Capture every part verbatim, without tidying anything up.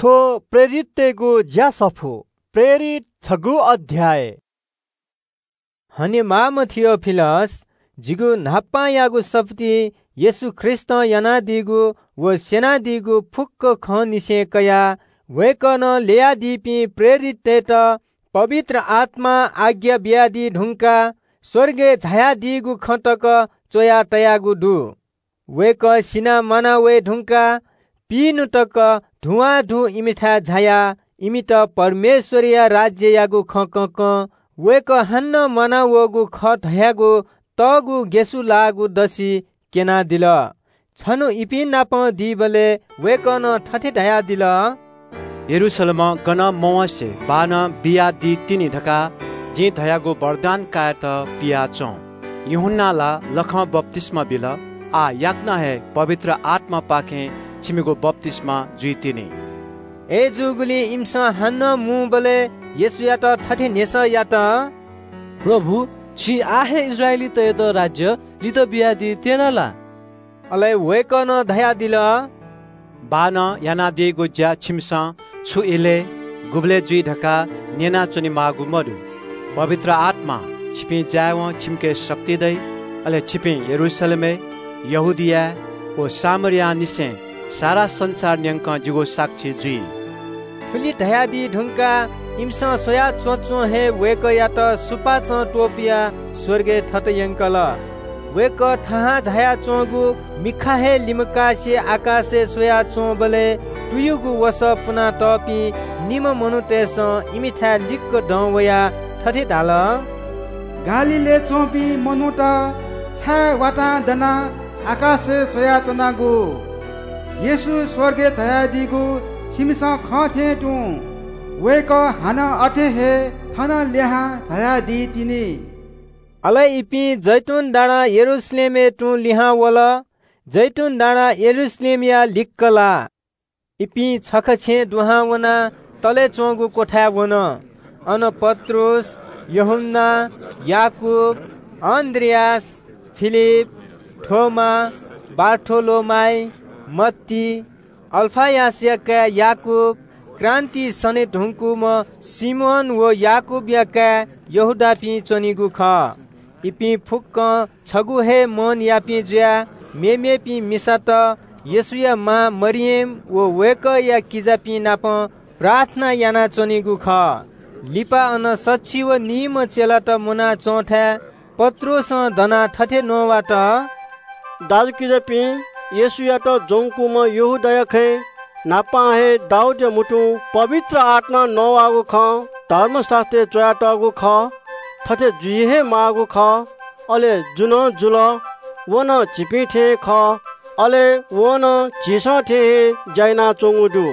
थो प्रेरित तेगु ज्या सफु प्रेरित छगु अध्याय। हने माम थियोफिलस जिगु नाप्पा यागु सप्ति येसु ख्रिस्त याना दिगु व सेना दिगु फुक्क ख निसे कया वेकन लेया दीपी प्रेरित तेत पवित्र आत्मा आज्ञा ब्यादि ढुंका स्वर्गे झाया दिगु खटक चोया तयागु दु वेक सिना माना वे ढुंका पीनुटक धुआ धु इमिठा झाया इमित परमेश्वरीय राज्य यागु खकक वेक हन्न मना वगु खट ह्यागु तगु गेसु लागु दसी केना दिल छनु इपि नाप दिबले वेकन ठठे धया दिल यरुशलेम गन मवसे बान बिया दि तिनी ढका जे धयागु वरदान काय त पिया चौ यूहन्नाला लख बप्तिस्मा बिल आ याक्ना है पवित्र आत्मा पाखे छिमेगु बप्तिस्मा जुइ तिनी ए जुगुली इमसा हन्न मु बले येसु यात ठठे नेस यात प्रभु छि आहे इस्राएली तय त राज्य लित बिया दि तेनला अले वेकन धया दिल बान याना दिगु ज्या छिमसा छु इले गुबले जुइ ढका नेना चनि मागु मरु पवित्र आत्मा छिपि जाव छिमके शक्ति दै अले छिपि यरुशलेमे यहुदिया ओ सामरिया निसे सारा संसार न्यंक जुगो साक्षी जुइ फुली धया दि ढुंका इमसा सोया चोचो हे वेक यात सुपा च टोपिया स्वर्गे थत यंकल वेक थाहा झाया चोगु मिखा हे लिमका से आकाशे सोया चो बले तुयुगु वस पुना टपी निम मनुतेस इमिठा लिक्क दवया ठठे दाल गालीले चोपी मनुता छा वाटा दना आकाशे सोया तनागु येसु स्वर्गे धया दिगु छिमसा खथे टु वेक हाना अथे हे थना लेहा झया दी तिनी अलै इपि जैतून डाँडा यरुशलेमे टु लिहा वला जैतून डाँडा यरुशलेम या लिक्कला इपि छखछे दुहावना तले चोगु कोठा वन अन पत्रुस यूहन्ना याकूब अन्द्रियास फिलिप थोमा बार्थोलोमाई मत्ती अल्फायासका याकूब क्रान्ति सने ढुंकुम सिमोन व याकूब याका यहुदा पि चनिगु ख इपि फुक्क छगु हे मन यापि जुया मेमे पि मिसात येसुया मा मरियम व वेक या किजापि नाप प्रार्थना याना चनिगु ख लिपा अन सच्ची व निम चेलाट मुना चोठा पत्रोस दना ठठे नोवाट दाज किजापि येसुया त जोंकुम यहुदा खे नापा हे दाउद मुटु पवित्र आत्मा नवागु ख धर्मशास्त्र चयाटगु ख थथे जुहे मागु ख अले जुन जुल वन चिपिठे ख अले वन चिसठे जैना चोंगुदु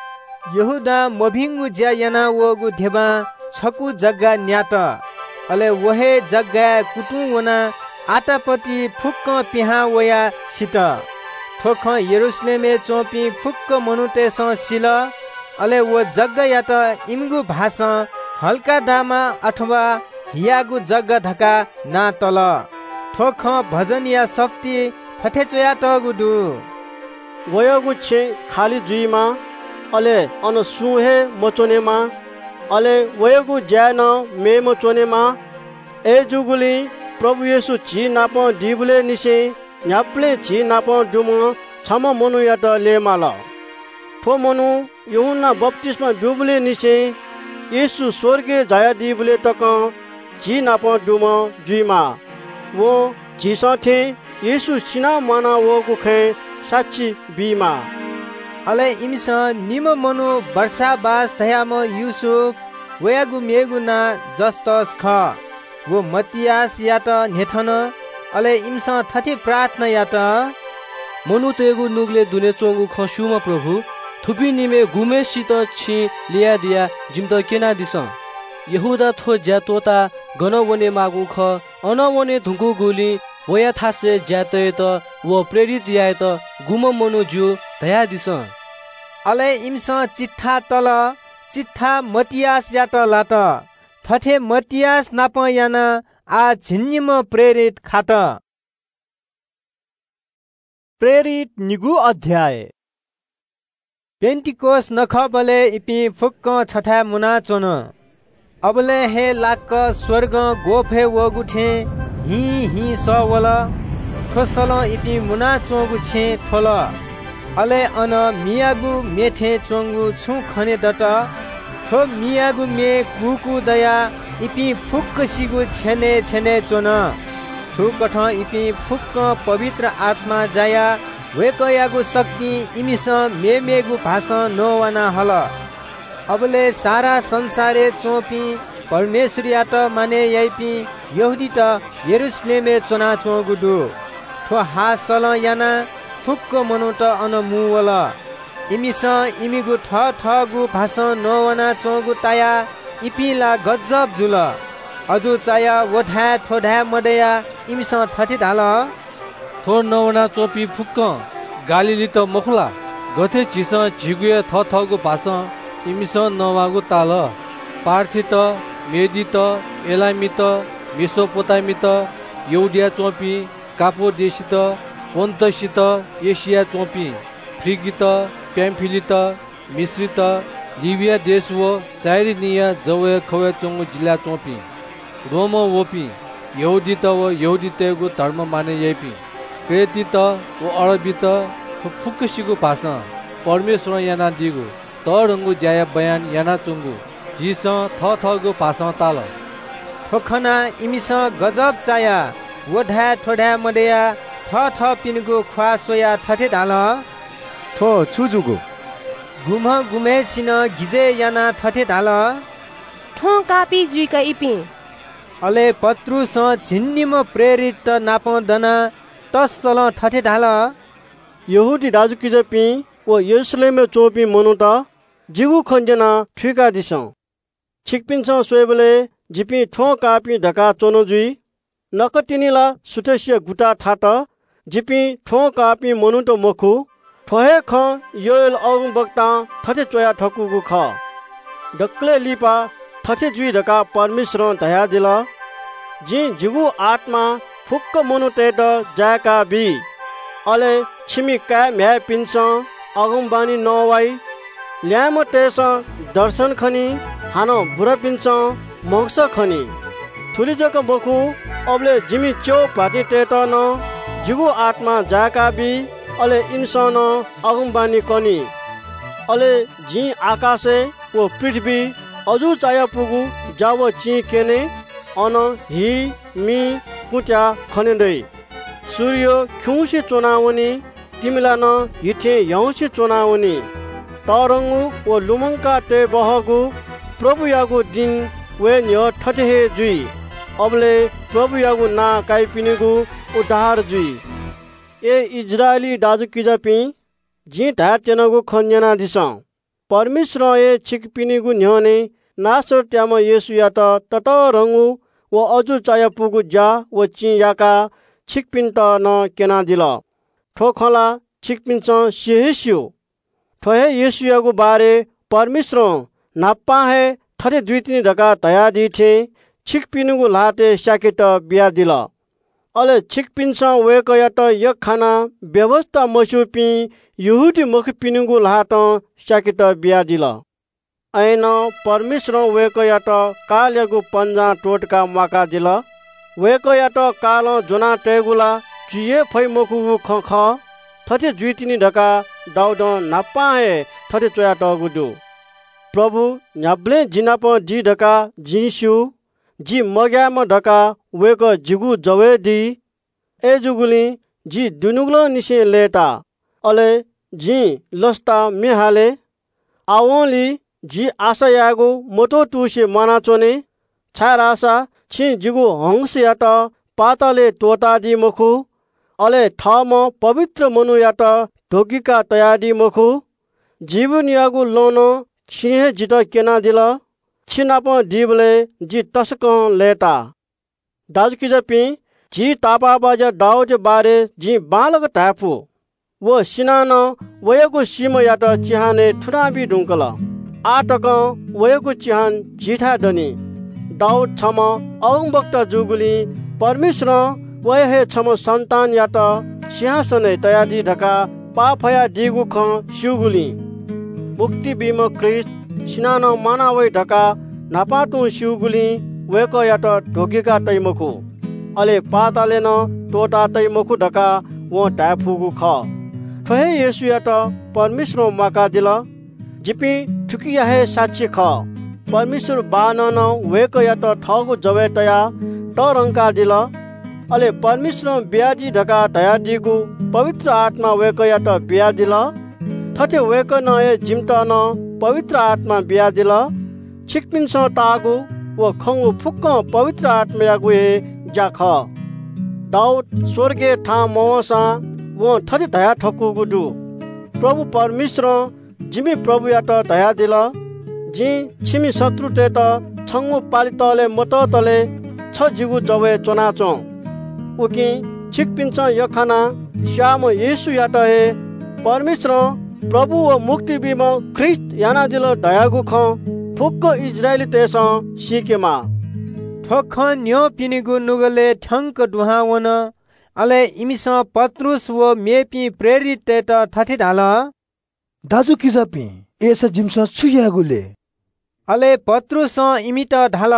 यहुदा मभिंगु ज्यायना वगु धेबा छकु जग्गा न्यात अले वहे जग्गा कुटु वना आतापति फुक्क पिहा वया सित ठोख यरुशलेमे चोपी फुक्क मनुते सिल अले वो जग्गा या त इमगु भाषा हल्का दामा अथवा हियागु जग्गा ढका ना तल ठोख भजन या सफ्ती फठे चोया टगुदु वयगु छे खाली जुइमा अले अन सुहे मचोनेमा अले वयगु ज्यान मे मचोनेमा ए जुगुली प्रभु येशु छि नाप दिबुले निसे न्याप्ले छि नाप दुम छम मनु यात लेमाल थो मनु यूहन्ना बप्तिस्मा दुबुले निसे येशु स्वर्गे जाया दिबुले तक छि नाप दुम जुइमा वो झिसथे येशु सिना माना वो गुखे साक्षी बीमा अले इमिस निम मनु वर्षा बास थयाम युसुफ वयागु मेगु ना जस्तस ख वो मतियास यात नेथन अले इमस ठठे प्रार्थना यात मनु तेगु नुगले दुने चोंगु खसुमा प्रभु थुपी निमे गुमे सित छि लिया दिया जिम त केना दिस यहुदा थो ज्यातोता गन वने मागु ख अन वने धुकु गुली वया थासे ज्यातय त व प्रेरित याय त गुम मनु जु दया दिस अले इमस चिट्ठा तल चिट्ठा मतियास यात लात ठठे मतियास नाप याना आ झिन्निम प्रेरित खात प्रेरित निगु अध्याय। पेन्टिकोस नखबले इपि फुक्क छठा मुना चोन अबले हे लाक्क स्वर्ग गोफे वगुठे हि हि सवल ठोसल इपि मुना चोगु छे ठोल अले अन मियागु मेठे चोंगु छु खने दट ठो मियागु मे कुकु दया इपि फुक्क सिगु छेने छेने चोन ठु कठ इपि फुक्क पवित्र आत्मा जाया वेकयागु शक्ति इमिस मेमेगु भाषा नोवाना हल अबले सारा संसारे चोपी परमेश्वरिया त माने याइपी यहुदी त यरुशलेमे चोना चोगुडु ठो हासल याना फुक्क मनु त अनमुवल इमिस इमिगु ठ ठगु भाषा नोवाना चोगु ताया इपिला गजब जुल अजु चाया वढा ठोढा मडया इमिस ठठी ढाल थोर नवना चोपी फुक्क गालिली त मखुला गथे चिस झिगुए थ थगु भाषा इमिस नवागु ताल पार्थी त मेदी त एलामी त मेसोपोटामी त यहुदिया चोपी कापोदेशी त पोन्तसी त एसिया चोपी फ्रिगी त प्याम्फिली त मिश्री त लिबिया देश व साइरिनिया जवे खवे चोंगु जिल्ला चोपी रोम वोपी यहुदी त व यहुदी तेगु धर्म माने यापी क्रेती त व अरबी त फुक्कसीगु भाषा परमेश्वर याना दिगु तरंगु जाया बयान याना चुंगु जिस थ थगु भाषा ताल ठोखना इमिस गजब चाया वढा ठोढा मडया थ थ पिनगु ख्वा सोया ठठे ढाल ठो छुजुगु गुम गुमे छिन गिजे याना ठठे ढाल ठो कापी जुइका इपि अले पत्रुस झिन्निम प्रेरित नाप दना टस्सल ठठे ढाल यहुदी राजुकिज पि व यरुशलेम चोपी मनुता जिगु खंजना ठिका दिसं छिकपिन्छ सोएबले जिपि ठो कापी ढका चोनो जुई नकटिनीला सुटेसिया गुटा थाट जिपि ठो कापी मनुत मखु ठोहे ख योल अगु बक्ता थथे चोया ठकुगु ख डक्ले लिपा थथे जुई ढका परमेश्वर दया दिल जि जिगु आत्मा फुक्क मनुते द जाका बी अले छिमी का म्या पिन्छ अगम बानी नवाई ल्याम तेस दर्शन खनी हानो बुरा पिन्छ मक्स खनी थुली जक बखु अबले जिमी चो पाटी तेत न जिगु आत्मा जाका बी अले इंसान अगम बानी कनी अले जी आकाशे व पृथ्वी अजु चाया पुगु जाव ची केने अन हि मी पुट्या खनेदै सूर्य ख्युसी चोनावनी तिमिला न हिथे यौसी चोनावनी तरंगु व लुमंका ते बहगु प्रभु यागु दिन वे न्य ठठे जुई अबले प्रभु यागु ना काई पिनेगु उद्धार जुई ए इजरायली दाजु किजपि जी ढा तेनगु खन्जना दिसं परमेश्वर ए छिक पिनेगु न्यने नासर ट्याम येसु या त तत रंगु व अजु चाया पुगु जा व चि याका छिक पिन्त न केना दिल ठोखला छिक पिन्छ सिहेस्यो ठोहे येसुयागु बारे परमेश्वर नाप्पा है थरे दुई तीन ढका दया दिथे छिक पिनुगु लाते स्याकेट बिया दिल अले छिक पिन्छ वेक या त यक खाना व्यवस्था मसुपि यहुदी मुख पिनुगु लात स्याकेट बिया दिल ऐन परमेश्वर वेक या त कालयागु पन्जा टोटका माका दिल वेक या त काल जोना टेगुला जुये फै मखुगु ख ख थथे जुई तिनी ढका दाउद नाप्पा है थथे चोया टगुदु प्रभु न्याब्ले जिनाप जी ढका जिसु जी मग्याम ढका वेक जिगु जवे दी ए जुगुली जी दुनुगलो निसे लेता अले जी लस्ता मेहाले आवली जी आशा यागु मोतो तुसे माना चोने छारासा छि जिगु हंस या त पाताले तोता दी मखु अले थम पवित्र मनु या त ढोकीका तयारी मखु जीवन यागु लोनो छिहे जित केना दिल छिनाप दीबले जी तसक लेता दाजुकी जपि जी तापा बाजा दाउद बारे जी बालक टापु वो सिनान वयको सीम या त चिहाने ठुराबी ढुङ्कल आटक वयको चिहान जिठा दनी दाउद छम अगमवक्ता जुगुली परमेश्वर वय हे छम सन्तान या त सिंहासन तयारी ढका पाफया दिगु ख सिउगुली मुक्ति बिम क्रिस्ट सिनानो मानावै ढका नापाटु शिवगुली वेक यात ढोकीका तैमखु अले पाताले न तोटा तैमखु ढका वो टाफुगु ख थहे येसु यात परमेश्वर माका दिल जिपी ठुकिया हे साक्षी ख परमेश्वर बान न वेक यात ठगु जवे तया त रंका दिल अले परमेश्वर ब्याजी ढका दया दिगु पवित्र आत्मा वेक यात बिया दिल थथे वेक न ए जिमता न पवित्र आत्मा बिया दिल छिकपिनस तागु व खंगु फुक्क पवित्र आत्मा यागु हे जाख दाउद स्वर्गे था मवसा वो थथे दया ठकुगु दु प्रभु परमेश्वर जिमी प्रभु यात दया दिल जी छिमी शत्रु ते त छंगु पालितले मत तले छ जिगु जवे चोनाचो उकी छिकपिन्छ यखाना श्याम येसु यात हे परमेश्वर प्रभु व मुक्ति बिम ख्रिस्ट याना दिल दयागु ख फुक्क इजरायली तेस सिकेमा ठोख न्यो पिनिगु नुगले ठंक दुहावन अले इमिस पत्रुस व मेपी प्रेरित तेत थथि धाल दाजु किजापि एसा जिमस छुयागुले अले पत्रुस इमित ढाल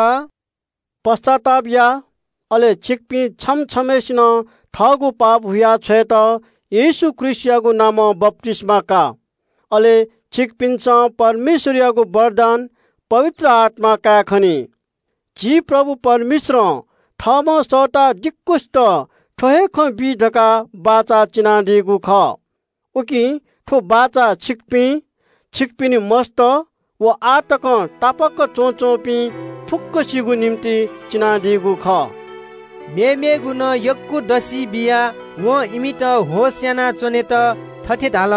पश्चाताप या अले छिकपी छम छमेसिन ठगु पाप हुया छे त येशु ख्रिस्टको नाम बप्तिस्मा का अले छिकपिन्छ परमेश्वरको वरदान पवित्र आत्मा का खनी जी प्रभु परमेश्वर थम सता दिक्कुस्त ठहे ख बिधका बाचा चिना दिगु ख उकी ठो बाचा छिकपी छिकपिनी मस्त व आतक तापक चोचोपी फुक्क सिगु निम्ति चिना दिगु ख मेमे गुन यक्कु दसी बिया वो इमित होस्याना चोने त थथे धाल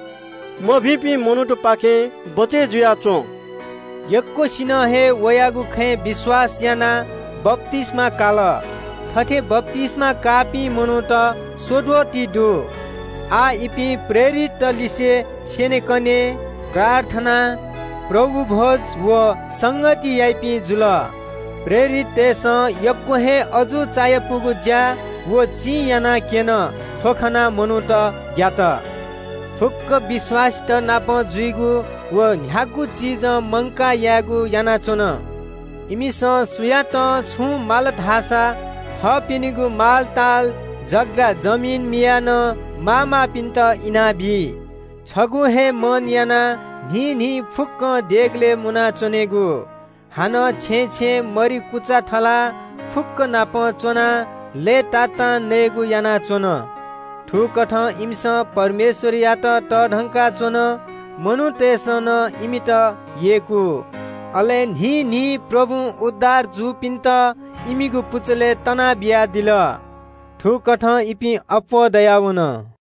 म भिपी मनुट पाखे बचे जुया चो यक्को सिन हे वयागु खे विश्वास याना बप्तिस्मा काल थथे बप्तिस्मा कापी मनुट सोडोटी दु आ इपी प्रेरित लिसे छेने कने प्रार्थना प्रभु भोज व संगति याइपी जुल प्रेरित तेस यक्को हे अजु चाय पुगु ज्या वो ची याना केन ठोखना मनुट ज्ञात फुक्क विश्वास त नाप जुइगु व न्यागु चीज मंका यागु याना चोन इमिस सुया त छु माल धासा थ पिनिगु माल ताल जग्गा जमिन मियान मामा पिन्त इनाबी छगु हे मन याना नि नि फुक्क देगले मुना चोनेगु हान छे छे मरी कुचा थला फुक्क नाप चोना ले ताता नेगु याना चोन ठुकठ इमस परमेश्वर यात त ढंका चोन मनु तेसन इमित येकु अले नि नि प्रभु उद्धार जु पिन्त इमिगु पुचले तना बिया दिल ठुकठ इपि अप दयावन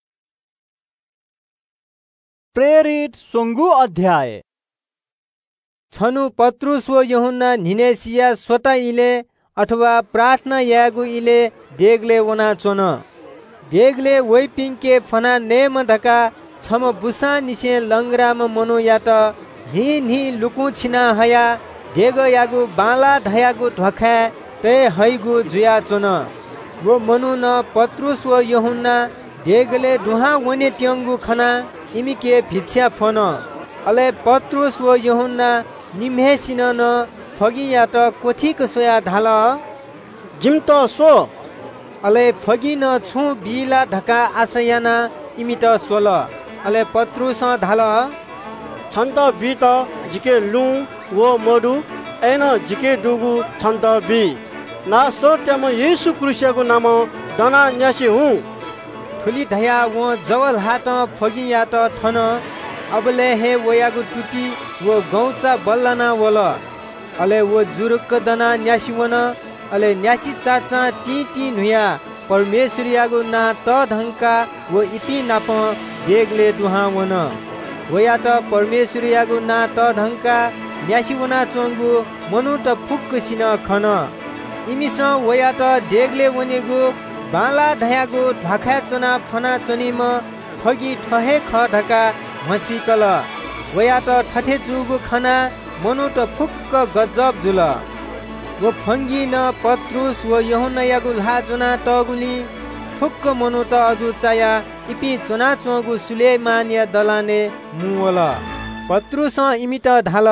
प्रेरित सोंगु अध्याय छनु पत्रुस व यूहन्ना निनेसिया स्वता इले अथवा प्रार्थना यागु इले देगले वना चोन देगले वैपिंके फना नेम ढका छम बुसा निसे लंगराम मनु यात नि नि लुकु छिना हया देग यागु बाला धयागु ढखा ते हैगु जुया चोन वो मनु न पत्रुस व यूहन्ना देगले दुहा वने ट्यंगु खना इमिके भिक्षा फन अले पत्रुस व यूहन्ना निम्हेसिन न फगी यात कोठीक सोया धाल जिमत सो अले फगी न छु बिला ढका आसयाना इमित सोल अले पत्रुस धाल छन्त बित जिके लु वो मडु एन जिके दुगु छन्त बि ना सत्यम येशु ख्रिस्टको नाम दना न्यासी हु ठुली धया वो जवल हात फगी यात थन अबले हे वयागु टुटी वो गौचा बल्लाना वल अले वो जुरुक दना न्यासी वन अले न्यासी चाचा टी टी नुया परमेश्वरियागु ना त ढंका वो इपी नाप देगले दुहा वन वया त परमेश्वरियागु ना त ढंका न्यासी वना चोंगु मनु त फुक्क सिन खन इमिस वया त देगले वनेगु बाला धयागु ढखा चोना फना चोनिम फगी ठहे ख ढका मसिकल वया त ठठे जुगु खना मनु त फुक्क गजब जुल वो फंगी न पत्रुस व यूहन्ना यागु ला जोना तगुली फुक्क मनु त अजु चाया इपि चोना चोगु सुलेमान या दलाने मुवल पत्रुस इमित ढाल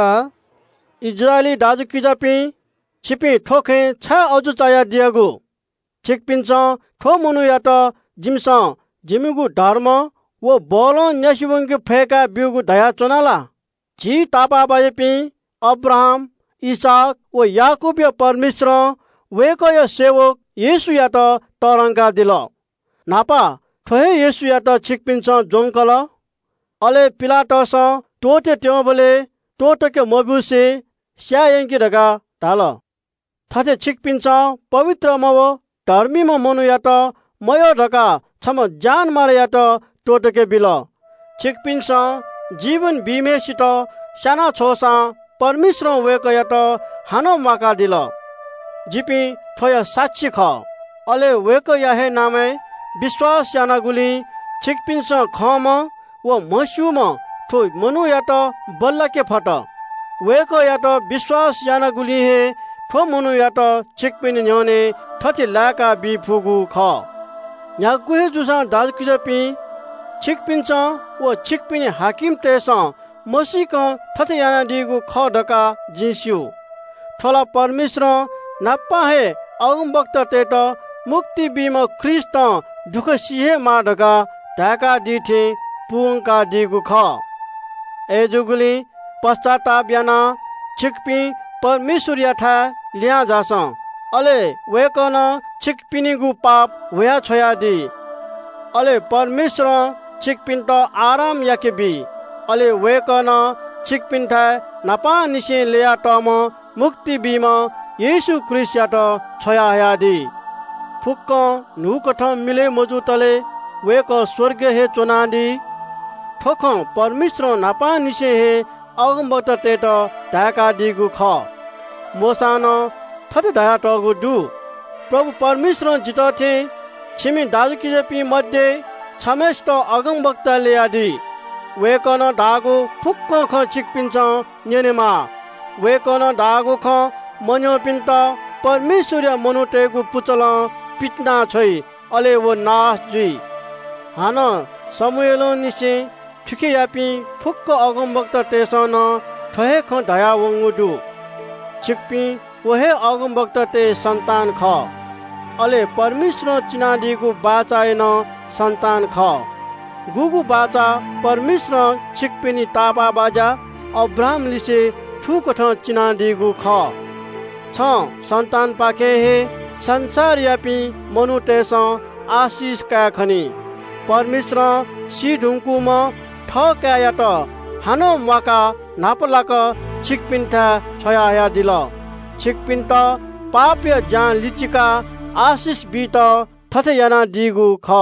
इजरायली दाजु किजापी छिपी ठोखे छा अजु चाया दियागु छिकपिन्छ ठो मनु या त जिमस जिमिगु धर्म वो बोलो न्यासिवंगे फेका बिउगु दया चोनाला जी तापा बायपी अब्राहम इसाक वो याकूब या परमेश्वर वेको या सेवक येसु या त तरंगा दिल नापा ठोहे येसु या त छिकपिन्छ जोंकल अले पिलाटस टोटे त्यो बोले टोटके मबुसे स्यायंकी ढका ढाल थथे छिकपिन्छ पवित्र मव धर्मी म मनु या त मयो ढका छम जान मारे या त टोटके बिल छिकपिन्छ जीवन बिमेसित साना छोसा परमेश्वर वेक या त हानो माका दिल जिपी थोय साक्षी ख अले वेक याहे नामे विश्वास याना गुली छिकपिन्छ खम व मस्युम थो मनु या त बल्लके फट वेक या त विश्वास याना गुली हे ठो मनु या त छिकपिन न्योने थथि लाका बि फुगु ख न्या कुहे जुसा दाज किजपी छिकपिन्छ व छिकपिने हाकिम तेस मसीक थथि याना दिगु ख ढका जिस्यु थोला परमेश्वर नाप्पा हे अगम वक्त ते त मुक्ति बिम ख्रिस्त दुख सिहे मा ढका ढाका दिथे पुंका दिगु ख ए जुगुली पश्चाताप याना छिकपी परमेश्वर याथा लिया जास अले वेकन छिकपिनिगु पाप वया छोया दि अले परमेश्वर छिकपिन त आराम याके बि अले वेकन छिकपिन था नापा निसे लिया तम मुक्ति बिम येशु ख्रिस्ट या त छोया या दि फुक्क नुकथ मिले मजु तले वेक स्वर्ग हे चोनादी ठोख परमेश्वर नापा निसे हे अगमबत ते त ढाका दिगु ख मोसान थते दया टगु दु प्रभु परमेश्वर जित थे छिमी दाजु किजपी मध्ये छमेस्त अगम वक्ता लियादी वेकन दागु फुक्क ख छिकपिन्छ नेनेमा वेकन दागु ख मन्यो पिन्त परमेश्वर मनुटेगु पुचल पिटना छै अले वो नाश जुई हान समुएलो निसे ठिके यापी फुक्क अगम वक्ता तेसन थहे ख दया वंगुदु छिकपी वहे अगम वक्ता ते संतान ख अले परमेश्वर चिनादीगु बाचाएन संतान ख गुगु बाचा परमेश्वर छिकपिनी तापा बाजा अब्राहम लिसे ठुक ठ चिनादीगु ख छ संतान पाके हे संसार यापी मनु तेस आशीष का खनी परमेश्वर सी ढुंकुम ठका या त हानो माका नापलाक छिकपिन्था छया या दिल छिकपिन्त पाप्य जान लिचिका आशीष बित थथे याना दिगु ख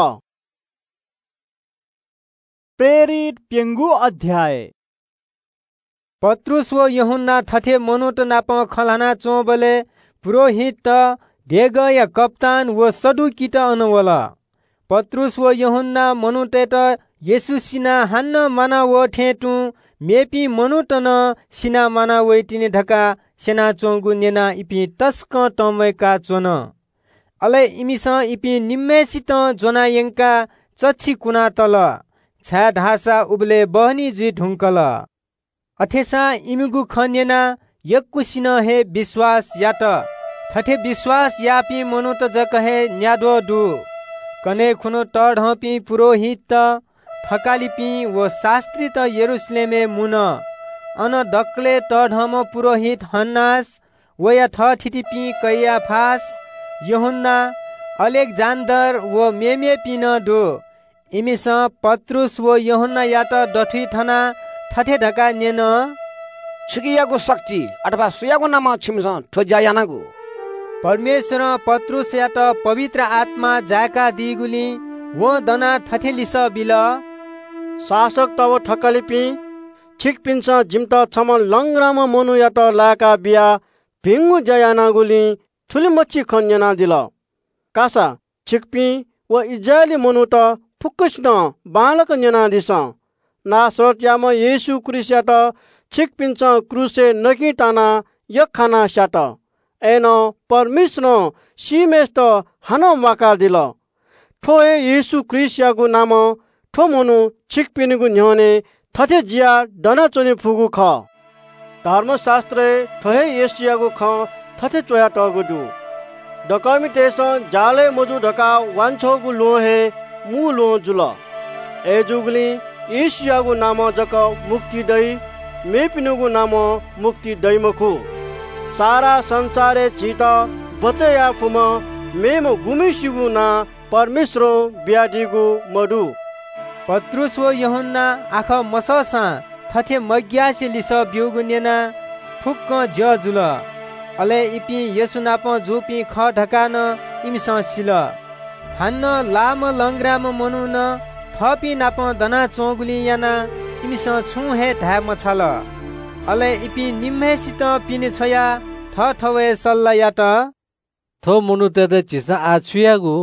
प्रेरित पेंगु अध्याय पत्रुस व यूहन्ना थथे मनुत नाप खलाना चोबले पुरोहित डेग या कप्तान व सदुकित अनवला पत्रुस व यूहन्ना मनुते त येसु सिना हान्न माना व ठेटु मेपी मनुतन सिना माना वैटिने ढका सेना चोंगु नेना इपि तस्क टमैका चोन अले इमिसा इपि निम्मेसित जोना यंका चच्छी कुना तल छा ढासा उबले बहनी जुइ ढुंकल अथेसा इमिगु खनेना यक्कुसिन हे विश्वास यात थथे विश्वास यापी मनुत जकहे न्यादो दु कने खुनो टढपी पुरोहित थकालिपी व शास्त्री त यरुशलेमे मुन अन दक्ले टढम पुरोहित हन्नास वया थ थिटिपी कैयाफास यूहन्ना अलेक्जान्डर व मेमे पिन दो इमिस पत्रुस व यूहन्ना यात डठी थना थथे ढका नेन छिकियाको शक्ति अथवा सुयाको नाम छिमस ठोज्या यानागु परमेश्वर पत्रुस यात पवित्र आत्मा जाका दिगुली वो दना थथेलिस बिल शासक तव थकलिपी छिकपिन्छ जिम्त छम लंग्राम मनु यात लाका बिया भिंगु जयानागुली ठुली मच्छी खन्यना दिल कासा छिकपी व इजरायली मनु त फुक्कसिन बालक न्यना दिस नासरत याम येशु क्रिस्ट यात छिकपिन्छ क्रुसे नकी ताना यखाना स्यात एन परमेश्वर सीमेस्त हानो माकार दिल ठोए येशु क्रिस्ट यागु नाम ठो मनु छिकपिनिगु न्योने थथे जिया दना चोने फुगु ख धर्मशास्त्र थहे एशियाको ख थथे चोया टगु दु डकमी तेस जाले मजु ढका वान्छगु लोहे मु लो जुल ए जुगली एशियाको नाम जक मुक्ति दै मेपिनुगु नाम मुक्ति दैमखु सारा संसारे चित बचया फुम मेमो गुमिसिगु ना परमेश्वर ब्याडीगु मडु पत्रुस व यूहन्ना आख मससा थथे मग्यासे लिस बिउगु नेना फुक्क ज जुल अले इपि येसु नाप जुपि ख ढकान इमिस सिल हान्न लाम लंग्राम मनु न थपि नाप दना चोगुली याना इमिस छु हे धा मछाल अले इपि निम्हेसित पिने छया थ थवे सल्ला यात थो मनु तेते चिसा आ छुयागु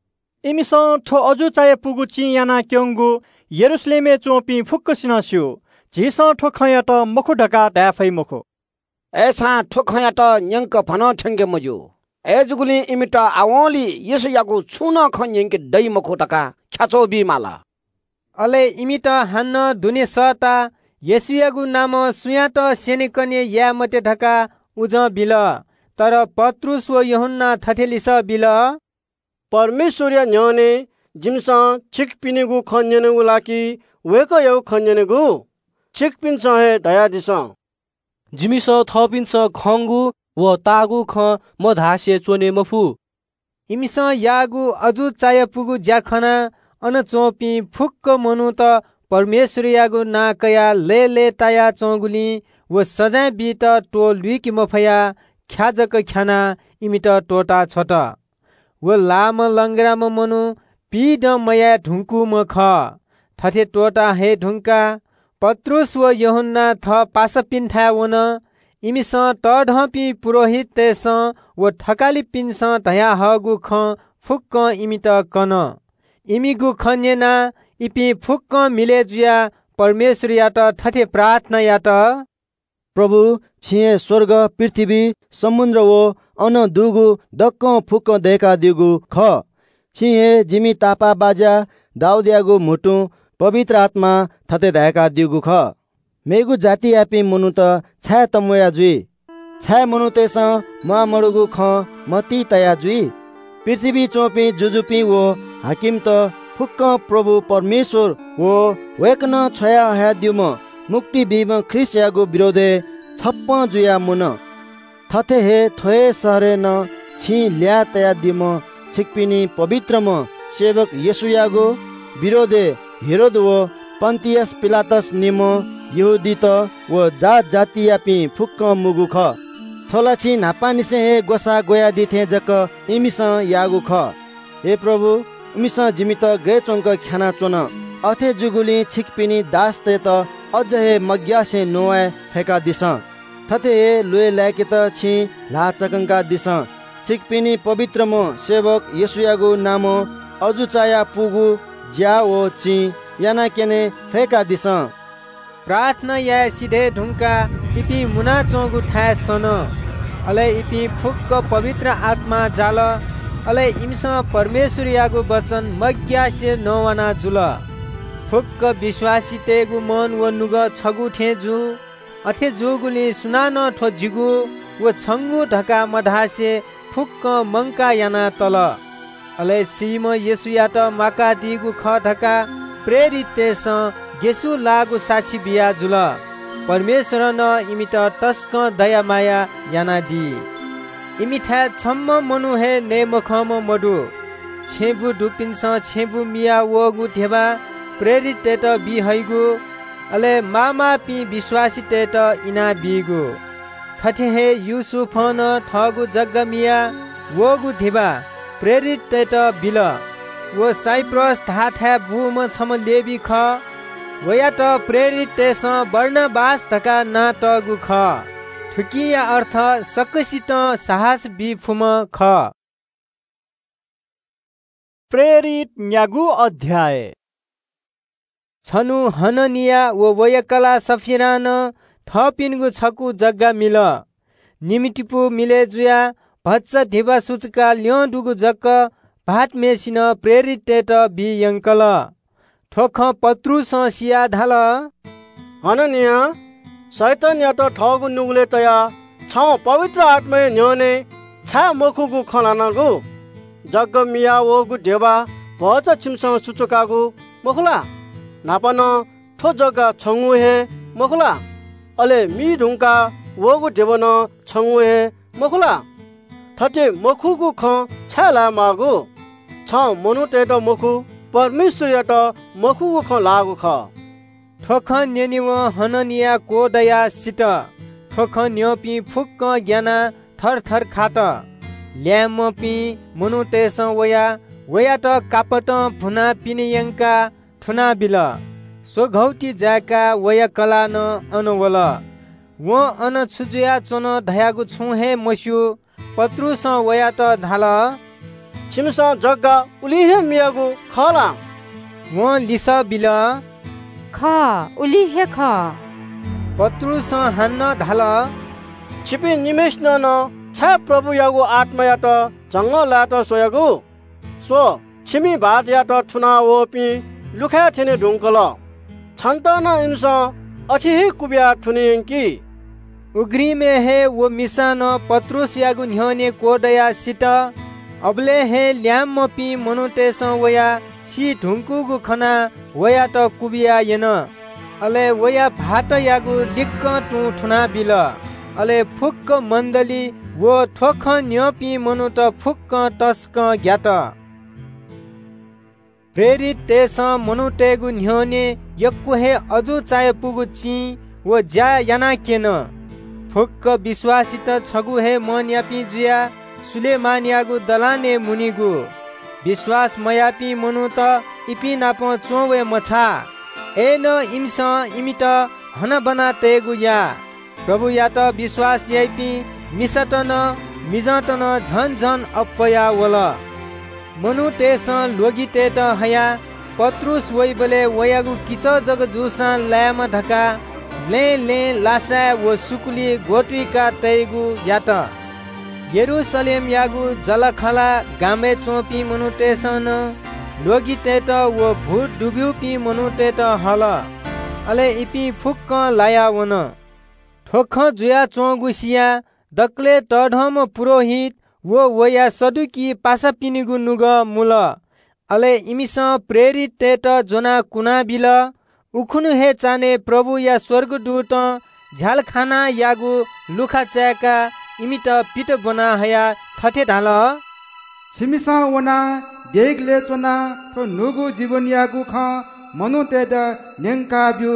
इमिस थो अजु चाय पुगु चि याना क्योंगु यरुशलेमे चोपि फुक्क सिनस्यु जिस ठो खया त मखु ढका डाफै मखु ऐसा ठोखया त न्यंक फन ठंगे मजु ए जुगुली इमिटा आवली यसु यागु छुना खन्यंक दै मखु टका ख्याचो बि माला अले इमिता हान्न दुने सता येसुयागु नाम सुया त सेनिकने या मते ढका उज बिल तर पत्रुस व यूहन्ना थठेलिस बिल परमेश्वरिया न्यने जिमस छिक पिनेगु खन्यनेगु लाकी वेक यौ खन्यनेगु छिक पिन्छ हे दया दिस जिमिस थपिन्छ खंगु व तागु ख म धासे चोने मफु इमिस यागु अजु चाय पुगु ज्याखना अन चोपी फुक्क मनु त परमेश्वर यागु नाकया ले ले ताया चोगुली व सजाय बित टो लुइकी मफया ख्याजक ख्याना इमित टोटा छोट व लाम लंग्राम मनु पीड मया ढुंकु मख थथे टोटा हे ढुंका पत्रुस व यूहन्ना थ पास पिन्ठा वन इमिस टढपि पुरोहित तेस व ठकाली पिन्स धया हगु ख फुक्क इमित कन इमिगु खन्यना इपि फुक्क मिले जुया परमेश्वर यात थथे प्रार्थना यात प्रभु छिए स्वर्ग पृथ्वी समुद्र वो अन दुगु दक्क फुक्क देका दिगु ख छिए जिमी तापा बाजा दाउदियागु मुटु पवित्र आत्मा थते दायका दिगु ख मेगु जाति यापी मनु त छा तमया जुई छा मनु तेस मा मडुगु ख मती तया जुई पृथ्वी चोपी जुजुपी वो हाकिम त फुक्क प्रभु परमेश्वर वो वेकन छया हया दिउम मुक्ति बिम ख्रिस्ट यागु विरोधे छप्प जुया मुन थथे हे थोए सहरे न छि ल्या तया दिम छिकपिनी पवित्रम सेवक येशु यागु विरोधे हेरोद व पन्तियस पिलातस निम यहुदी त व जात जाति यापी फुक्क मुगु ख थोलाछि नापानिसे हे गोसा गोया दिथे जक इमिस यागु ख हे प्रभु इमिस जिमित गे चोंक ख्याना चोन अथे जुगुली छिकपिनी दास ते त अझ हे मग्यासे नोए फेका दिस थथे हे लुए लाके त छि ला चकंका दिस छिकपिनी पवित्रम सेवक येशु यागु नाम अजु चाया पुगु ज्या ओ ची याना केने फेका दिस प्रार्थना या सिधे ढुंका इपि मुना चोगु थाय सन अले इपि फुक्क पवित्र आत्मा जाल अले इमिस परमेश्वर यागु वचन मग्यासे नवाना जुल फुक्क विश्वासी तेगु मन व नुग छगु ठेजु अथे जोगुले सुनान ठो जिगु व छंगु ढका मढासे फुक्क मंका याना तल अले सीम येसु यात माका दिगु ख ढका प्रेरित तेस गेसु लागु साक्षी बिया जुल परमेश्वर न इमित टस्क दया माया याना दि इमिथा छम्म मनु हे ने मखम मडु छेबु डुपिन्स छेबु मिया वगु धेबा प्रेरित तेत बि हैगु अले मामा पि विश्वासी तेत इना बिगु थथे हे युसुफ न ठगु जग्गमिया वगु धेबा प्रेरित तेत बिल वो साइप्रस थाथा भूम छम लेबी ख वया त प्रेरित तेस वर्णबास धका ना तगु ख ठुकिया अर्थ सकसित साहस बिफुम ख प्रेरित न्यागु अध्याय छनु हननिया वो वयकला सफिरान थपिनगु छकु जग्गा मिल निमिटिपु मिले जुया भच्च धिबा सुचका ल्यो डुगु जक्क भात मेसिन प्रेरित तेत बि यंकल ठोख पत्रुस सिया धाल हननिया शैतान या त ठगु नुगले तया छ पवित्र आत्मा न्योने छा मखुगु खलानागु जग्ग मिया वगु देवा भज छिमसँग सुचुकागु मखुला नापन थो जग्गा छंगु हे मखुला अले मी ढुंका वगु देवन छंगु हे मखुला थटे मखुगु ख छाला मागु छ मनु तेत मखु परमेश्वर या त मखुगु ख लागु ख ठोख नेनिव हननिया कोदया सित ठोख न्योपी फुक्क ज्ञाना थर थर खात ल्यामपी मनु तेस वया वया त कापट फुना पिनियंका ठुना बिल सो घौती जाका वया कला न अनवल वो अन छुजुया चोन धयागु छु हे मस्यु पत्रुस वया त धाल छिमस जग्गा उलिहे मियागु खला वो लिस बिल ख उलिहे ख पत्रुस हान्न धाल छिपी निमेष न छा प्रभु यागु आत्मा या त जंगला त सोयागु सो छिमी भात या त ठुना ओपी लुखा थेने ढुंकल छन्त न इमस अठिहे कुबिया ठुनियंकी उग्री में है वो मिसान पत्रुस यागु न्योने कोदया सित अबले हे ल्याम मपी मनुते स वया सी ढुंकुगु खना वया त कुबिया येन अले वया भात यागु लिक्क टु ठुना बिल अले फुक्क मण्डली वो ठोख न्योपी मनु त फुक्क टस्क ज्ञात प्रेरित तेस मनुतेगु न्योने यक्कु हे अजु चाय पुगु ची वो ज्या याना केन फुक्क विश्वासित छगु हे मन यापी जुया सुलेमान यागु दलाने मुनिगु विश्वास मयापी मनु त इपी नाप चोवे मछा ए न इमस इमित हन बना तेगु या प्रभु या त विश्वास यापी मिसतन मिजतन झन झन अपया वल मनु तेस लोगी ते त हया पत्रुस वै बले वयागु किच जग जुसा लायम ढका ले ले लासा वो सुकुली गोटुका तैगु यात यरुशलेम यागु जलखला गामे चोपी मनु तेसन लोगी ते त वो भूत डुब्यु पी मनु ते त हल अले इपी फुक्क लाया वन ठोख जुया चोगुसिया दक्ले तढम पुरोहित वो वया सदुकी पासा पिनिगु नुग मुल अले इमिस प्रेरित ते त जोना कुना बिल उखुनु हे चाने प्रभु या स्वर्गदूत झालखाना यागु लुखा च्याका इमित पिट बना हया थटे ढाल छिमिसा वना देगले चोना तो नुगु जीवन यागु ख मनु ते द नेंका ब्यु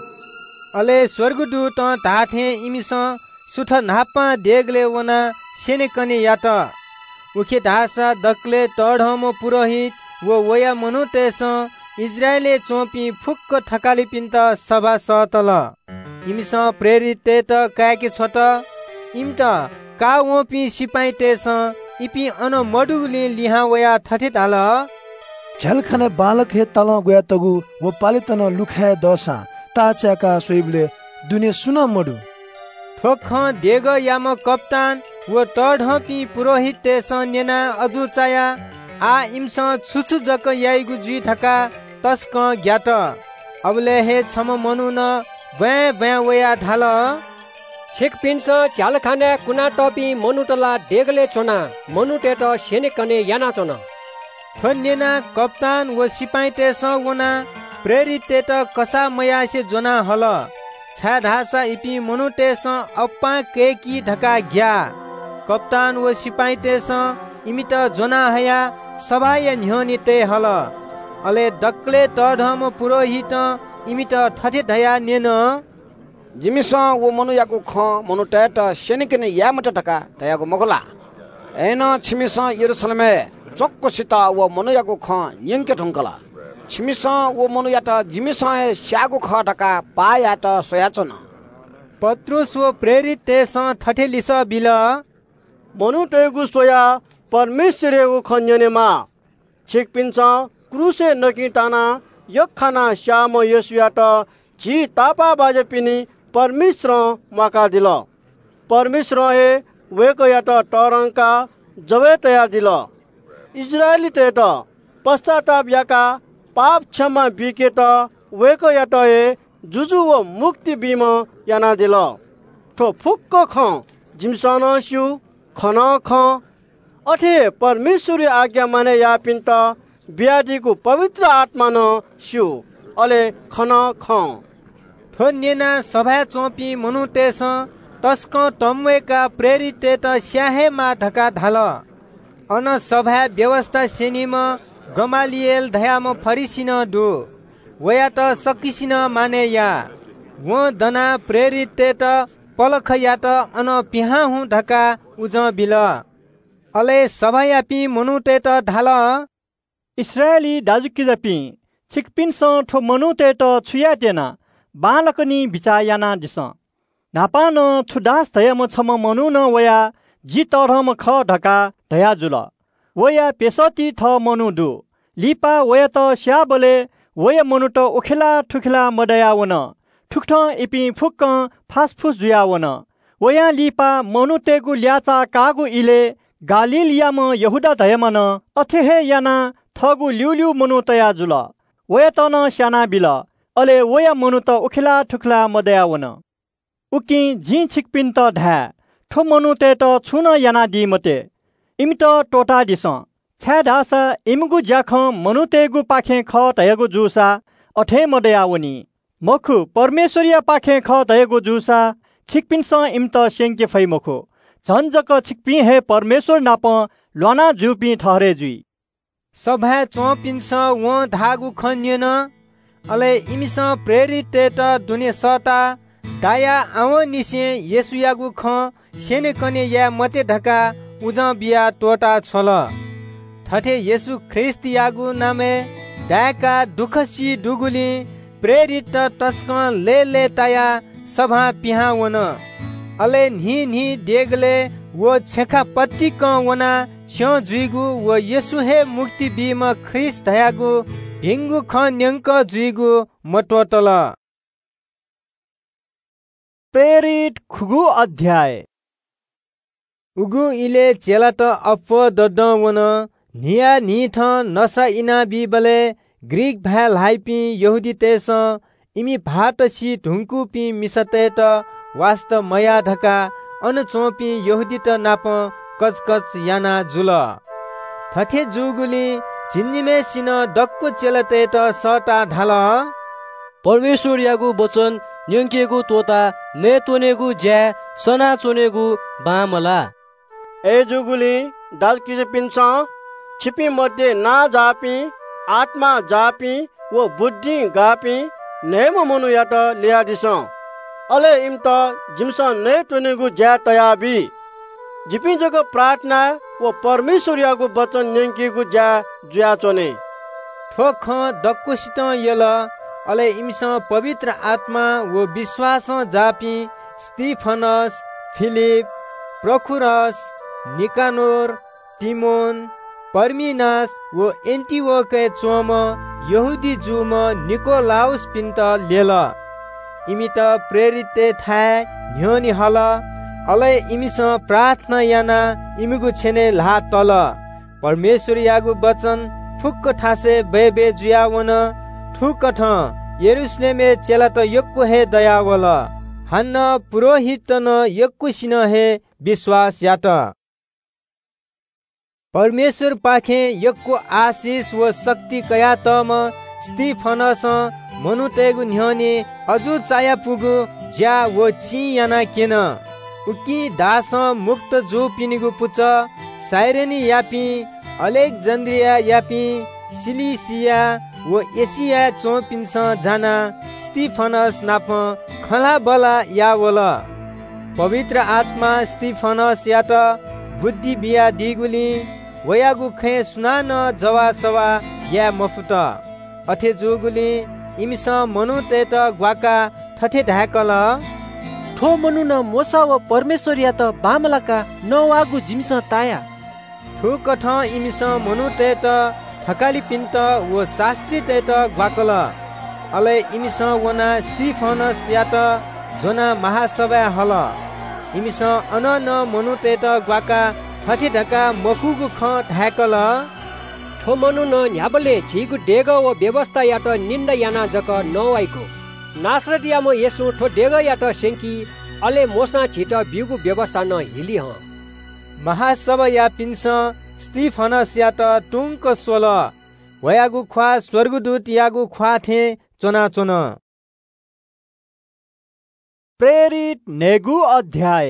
अले स्वर्गदूत ताथे इमिस सुठ नापा देगले वना सेने कने यात उखे धासा दक्ले तढम पुरोहित वो वया मनु तेस इजरायले चोपी फुक्क थकाली पिन्त सभा सतल इमिस प्रेरित ते त काके छोट इमत का वोपी सिपाई तेस इपी अन मडुले लिहा वया थठे ताल झलखने बालक हे तल गया तगु वो पालितन लुखाय दसा ताचाका सोइबले दुने सुना मडु ठोख देग याम कप्तान वो तढपी पुरोहित तेस नेना अजु चाया आ इमस छुछु जक याइगु जुइ थका तस्क ज्ञात अबले हे छम मनु न व्या व्या वया धाल छेक पिन्स चालखाने कुना टपी मनुटला डेगले चोना मनुटे त सेने कने याना चोना थन्नेना कप्तान व सिपाई तेस वना प्रेरित ते त कसा मया से जोना हल छा धासा इपी मनुटे स अप्पा के की ढका ग्या कप्तान व सिपाई तेस इमित जोना हया सभाय न्योनी ते हल अले दक्ले तढम पुरोहित इमित ठठे धया नेन जिमिसा वो मनु याको ख मनु टेट सेनिकने यामट टका तयाको मगला एन छिमिसा यरुशलेमे चक्कसिता वो मनु याको ख यंके ढंकला छिमिसा वो मनु याता जिमिसा स्यागो ख टका पायात सोयाचन पत्रुस वो प्रेरित तेस ठठे लिस बिल मनु तेगु सोया परमेश्वरको खन्यनेमा छिक पिन्छ क्रुसे नकिताना यखाना श्याम यसुयात जी तापा बाजे पिनी परमेश्वर माका दिल परमेश्वर हे वेको यात टरंका जवे तयार दिल इजरायली ते त पश्चाताप याका पाप क्षमा बिके त वेको यात हे जुजु व मुक्ति बीम याना दिल थो फुक्क ख जिमसन स्यु खन ख अठे परमेश्वरी आज्ञा माने या पिन्त बियादीको पवित्र आत्मा न स्यु अले खन ख थो नेना सभा चोपी मनुटेस तस्क टम्वेका प्रेरित त स्याहे मा ढका धाल अन सभा व्यवस्था सेनिम गमालिएल धयाम फरिसिन दु वया त सकिसिन माने या व दना प्रेरित त पलख या त अन पिहा हु ढका उज बिल अले सभा यापी मनुते त धाल इस्राएली दाजुकिजपी छिकपिन स ठो मनुते त छुया तेना बालकनी बिचा याना दिस नापान थुदास धयम छम मनु न वया जी तरम ख ढका धया जुल वया पेसती थ मनु दु लिपा वया त स्याबले वया मनु त ओखेला ठुखेला मदया वन ठुक्ठ एपी फुक्क फासफुस जुया वन वया लिपा मनु तेगु ल्याचा कागु इले गालिलियाम यहुदा धयमन अथेहे याना थगु ल्युल्यु मनु तया जुल वया त न स्याना बिल अले वया मनु त ओखेला ठुखला मदया वन उकि जी छिकपिन त ढा ठो मनु ते त छुन याना दि मते इमि त टोटा दिस छ्या ढासा इमगु ज्याख मनु तेगु पाखे ख तयगु जुसा अठे मदया वनी मखु परमेश्वरिया पाखे ख तयगु जुसा छिकपिन स इम त सेंके फै मखु झन्जक छिकपि हे परमेश्वर नाप ल्वाना जुपि ठहरे जुई सभा चोपिन स व धागु खन्यन अले इमि स प्रेरित त दुने सता दाया आव निसे येसुयागु ख सेने कने या मते ढका उज बिया टोटा छोल थथे येसु ख्रिस्ट यागु नामे दाका दुखसी डुगुली प्रेरित टस्क ले ले ताया सभा पिहा वन अले नि नि देगले वो छेखा पत्ती क वना स्यो जुइगु वो येसु हे मुक्ति बीम ख्रिस्ट धयागु हिंगु ख न्यंक जुइगु मटोटल प्रेरित खुगु अध्याय उगु इले चेला त अप दद वन निया निथ नसा इना बिबले ग्रीक भाल हाइपी यहुदी तेस इमी भात सी ढुंकु पि मिसते त वास्त मया ढका अन चोपी यहुदी त नाप कचकच याना जुल थथे जुगुली जिन्निमे सिन डक्कु चेलते त सटा धाल परमेश्वर यागु वचन न्यंकेगु तोता ने तोनेगु ज्या सना चोनेगु बामला ए जुगुली दाल किसे पिन्छ छिपी मध्ये ना जापी आत्मा जापी वो बुद्धि गापी नेम मनु या त लिया दिस अले इम त जिमसन ने तोनेगु ज्या तयाबी जिपि जग प्रार्थना वो परमेश्वर यागु वचन न्यंकेगु ज्या जुया चोने ठोख डक्कुसित यल अले इमस पवित्र आत्मा वो विश्वास जापी स्टिफनस फिलिप प्रखुरस निकानोर तिमोन परमिनास वो एन्टिओके चोम यहुदी जुम निकोलाउस पिन्त लेल इमि त प्रेरित थाय न्योनी हल अले इमिस प्रार्थना याना इमिगु छेने ला तल परमेश्वर यागु वचन फुक्क ठासे बेबे जुयावन ठुकठ यरुशलेमे चेला त यक्कु हे दयावल हन्न पुरोहित न यक्कु सिन हे विश्वास यात परमेश्वर पाखे यक्कु आशीष व शक्ति कया तम स्टिफनस मनुतेगु न्ह्यने अजु चाया पुगु ज्या व ची याना केन उकी दास मुक्त जो पिनिगु पुच साइरेनी यापी अलेक्जेन्ड्रिया यापी सिलिसिया वो एसिया चोपिन्स जाना स्टिफनस नाप खला बला या वला पवित्र आत्मा स्टिफनस या त बुद्धि बिया दिगुली वयागु खे सुनान जवा सवा या मफुत अथे जोगुली इमिस मनु तेत ग्वाका ठठे ढाकल ठो मनु न मोसा व परमेश्वर या त बामलाका नवागु जिमिस ताया ठो कठ इमिस मनु तेत थकाली पिन्त वो शास्त्री तेत ग्वाकल अले इमिस वना स्टिफनस या त जोना महासभा हल इमिस अन न मनु तेत ग्वाका ठठे ढका मकुगु ख ढाकल ठो मनु न न्याबले झिगु डेग व व्यवस्था या त निन्दा याना जक नवाइको नासरतियामो येसु ठो डेग या त सेंकी अले मोसा छिट बिगु व्यवस्था न हिली ह महासभा या पिन्स स्टिफनस या त टुंक सोल वयागु ख्वा स्वर्गदूत यागु ख्वा थे चोना चोन प्रेरित नेगु अध्याय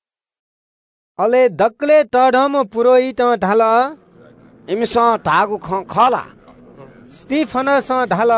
अले दक्ले टढम पुरोहित ढाल इमिस ढागु ख खला स्टिफनस ढाल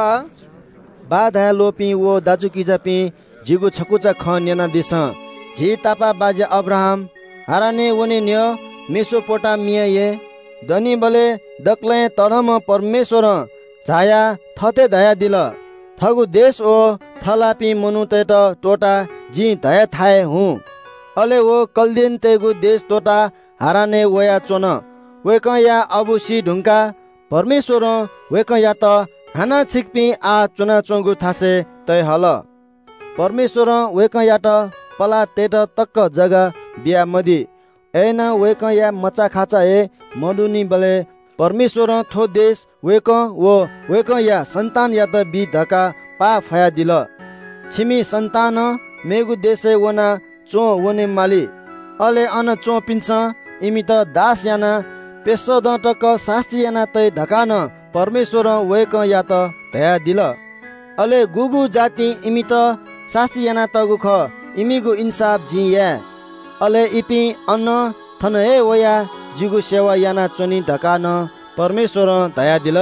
बाधा लोपी वो दाजु किजापी जिगु छकुचा ख नेना दिस झी तापा बाजे अब्राहम हाराने वने न्य मेसोपोटामिया ये दनी बले दक्ले तडम परमेश्वर छाया थते दया दिल थगु देश ओ थलापी मनु तेट टोटा जी दया थाए हूँ अले वो कल्देन तेगु देश टोटा हाराने वया चोन वेक या अबुसी ढुङ्का परमेश्वर वेक या त हाना छिकपी आ चुना चोंगु थासे तय हल परमेश्वर वेक या त पला तेट तक्क जगा बिया मदी ऐना वेक या मचा खाचा ए मडुनी बले परमेश्वर थो देश वेक वो वेक या संतान या त बी धका पा फया दिल छिमी संतान मेगु देशे वना चो वने माली अले अन चो पिन्छ इमी त दास याना पेसो दटक शास्त्री याना तै धकान परमेश्वर वेक या त दया दिल अले गुगु जाति इमी त शास्त्री याना तगु ख इमीगु इन्साफ जी या अले इपी अन्न थन ए वया जिगु सेवा याना चोनी धकान परमेश्वर दया दिल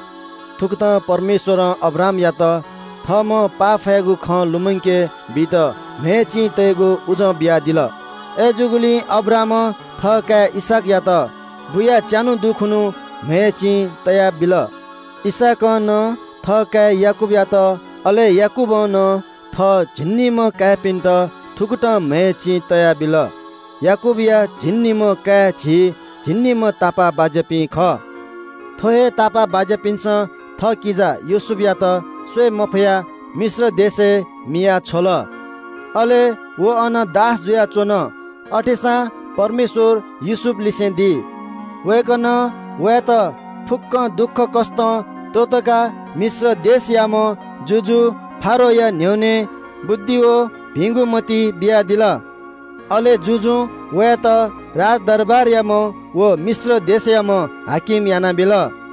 थुकत परमेश्वर अब्राम या त थम पाफेगु ख लुमंके बित मेची तेगु उज बिया दिल ए जुगुली अब्राम थका इसाक या त बुया चानु दुखुनु मेची तया बिल इसाक न थका याकुब या त अले याकुब न थ झिन्नीम का पिन्ट थुकुट मेची तया बिल याकुब या झिन्नीम का झि झिन्नीम तापा बाजपी ख थोहे तापा बाजपिन्स थ किजा युसुफ या त स्वे मफया मिश्र देशे मिया छोल अले वो अन दास जुया चोन अठेसा परमेश्वर युसुफ लिसे दी वेकन वे त फुक्क दुःख कष्ट तोतका मिश्र देश याम जुजु फारो या न्योने बुद्धिओ भिंगुमती बिया दिल अले जुजु वे त राज दरबार याम वो मिश्र देश याम हाकिम याना बिल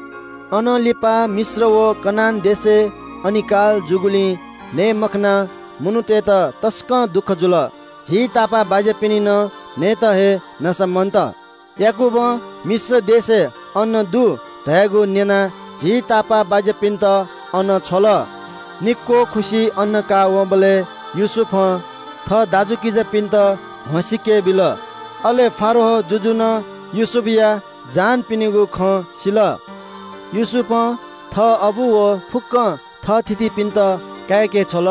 अनलिपा मिश्र वो कनान देशे अनिकाल जुगुली ने मखना मुनुटे त तस्क दुख जुल झी तापा बाजे पिनी न ने त हे न सम्मन्त याकुब मिश्र देशे अन्न दु धयागु नेना झी तापा बाजे पिन त अन्न छोल निक्को खुशी अन्न का वबले युसुफ थ दाजु किजे पिन त हसिके बिल अले फारो जुजुन युसुफिया जान पिनिगु ख सिल युसुफ थ अबु वो फुक्क थ थिति पिन त कायके छोल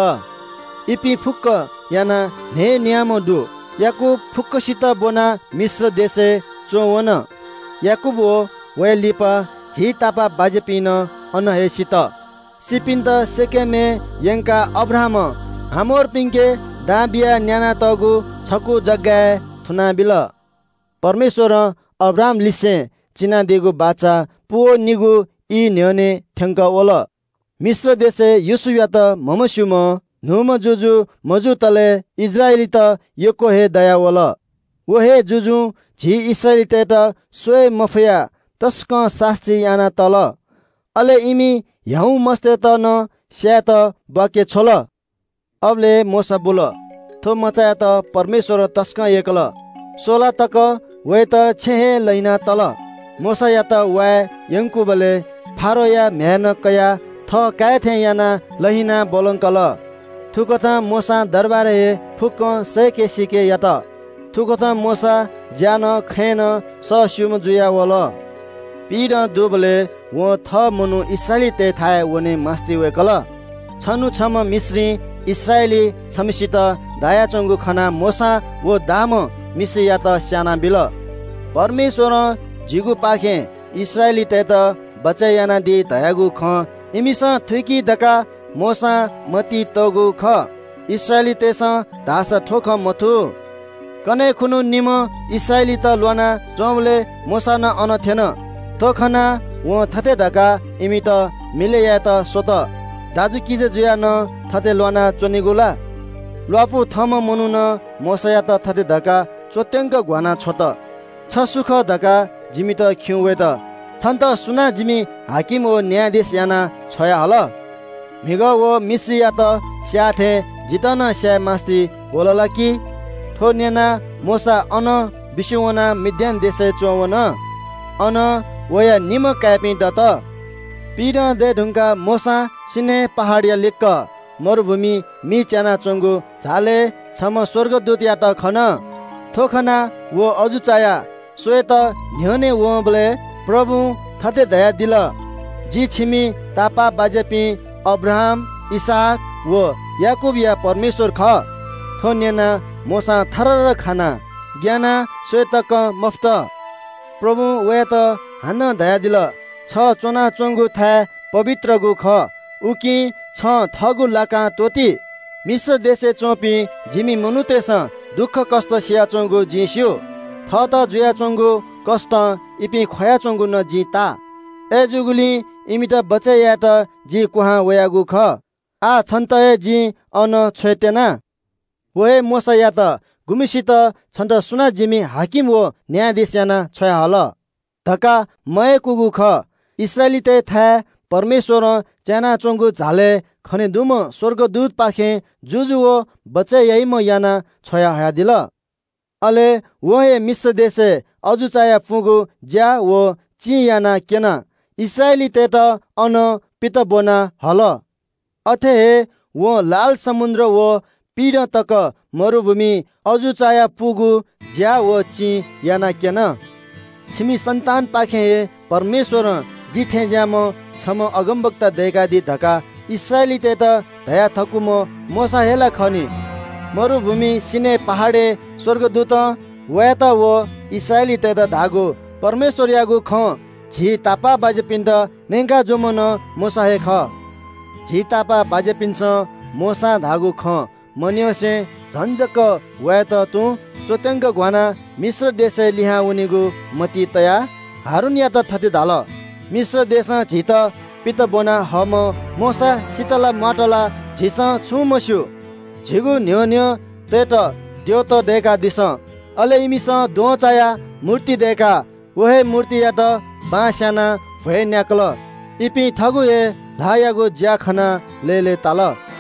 इपी फुक्क याना ने न्याम दु याकुब फुक्कसित बोना मिश्र देशे चोवन याकुब वो वे लिपा झी तापा बाजे पिन अन हेसित सिपिन्त सेकेमे यंका अब्राहम हामोर पिंके दाबिया न्याना तगु छकु जग्गा थुना बिल परमेश्वर अब्राहम लिसे चिना दिगु बाचा पुओ निगु इ न्यने थ्यंक ओल मिश्र देशे युसुया त ममसुम नुम जुजु मजु तले इजरायली त योको हे दया ओल वो हे जुजु झी इस्रायली त स्वे मफया तस्क शास्त्री याना तल अले इमी यहु मस्ते त न स्या त बके छोल अबले मोसा बोल थो मचाया त परमेश्वर तस्क एकल सोला तक वे त छेहे लैना तल मोसा या त वा यंकु बले फारो या म्यान कया थ काथे याना लहिना बोलंकल थुकथा मोसा दरबारे फुक सेके सिके या त थुकथा मोसा ज्यान खैन स सुम जुया वल पीड दुबले वो थ मनु इस्रायली ते थाए वने मस्ती वेकल छनु छम मिश्री इस्रायली छमिसित दाया चंगु खना मोसा वो दाम मिसिया त स्याना बिल परमेश्वर जिगु पाखे इस्रायली ते त बचयाना दि दयागु ख इमिस थुकी दका मोसा मती तगु ख इस्रायली तेस दास ठोख मथु कने खुनु निम इस्रायली त लोना चौले मोसा न अन थेन तो खना वो थते दका इमी त मिले या त सोत दाजु किजे जुया न थते लोना चोनिगुला लपु थम मनु न मोसया त थते धका चोत्यङ्क घ्वाना छोत छ सुख धका जिमी त खिउवे त छन्त सुना जिमी हाकिम ओ न्यायाधीश याना छया हल मिग ओ मिसिया त स्याठे जितन स्या मास्ती बोलला कि ठो नेना मोसा अन विश्वना मिद्यान देशे चोवन अन वया निम कापी दत पीड दे ढुङ्गा मोसा सिने पहाडिया लिक्क मरुभूमि मि च्याना चोङ्गु झाले छम स्वर्गदूत या त खन थोखना वो अजु चाया सोए त न्ह्यने वो बले प्रभु थते दया दिल जी छिमी तापा बाजेपी अब्राहम इसाक वो याकुब या परमेश्वर ख थोन्यना मोसा थरर खाना ज्ञाना सोए तक मफ्त प्रभु वे त हान दया दिल छ चोना चोङ्गु था पवित्र गु ख उकी छ थगु लाका तोती मिश्र देशे चोपी जिमी मनुतेस दुःख कष्ट सिया चोङ्गु जिस्यो थ त जुया चोङ्गु कष्ट इपि खया चोङ्गु न जिता ए जुगुली इमित बचया त जी कुहा वयागु ख आ छन्त ए जी अन छोतेना वे मोसा या त गुमिसित छन्त सुना जिमी हाकिम वो न्यायाधीश याना छया हल धका मय कुगु ख इस्राएली ते था परमेश्वर च्याना चोङ्गु झाले खने दुम स्वर्गदूत पाखे जुजु वो बचे यही म याना छया हया दिल अले वो हे मिश्र देशे अजु चाया पुगु ज्या वो ची याना केना इस्राएली ते त अन पित बोना हल अथे हे वो लाल समुद्र वो पीड तक मरुभूमि अजु चाया पुगु ज्या वो ची याना केना छिमी सन्तान पाखे हे परमेश्वर जिथे ज्याम छम अगमवक्ता देगा दि धका इस्राएली ते त दया थकुम मोसा हेला खनी मरुभूमि सिने पहाडे स्वर्गदूत वया त वो इस्राएली ते त धागो परमेश्वर यागु ख झी तापा बाजे पिण्ड नेंगा जोमन मोसा हे ख झी तापा बाजे पिन्छ मोसा धागु ख मन्योसे झन्झक वया त तु चोत्यङ्क घ्वाना मिश्र देशे लिहा उनीगु मती तया हारुन या त थति धाल मिश्र देश झित पित बोना हम मोसा शीतला माटला झिस छु मस्यु झिगु न्यो न्यो ते त त्यो त देका दिस अले इमिस दो चाया मूर्ति देका वहे मूर्ति या त बास्याना भए न्याकल इपि थगु ए धायागु ज्या खना ले ले ताल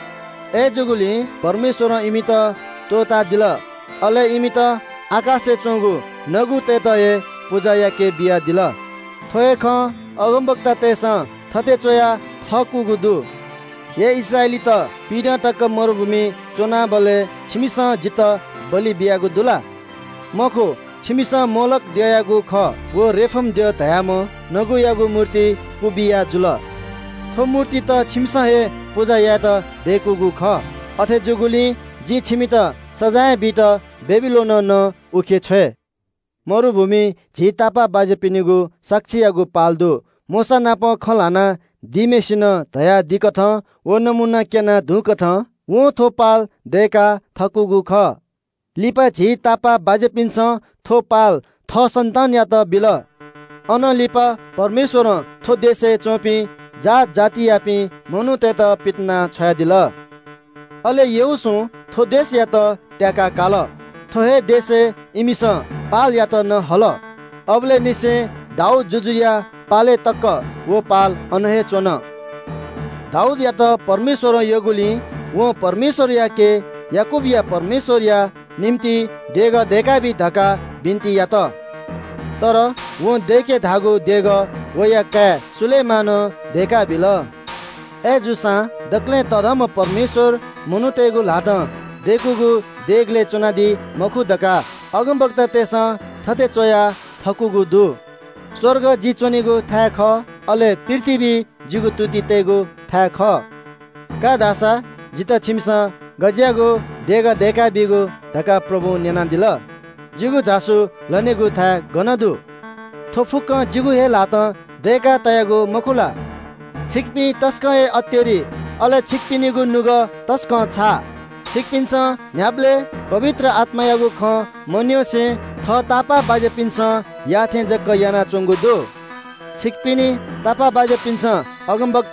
ए जुगुली परमेश्वर इमित तोता दिल अले इमित आकाशे चोङ्गु नगु ते त ए पूजा या के बिया दिल थोए ख अगमवक्ता तेस थते चोया थकुगु दु ये इस्राएली त पीडा टक मरुभूमि चोना बले छिमिस जित बलि बियागु दुला मखो छिमिस मोलक दियागु ख वो रेफम दियो धयाम नगु यागु मूर्ति कुबिया जुल थो मूर्ति त छिमिस हे पूजा या त देखुगु ख अठे जुगुली जी छिमि त सजाय बिट बेबिलोन न उखे छे मरुभूमि झी तापा बाजे पिनिगु साक्षी यागु पाल्दु मोसा नाप खलाना दिमेसिन धया दिकठ वो नमुना केना धुकठ वो थोपाल देका थकुगु ख लिपा झी तापा बाजे पिन्छ थोपाल थ सन्तान या त बिल अन लिपा परमेश्वर थो देशे चोपी जात जाति यापी मनु ते त पितना छया दिल अले येउसु थो देश या त त्याका काल थोहे देशे इमिस पाल या त न हल अबले निसे दाउद जुजुया पाले तक वो पाल अनहे चोन दाउद या त परमेश्वर यगुली वो परमेश्वर या के याकूब या परमेश्वर या निम्ति देग देका भी धका बिन्ती या त तर वो देके धागो देग वो या का सुलेमान देका बिल ए जुसा दक्ले तदम परमेश्वर मनुतेगु लाट देखुगु देगले चुनादी मखु दका अगमवक्ता तेस थते चोया थकुगु दु स्वर्ग जी चोनिगु था ख अले पृथ्वी जिगु तुति तेगु था ख का दासा जित छिमस गज्यागु देगा देका बिगु धका प्रभु नेना दिल जिगु जासु लनेगु था गनदु थोफुक जिगु हे लात देका तयागु मखुला छिकपि तस्क ए अत्यरी अले छिकपिनिगु नुग तस्क छा छिकपिन्छ न्याब्ले पवित्र आत्मा यागु ख मन्योसे थ तापा बाजे पिन्छ याथे जक्क याना चोङ्गु दो छिकपिनी तापा बाजे पिन्छ अगमवक्ता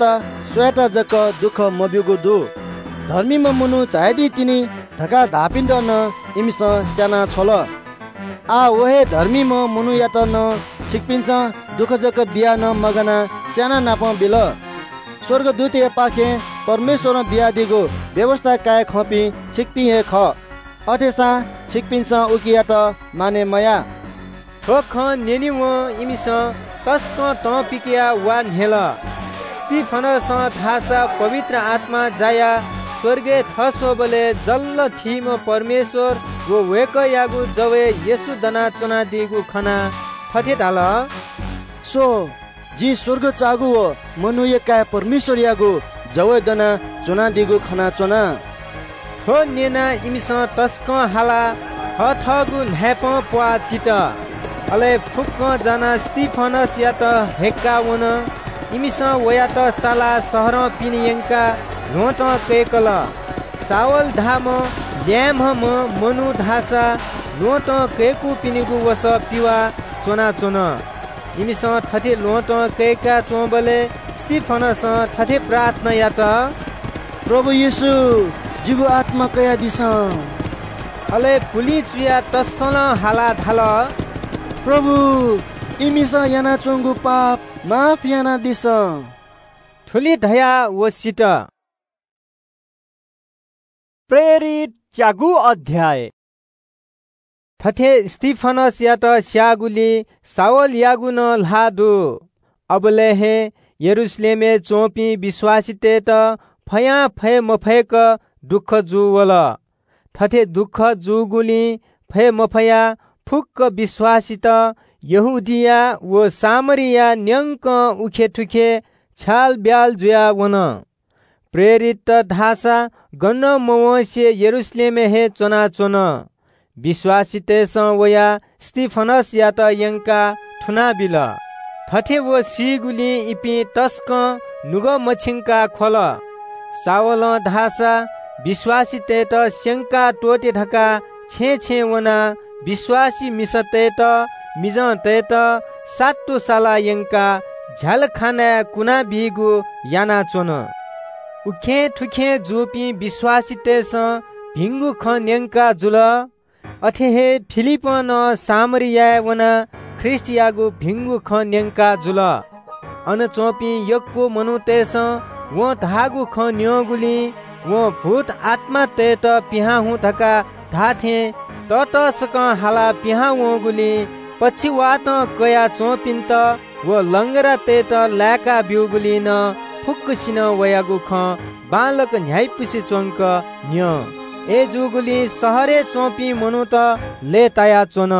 सोयाटा जक दुःख मबिगु दु धर्मी म मुनु चाहेदी तिनी धका धापिन्द न इमिस च्याना छोल आ ओहे धर्मी म मुनु यात न छिकपिन्छ दुःख जक बिया न मगना च्याना नाप बिल स्वर्गदूत या पाखे परमेश्वर बिया दिगो व्यवस्था काय खपी छिकपी हे ख अठेसा छिकपिन्छ उकियात माने मया ठोख नेनी व इमिस तस्क त पिकिया वा नेल स्टिफनस थासा पवित्र आत्मा जाया स्वर्गे थसो बले जल्ल थिम परमेश्वर वो वेक यागु जवे येसु दना चुना दिगु खना थथे डाल सो जी स्वर्ग चागु हो मनुय काय परमेश्वर यागु जवे दना चुना दिगु खना चुना थो नेना इमिस तस्क हाला हथगु न्याप प्वा तित अले फुक्क जना स्टिफनस यात हेक्का वन इमिस वयात साला सहर पिनियंका लोट केकल सावल धाम ल्याम म मनु धासा लोट केकु पिनिगु वस पिवा चोना चोन इमिस थथे लोट केका चोबले स्टिफनस थथे प्रार्थना यात प्रभु येशू जिगु आत्मा कया दिस अले पुली चुया तसल हाला धाल प्रभु इमिस याना चोंगु पाप माफ याना दिस ठुली धया वसित प्रेरित च्यागु अध्याय थथे स्टिफनस यात स्यागुली सावल यागु न लादु अबले हे यरुशलेमे चोपी विश्वासिते त फया फय मफयक दुःख जुवल थथे दुःख जुगुली फय मफया फुक्क विश्वासित यहुदिया व सामरिया न्यंक उखे ठुखे छाल ब्याल जुया वन प्रेरित धासा गन्न मवसे यरुशलेमे हे चोना चोन विश्वासिते स वया स्टिफनस यात यंका ठुना बिल थथे वो सिगुली इपि तस्क नुग मछिंका खोल सावल धासा विश्वासिते त शंका टोटे ढका छे छे वना विश्वासी मिसते त मिजते त सातु साला यंका झल खाना कुना बिगु याना चोन उखे ठुखे जोपी विश्वासिते स भिंगु ख न्यंका जुल अथे हे फिलिप न सामरिया वना ख्रिस्टियागु भिंगु ख न्यंका जुल अन चोपी यक्को मनुते स वो धागु ख न्योगुली वो भूत आत्मा ते त पिहा हु धका धाथे तटसक हाला पिहा वगुली पछि वात कया चोपिन्त वो लंगरा ते त लाका बिउगुली न फुक्कसिन वयागु ख बालक न्यायपुसी चोंक न्य ए जुगुली सहरे चोपी मनु त लेताया चोन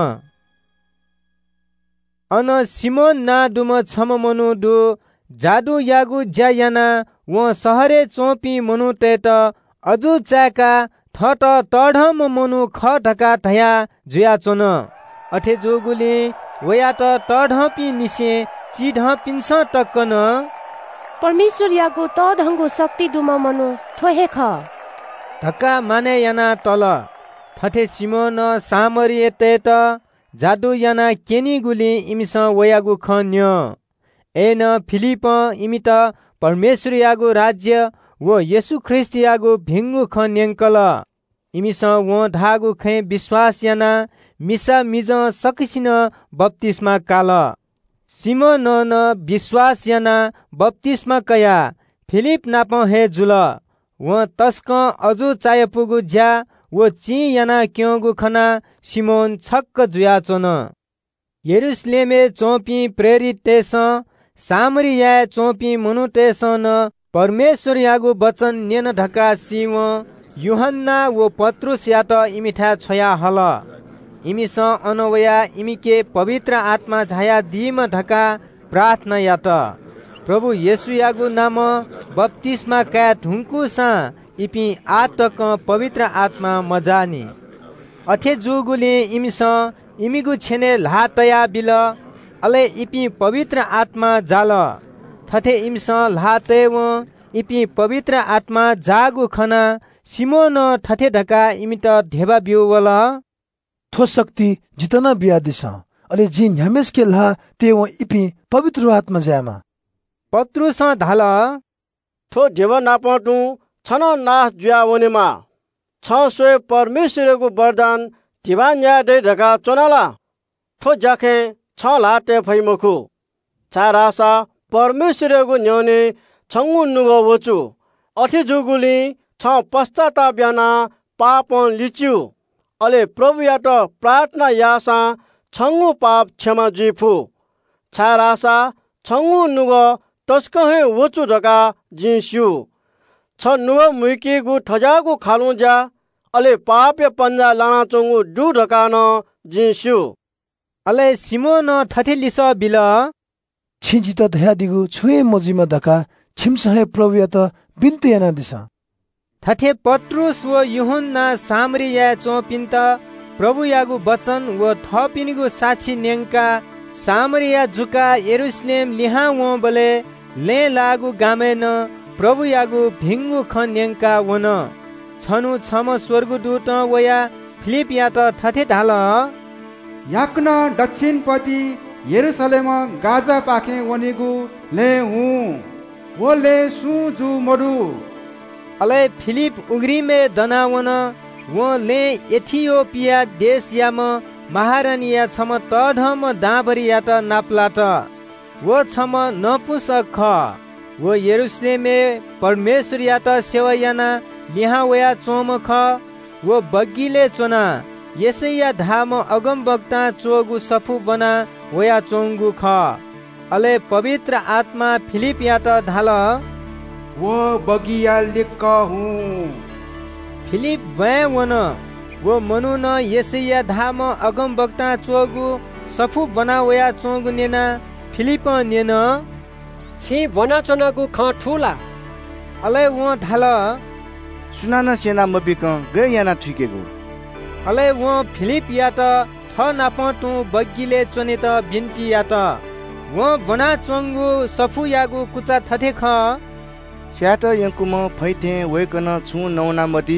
अन सिमोन ना दुम छम मनु दु जादु यागु ज्यायाना वो सहरे चोपी मनु ते त अजु चाका थट तढम मनु ख ढका धया जुया चोन अठे जोगुली वया त तढपी निसे चिढ पिन्छ टक्कन परमेश्वर यागु त ढंगु शक्ति दुम मनु ठोहे ख धक्का माने याना तल थथे सिमोन सामरिए ते त जादु याना केनी गुली इमिस वयागु खन्य एन फिलिप इमित परमेश्वर यागु राज्य वो येशू ख्रिस्ट यागु भिंगु खन्यंकल इमिस वो धागु खे विश्वास याना मिसा मिज सकिसिन बप्तिस्मा काल सिमोन न विश्वास याना बप्तिस्मा कया फिलिप नाप हे जुल वो तस्क अजु चाय पुगु ज्या वो ची याना क्योंगु खना सिमोन छक्क जुया चोन यरुशलेमे चोपी प्रेरित तेस सामरिया चोपी मनु तेस न परमेश्वर यागु वचन नेन ढका सिव युहन्ना वो पत्रुस यात इमिठा छोया हल इमिस अनवया इमिके पवित्र आत्मा झाया दीम ढका प्रार्थना यात प्रभु येशू यागु नाम बप्तिस्मा का ढुंकु सा इपि आतक पवित्र आत्मा मजानी अथे जुगुले इमिस इमिगु छेने लातया बिल अले इपि पवित्र आत्मा जाल थथे इमिस लाते व इपि पवित्र आत्मा जागु खना सिमोन थथे ढका इमित ढेबा बिउ वला थो शक्ति जितना बिया दिस अले जिन हमेस के ला ते व इपि पवित्र आत्मा जामा पत्रुस धाल थो जेव नापटु छन नाश जुया वनेमा छ सोय परमेश्वरको वरदान तिवा न्याय दे ढका चोनाला थो जाखे छ लाटे फैमखु चारासा परमेश्वरको न्याउने छंगु नुगो वचु अथि जुगुली छ पश्चाताप याना पाप लिच्यु अले प्रभु यात प्रार्थना यासा छंगु पाप क्षमा जिफु छारासा छंगु नुगो तस्कहे वचु ढका जिस्यु छ नुगो मुइकेगु ठजागु खालुजा अले पाप पन्जा लाना चंगु दु ढका न जिस्यु अले सिमोन ठठे लिस बिल छिजित धया दिगु छुए मजिमा दका छिमसहे प्रभु यात बिन्ते याना दिस ठठे पत्रुस व यूहन्ना सामरिया चोपिन्त प्रभु यागु वचन व थपिनिगु साक्षी न्याङ्का सामरिया जुका यरुशलेम लिहा व बले ले लागु गामेन प्रभु यागु भिंगु ख न्याङ्का वन छनु छम स्वर्गदूत वया फिलिप यात ठठे ढाल याक्न दक्षिणपति यरुशलेम गाजा पाखे वनेगु ले हु वो ले सु जु मडु अले फिलिप उग्रीमे दनावन वो ले एथियोपिया देश याम महारानिया छम तढम दाबरिया त नाप्लाट वो छम नपुसक ख वो यरुशलेमे परमेश्वर या त सेवयाना लिहा वया चोम ख वो बग्गीले चोना यसैया धाम अगम वक्ता चोगु सफु बना वया चोंगु ख अले पवित्र आत्मा फिलिप या त ढाल वो बगिया लिक्क हूँ फिलिप वै वन वो मनु न यसैया धाम अगम वक्ता चोगु सफु बना वया चोंगु नेना फिलिप नेन छि बना चोनागु ख ठुला अले वो ढाल सुनाना सेना मबिक गे याना ठिकेगु अले वो फिलिप या त ठ नापटु बग्गीले चोने त बिन्ती या त वो बना चोंगु सफु यागु कुचा ठठे ख स्याट यंकुम फैथे वैकन छु नौना मदी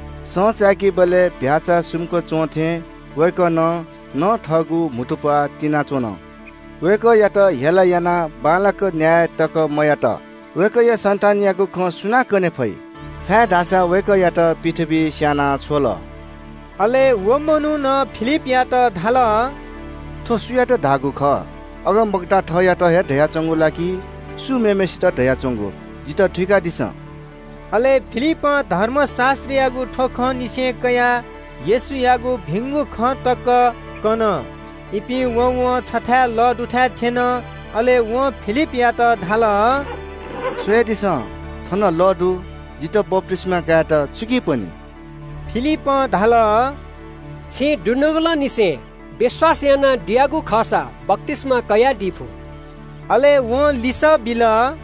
सचाकी बले भ्याचा सुमको चोथे वैकन न ठगु मुटुपा तिना चोन वैक यात हेला याना बालक न्याय तक मयात वैक या सन्तान यागु ख सुना कने फै छा ढासा वैक यात पृथ्वी स्याना छोल अले वो मनु न फिलिप या त ढाल थो सुया त ढागु ख अगम बक्ता ठ या त हे धया चंगु लाकी सु मेमेसित धया चंगु जित ठिका दिस अले फिलिप धर्मशास्त्र यागु ठोख निसे कया येसु यागु भिंगु ख तक कन इपि वो वो छठा लड उठा थेन अले वो फिलिप या त ढाल सोया दिस थन लडु जित बप्तिस्मा का त चुकी पनि फिलिप ढाल छि दुनुगला निसे विश्वास याना डियागु खसा बक्तिस्मा कया दिफु अले वो लिस बिल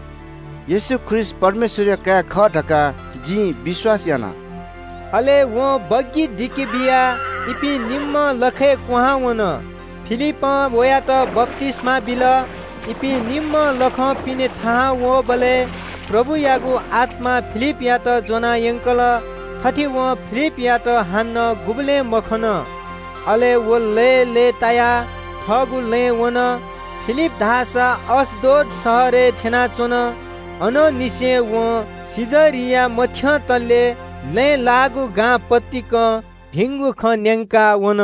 येशू ख्रिस्ट परमेश्वर का ख ढका जी विश्वास याना अले वो बग्गी दिकी बिया इपि निम्म लखे कुहा वन फिलिप वया त बप्तिस्मा बिल इपि निम्म लख पिने था वो बले प्रभु यागु आत्मा फिलिप या त जोना यंकल थठी वो फिलिप या त हान्न गुबले मखन अले वो ले ले ताया ठगु ले वन फिलिप धासा अस्दोद शहरे थेना चोन अन निसे वो सिजरिया मध्य तले ले लागु गा पत्तिक भिंगु ख न्याङ्का वन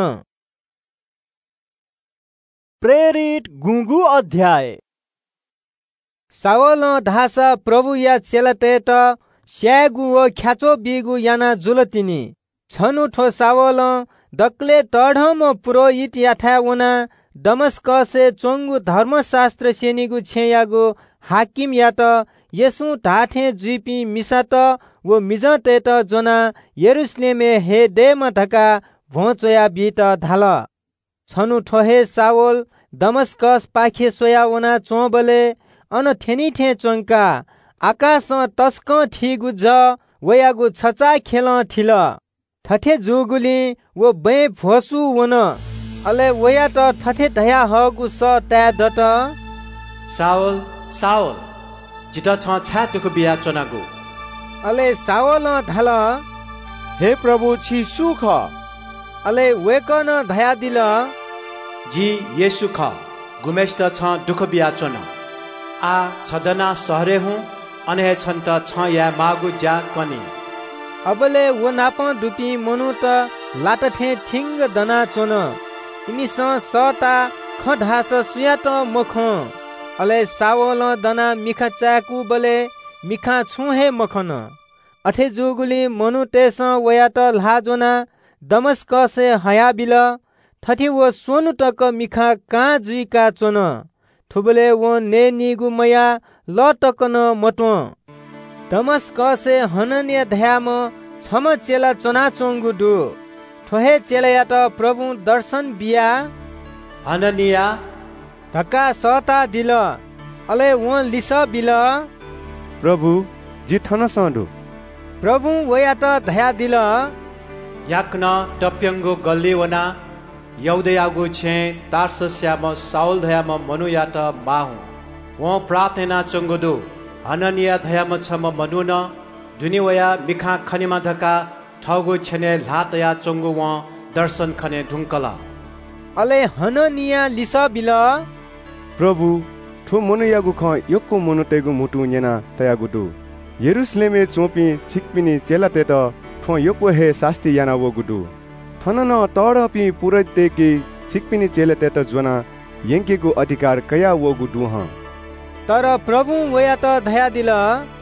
प्रेरित गुंगु अध्याय सावल धासा प्रभु या चेलते त स्यागु व ख्याचो बिगु याना जुलतिनी छनु ठो सावल दक्ले तढम पुरोहित याथा वना दमस्कसे चोंगु धर्मशास्त्र सेनिगु छेयागु हाकिम या त यसु ढाठे जुपी मिसात वो मिजते त जोना यरुशलेमे हे देम ढका भोचया बित ढाल छनु ठोहे सावल दमस्कस पाखे सोया वना चोबले अन थेनी थे चोंका आकाश तस्क ठिगु ज वयागु छचा खेल थिल ठठे जुगुली वो बे भोसु वन अले वया त ठठे धया हगु स ता दट सावल सावल जित छ छा तुको बिया चनागु अले सावल ढाल हे प्रभु छि सुख अले वेकन धया दिल जी येशु ख गुमेष्ट छ दुख बिया चना आ छदना सहरे हूँ अनहे छन् त छ या मागु ज्या कनी अबले वो नाप डुपी मनु त लाटठे ठिङ्ग दना चोन इमिस सता खढास सुयाट मख अले सावल दना मिखा चाकु बले मिखा छुहे मखन अठे जुगुली मनु टेस वयाट लाजोना दमस्कसे हया बिल ठठी वो सोनु टक मिखा का जुइका चोन थुबले वो ने निगु मया ल टकन मटो दमस्कसे हनन्य ध्याम छम चेला चोना चोंगु दु ठोहे चेलायाट प्रभु दर्शन बिया हननिया धक्का सता दिल अले वो लिस बिल प्रभु जी ठन सडु प्रभु वयाट धया दिल याक्न टप्यंगो गल्लीवना यौदयागु छे तार्सस्याम साउल धयाम मनुयाट माहु वो प्रार्थना चंगुदु अननिया धयाम छम मनुन दुनिवया मिखा खनिमा धका ठगु छने लातया चंगु व दर्शन खने ढुंकला अले हननिया लिस बिल प्रभु ठो मनुयागु ख यक्को मनुतेगु मुटु न्यना तयागुदु यरुशलेमे चोपी छिकपिनी चेलाते त ठो यक्को हे शास्ति याना वगुदु थनन तडपी पुरैतेकी छिकपिनी चेलाते त जोना यंकेगु अधिकार कया वगुदु ह तर प्रभु वया त धया दिल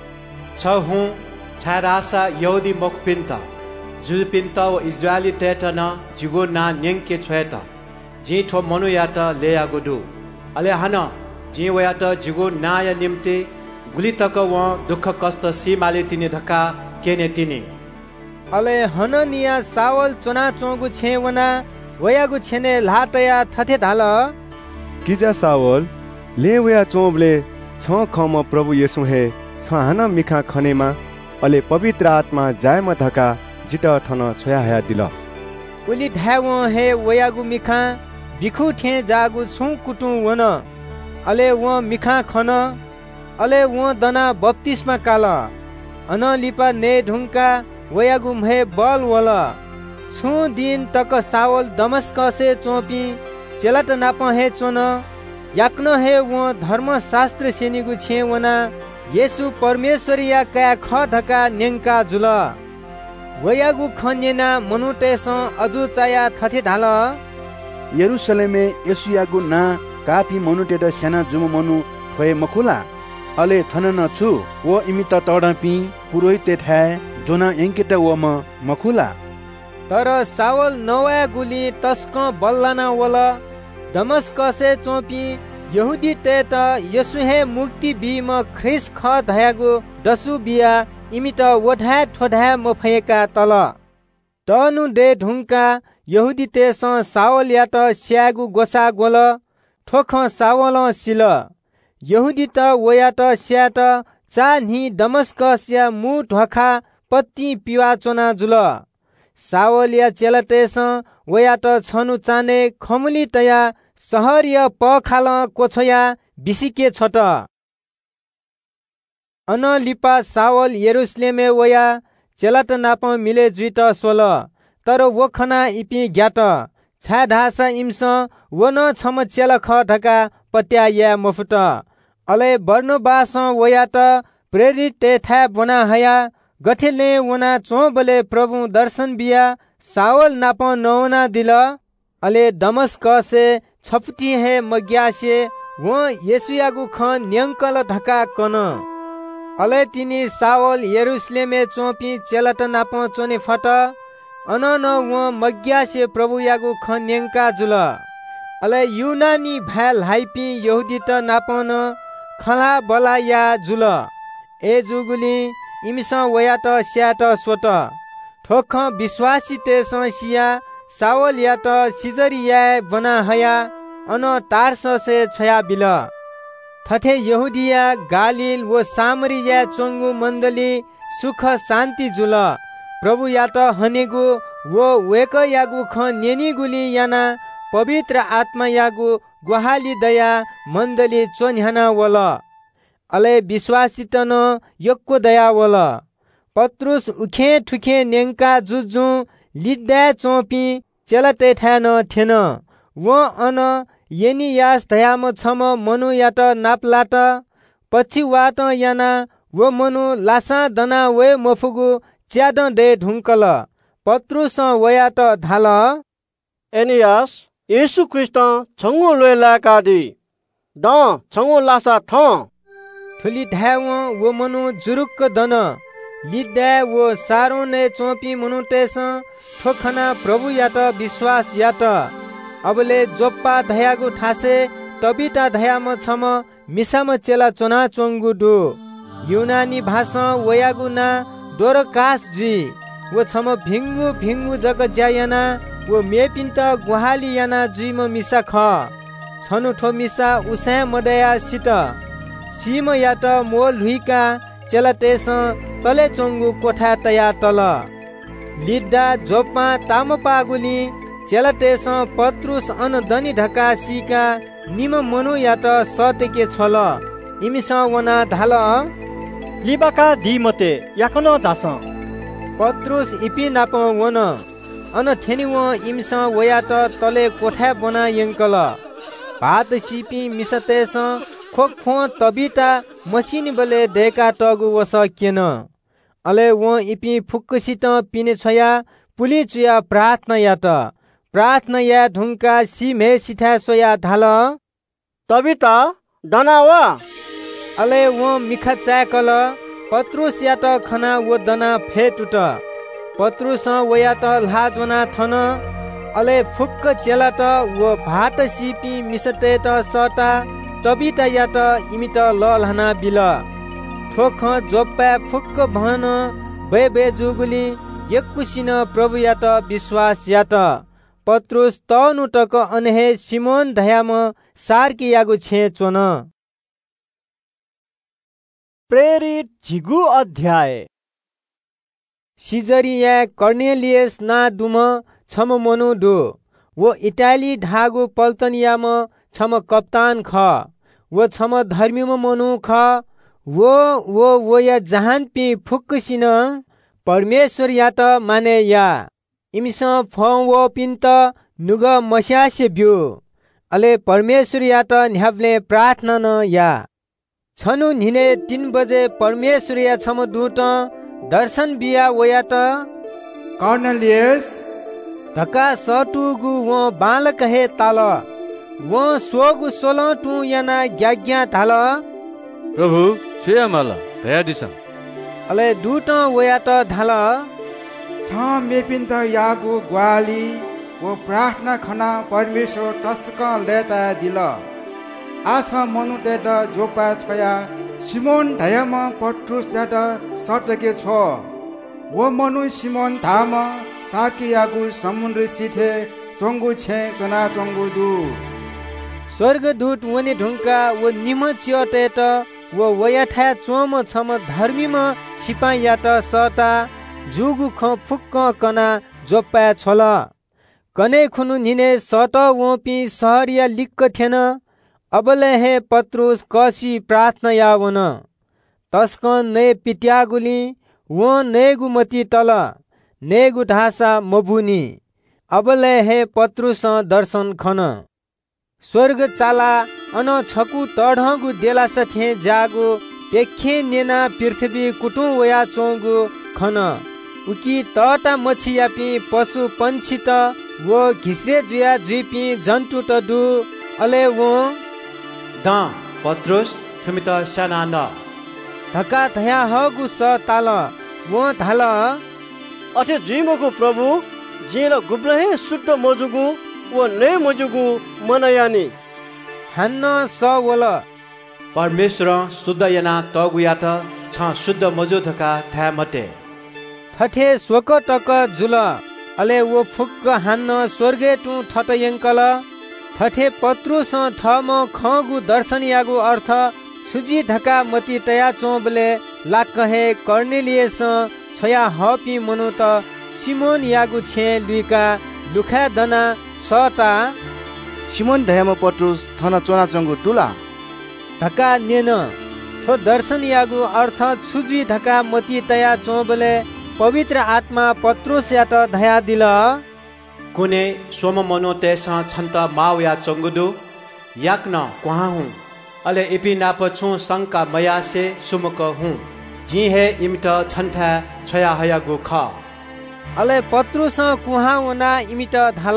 छ हूं छारासा यौदी मुखपिन्त जुपिन्त व इजरायली टेटन जिगो ना न्यंके छ्वेत जी ठो मनुयाट लेयागुदु अले हन जी वयाट जिगो नाय निम्ति गुली तक व दुख कष्ट सीमाले तिने धक्का केने तिने अले हननिया सावल चोना चोंगु छेवना वयागु छेने लातया ठठे धाल किजा सावल ले वया चोबले छ खम प्रभु येशु हे छ हाना मिखा खनेमा अले पवित्र आत्मा जायमा धका जित ठन छोया हया दिल उली धाव हे वयागु मिखा बिखु ठे जागु छु कुटु वन अले व मिखा खन अले व दना बप्तिस्मा काल अन लिपा ने ढुंका वयागु म्हे बल वल छु दिन तक सावल दमस्कसे चोपी चेलाट नाप हे चोन याक्न हे व धर्म शास्त्र सेनिगु छे वना येशु परमेश्वरिया का ख धका नेंका जुल वयागु खन्यना मनुटेस अजु चाया ठठे ढाल यरुशलेमे येशुयागु ना कापी मनुटेट सेना जुम मनु ठोए मखुला अले थनन छु वो इमित तडपी पुरोहिते थाए जोना एंकेट वो म मखुला तर सावल नवा गुली तस्क बल्लाना वला दमस्कसे चोपी यहुदी तेत यसु हे मुक्ति बीम ख्रिस ख धयागु दसु बिया इमित वढा ठोढा मफयका तल तनु दे ढुंका यहुदी तेस सावल यात स्यागु गोसा गोल ठोख सावल सिल यहुदी त वयात स्यात चा नि दमस्कस्या मु ढखा पत्ती पिवा चोना जुल सावलिया चेलतेस वयात छनु चाने खमुली तया सहरिय पखाल कोछया बिसिके छट अन लिपा सावल यरुशलेमे वया चेलात नाप मिले जुइत सोल तर वो खना इपि ज्ञात छा ढासा इम्स वन छम चेला ख ढका पत्या या मफुट अले बर्नबास वयात प्रेरित तेथा बना हया गठेले वना चोबले प्रभु दर्शन बिया सावल नाप नौना दिल अले दमस्कसे छपटी हे मग्यासे वो येशुयागु ख न्यंकल धका कन अले तिनी सावल यरुशलेमे चोपी चेलाट नाप चोने फट अनन वो मग्यासे प्रभु यागु ख न्यंका जुल अले युनानी भाल हाइपी यहुदीत नापन खला बला या जुल ए जुगुली इमिस वयात स्याट स्वत ठोख विश्वासी तेस सिया सावल यात सिजरिया बना हया अन तार्स से छया बिल थथे यहुदिया गालिल वो सामरिया चोंगु मंडली सुख शांति जुल प्रभु यात हनेगु वो वेक यागु ख नेनी गुली याना पवित्र आत्मा यागु गुहाली दया मंडली चोन्याना वल अले विश्वासित न यक्को दया वल पत्रुस उखे ठुखे नेंका जुजु लिद्दा चोपी चेलते थान थेन वो अन येनी यास दयाम छम मनु यात नापलाट पछि वात याना वो मनु लासा दना वे मफुगु च्याड दे ढुङ्कल पत्रुस वया त धाल एनियास येशू ख्रिस्ट छंगो लोयला कादी द छंगो लासा थ थुली धाव वो मनु जुरुक्क दन लिद्दा वो सारो ने चोपी मनु टेस ठोखना प्रभु यात विश्वास यात अबले जोप्पा धयागु ठासे तबिता धयाम छम मिसाम चेला चोना चोंगु दु यूनानी भाषा वयागु ना डोरकास जी वो छम भिंगु भिंगु जग ज्यायना वो मेपिन्त गुहाली याना जुइम मिसा ख छनु ठो मिसा उसा मडया सित सीम यात मोल हुइका चेला तेस तले चोंगु कोठा तया तल लिद्दा जोपा तामपागुली चेला तेस पत्रुस अन दनी ढका सीका निम मनु यात सतेके छल इमिस वना धाल लिबाका दिमते याकन जास पत्रुस इपि नाप वन अन थेनि व इमिस वयात तले कोठा बना यंकल भात सिपी मिसतेस खोखो तबिता मसिनी बले देका टगु वस केन अले व इपि फुक्कसित पिने छया पुली चुया प्रार्थना यात प्रार्थना या धुंका सिमे सिथा सोया धाल तबिता दनावा अले व मिखा चाकल पत्रुस यात खना वो दना फेटुट पत्रुस वयात लाजवना थन अले फुक्क चेला त वो भात सिपी मिसते त सता तबिता यात इमित ललहना बिल ठोख जोप्पा फुक्क भन बे बे जुगुली यक्कुसिन प्रभु यात विश्वास यात पत्रुस तनुटक अनहे सिमोन धयाम सार्की यागु छे चोन प्रेरित झिगु अध्याय सिजरिया कर्नेलियस ना दुम छम मनु दु वो इटाली ढागु पल्तनियाम छम कप्तान ख वो छम धर्मीम मनु ख वो वो वो या जहान पि फुक्कसिन परमेश्वर या त माने या इमिस फ वो पिन्त नुग मस्यासे ब्यु अले परमेश्वर या त न्याब्ले प्रार्थना न या छनु निने तीन बजे परमेश्वर या छम दूत दर्शन बिया वया त कर्नेलियस धक्का सटुगु वो बालक हे ताल वो सोगु सोल टु याना ग्याग्या थाल प्रभु छेमाला भया दिस अले दूत वया त धाल छ मेपिन्त यागु ग्वाली वो प्रार्थना खना परमेश्वर टस्क लेता दिल आछ मनु तेट जोपा छया सिमोन धयम पत्रुस यात सटके छ वो मनु सिमोन धाम सार्की यागु समुद्र सिथे चोंगु छे चोना चोंगु दु स्वर्गदूत वने ढुंका वो निम च्यटेट वो वयाथा चोम छम धर्मीम छिपा यात सता जुगु ख फुक्क कना जोप्पा छल कने खुनु निने सट वोपी सहरिया लिक्क थेन अबले हे पत्रुस कसी प्रार्थना यावन तस्क ने पित्यागुली वो नेगु मती तल नेगु ढासा मबुनी अबले हे पत्रुस दर्शन खन स्वर्ग चाला अन छकु तढगु देलास थे जागु पेखे नेना पृथ्वी कुटु वया चोंगु खन उकी तटा मछियापी पशु पंछी त वो घिस्रे जुया जुइपी जन्तु त दु अले वो द पत्रुस थुमित साना न धक्का थया हगु स ताल वो धाल अथे जिमको प्रभु जेल गुब्लहे शुद्ध मजुगु वो ने मजुगु मनयानी हन्न स वल परमेश्वर शुद्ध याना तगुया त छ शुद्ध मजु धका था मते थथे स्वक टक जुल अले वो फुक्क हान्न स्वर्गे टु ठट यंकल थथे पत्रुस थम खगु दर्शन यागु अर्थ सुजी धका मती तया चोबले लाकहे कर्नेलियस छया हपी मनु त सिमोन यागु छे लुका लुखा दना सता सिमोन धयम पत्रुस थन चोना चंगु टुला धका नेन थो दर्शन यागु अर्थ सुजी धका मती तया चोबले पवित्र आत्मा पत्रुस यात धया दिल कुने सोम मनो तेसा छन्त माव या चंगुदु याक्न क्वाहा हूं अले इपि नाप छु संका मयासे सुमक हूं जी हे इमिट छन्ठा छया हयागु ख अले पत्रुस कुहा वना इमिट धाल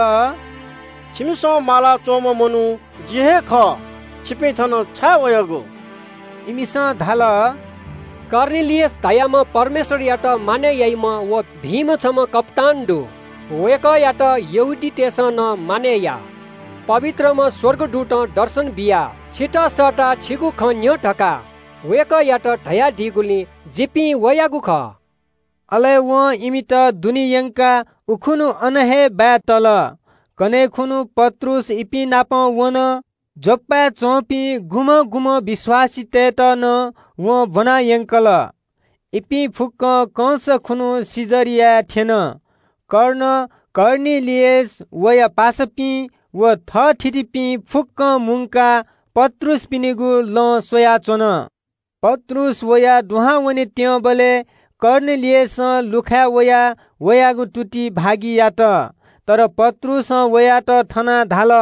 छिमिस माला चोम मनु जिहे ख छिपि थन छा वयगु इमिस धाल कर्नेलियस दयाम परमेश्वर यात माने याइम व भीम छम कप्तान दु वेक यात यहुदी तेस न माने या पवित्र म स्वर्गदूत दर्शन बिया छिटा सटा छिगु खन्यो ढका वेक यात ढया दिगुली जिपि वयागु ख अले व इमित दुनियंका उखुनु अनहे बा तल कने खुनु पत्रुस इपि नाप वन जोप्पा चोपी गुम गुम विश्वासी तेत न व बना यंकल इपि फुक्क कंस खुनु सिजरिया थेन कर्ण कर्नेलियस वया पासपी व थ थितिपी फुक्क मुंका पत्रुस पिनिगु ल सोया चोन पत्रुस वया दुहा वने त्यो बले कर्नेलियस लुखा वया वयागु टुटी भागी यात तर पत्रुस वया त थना धाल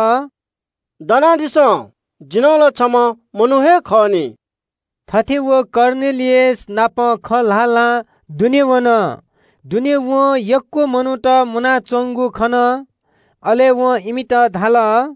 दना दिस जिनल छम मनुहे खनी थथे वो कर्नेलियस नाप खलाला दुने वन दुने वो यक्को मनुट मुना चंगु खन अले वो इमित धाल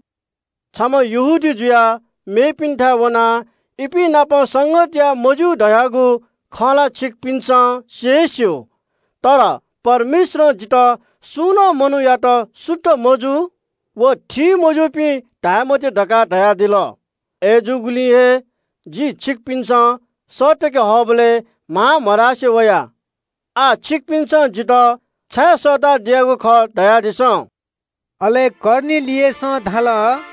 छम यहुदी जुया मे पिन्था वना इपि नाप संगत्या मजु दयागु खला छिक पिन्छ शेष्यो तर परमेश्वर जित सुन मनु यात सुट मजु वो थी मजु पि तामते ढका ढया दिल एजुगुली हे जी छिक पिन्छ सटके हबले मा मरासे वया आ छिक पिन्छ जित छ सदा दियागु ख ढया दिस अले कर्नेलियस धाल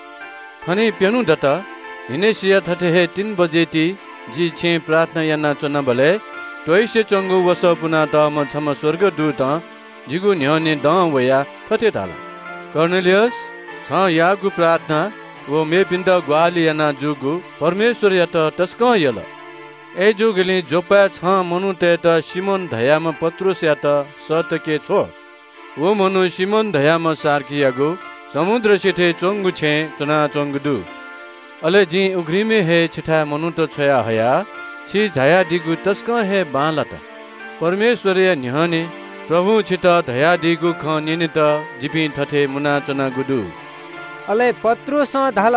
फनी पेनु दता हिनेसिया थथे हे तीन बजे ती जी छे प्रार्थना याना चोना भले टोइसे चंगु वस पुना त म छम स्वर्ग दूत जिगु न्यने द वया थथे धाल कर्नेलियस छ यागु प्रार्थना वो मे पिन्द ग्वाली याना जुगु परमेश्वर यात तस्क यल ए जुगली जोपा छ मनु ते त सिमोन धयाम पत्रुस यात सतके छो वो मनु सिमोन धयाम सार्कियागु समुद्र सेठे चोंगु छे चुना चोंगदु अले जी उग्रीमे हे छिठा मनु त छया हया छि झाया दिगु तस्क हे बालत परमेश्वरीय न्हने प्रभु छिटा धया दिगु ख निनित जिपि थथे मुना चुना गुदु अले पत्रुस धाल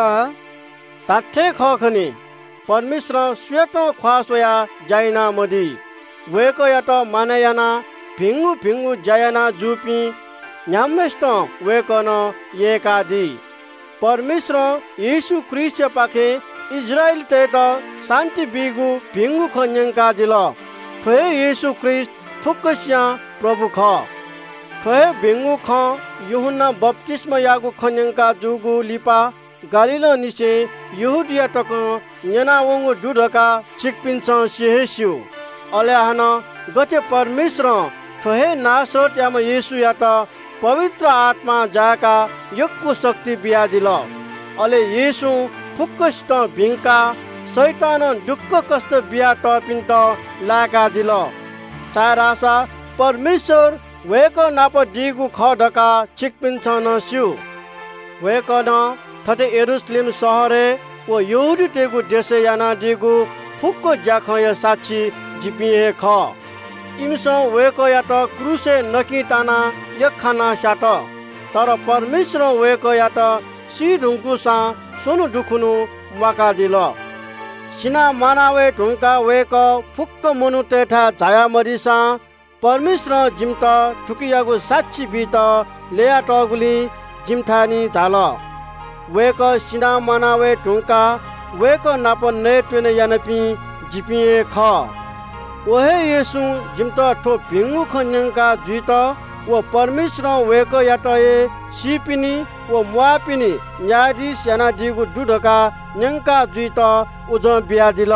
ताठे खखनी परमेश्वर श्वेत ख्वासया जाइना मदी वेक यात मानयाना भिंगु भिंगु जायना जुपी न्यामेस्त वेकन येकादी परमेश्वर यीशु क्रिस्ट पाखे इजराइल तेत शान्ति बिगु भिंगु खन्यंका दिल थोए यीशु क्रिस्ट फुक्कस्या प्रभु ख थोए भिंगु ख यूहन्ना बप्तिस्मा यागु खन्यंका जुगु लिपा गालिल निसे यहुदिया तक न्यना वंगु दुडका छिकपिन्छ सिहेस्यु अलेहान गते परमेश्वर थोए नासरत याम यीशु यात पवित्र आत्मा जाका यक्कु शक्ति बिया दिल अले यीशु फुक्कस्त भिंका शैतान दुःख कष्ट बिया टपिन्त लाका दिल चार आशा परमेश्वर वेक नाप दिगु खडका छिकपिन्छ नस्यु वेक न थते यरुशलेम शहरे वो यहुदी तेगु देशे याना दिगु फुक्क ज्याखय साक्षी जिपिए ख इमस वेक यात क्रुसे नकी ताना यखाना सात तर परमेश्वर वेक यात सी ढुंकु सा सोनु दुखुनु मका दिल सिना मानावे ढुंका वेक फुक्क मनु तेथा जाया मरिसा परमेश्वर जिमता ठुकियागु साक्षी बित लेया टगुली जिमथानी झाल वेक सिना मानावे ढुंका वेक नाप ने ट्वेने यानपी जिपिए ख ओहे येसु जिमता ठो भिंगु खन्यंका जुइत वो परमेश्वर वेक यातए सिपिनी वो मुआपिनी न्यायाधीश याना दिगु दुडका न्यंका जुइत उज बिया दिल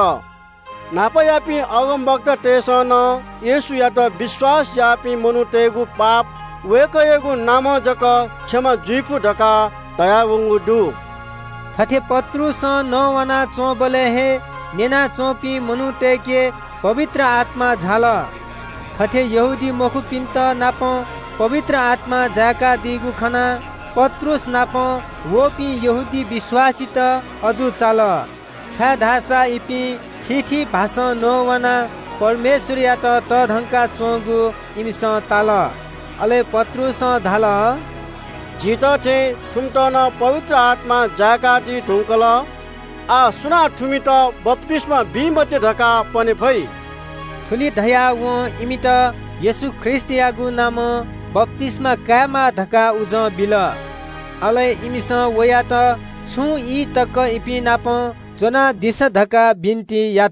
नापयापी अगम भक्त टेसन येसु यात विश्वास यापी मनु तेगु पाप वेक येगु नाम जक क्षमा जुइफु ढका दया वंगु दु थथे पत्रुस नवना चोबले हे नेना चोपी मनु तेके पवित्र आत्मा झाल थथे यहुदी मखु पिन्त नाप पवित्र आत्मा जाका दिगु खना पत्रुस नाप वोपी यहुदी विश्वासित अजु चाल छा धासा इपी ठिठी भाषा नवना परमेश्वर या त त ढंका चोंगु इमिस ताल अले पत्रुस धाल जित थे ठुमत न पवित्र आत्मा जाका दि ढुंकल आ सुना ठुमी त बप्तिस्मा बिमते ढका पने भई ठुली धया व इमित येशू ख्रिस्ट यागु नाम बप्तिस्मा कामा ढका उज बिल अले इमिस वया त छु इ तक इपि नाप जोना दिस ढका बिन्ती यात।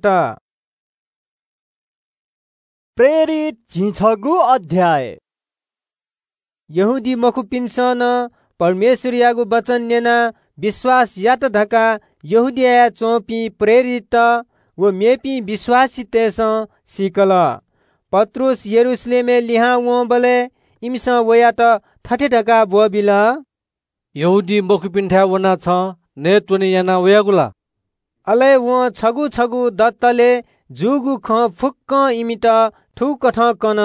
प्रेरित झिछगु अध्याय। यहुदी मखुपिन्सन परमेश्वर यागु वचन नेना विश्वास यात ढका यहुदिया चोपी प्रेरित व मेपी विश्वासी तेस सिकल पत्रुस यरुशलेमे लिहा वो बले इमिस वया त थटे ढका बोबिल यहुदी मखुपिन्ठा वना छ ने तुनि याना वयागुला अले वो छगु छगु दत्तले जुगु ख फुक्क इमित ठुक ठ कन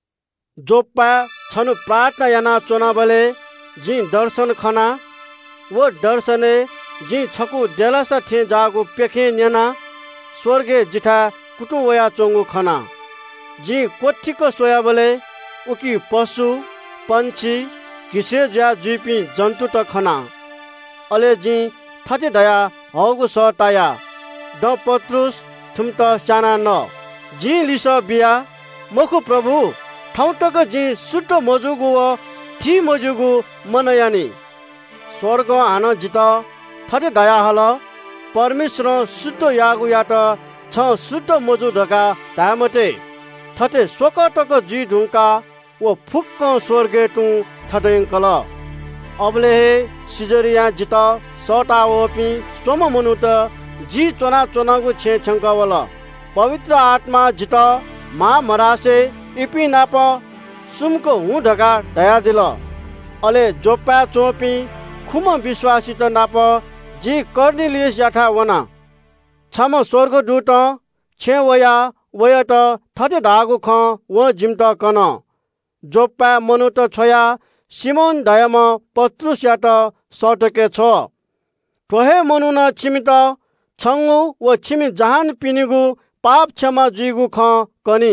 जोप्पा छनु प्रार्थना याना चोना बले जी दर्शन खना वो दर्शने जी छकु देलस थे जागु पेखे न्याना स्वर्गे जिठा कुटु वया चोंगु खना जी कोठीको सोया बले उकी पशु पंछी किसे ज्या जुपी जन्तु त खना अले जी थते दया हगु सताया द पत्रुस थुमत साना न जी लिस बिया मखु प्रभु ठाउँटक जी सुट्ट मजुगु व ठी मजुगु मनयानी स्वर्ग आन जित थते दया हल परमेश्वर सुट्ट यागु यात छ सुट्ट मजु ढका तामते थते सोकटक जी ढुंका व फुक्क स्वर्गे तु थटेंकल अबले सिजरिया जित सटा ओपी सोम मनुत जी चोना चोनागु छे छंकावल पवित्र आत्मा जित मा मरासे इपी नाप सुमको हु ढका दया दिल अले जोपा चोपी खुम विश्वासित नाप जी कर्नेलियस याठा वना छम स्वर्ग दूत छे वया वया त थते धागु ख व जिमत कन जोपा मनुत छोया सिमोन दयाम पत्रुस यात सटके छ तोहे मनुना छिमित छंगु व छिमि जहान पिनिगु पाप क्षमा जुइगु ख कनी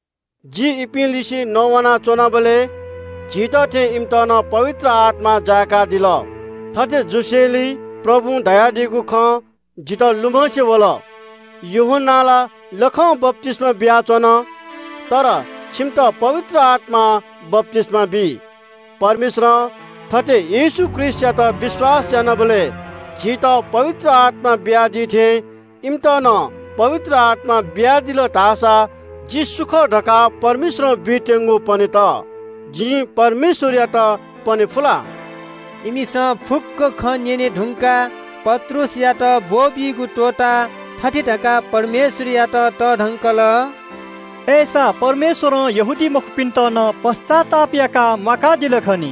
जी इपिलिसी नवना चोना बले जित थे इम्तन पवित्र आत्मा जाका दिल थते जुसेली प्रभु दया दिगु ख जित लुमसे वल यूहन्नाला लख बप्तिस्मा ब्याचन तर छिमत पवित्र आत्मा बप्तिस्मा बि परमेश्वर थते यीशु ख्रिस्ट यात विश्वास जान बले जित पवित्र आत्मा ब्यादि थे इम्तन पवित्र आत्मा ब्यादिल तासा जी सुख ढका परमेश्वर बिटेंगु पनि त जी परमेश्वर यात पनि फुला इमिस फुक्क ख नेने ढुंका पत्रुस यात बोबिगु टोटा थटे ढका परमेश्वर यात त ढंकल ऐसा परमेश्वर यहुदी मुखपिन्त न पश्चाताप याका मका दिल खनी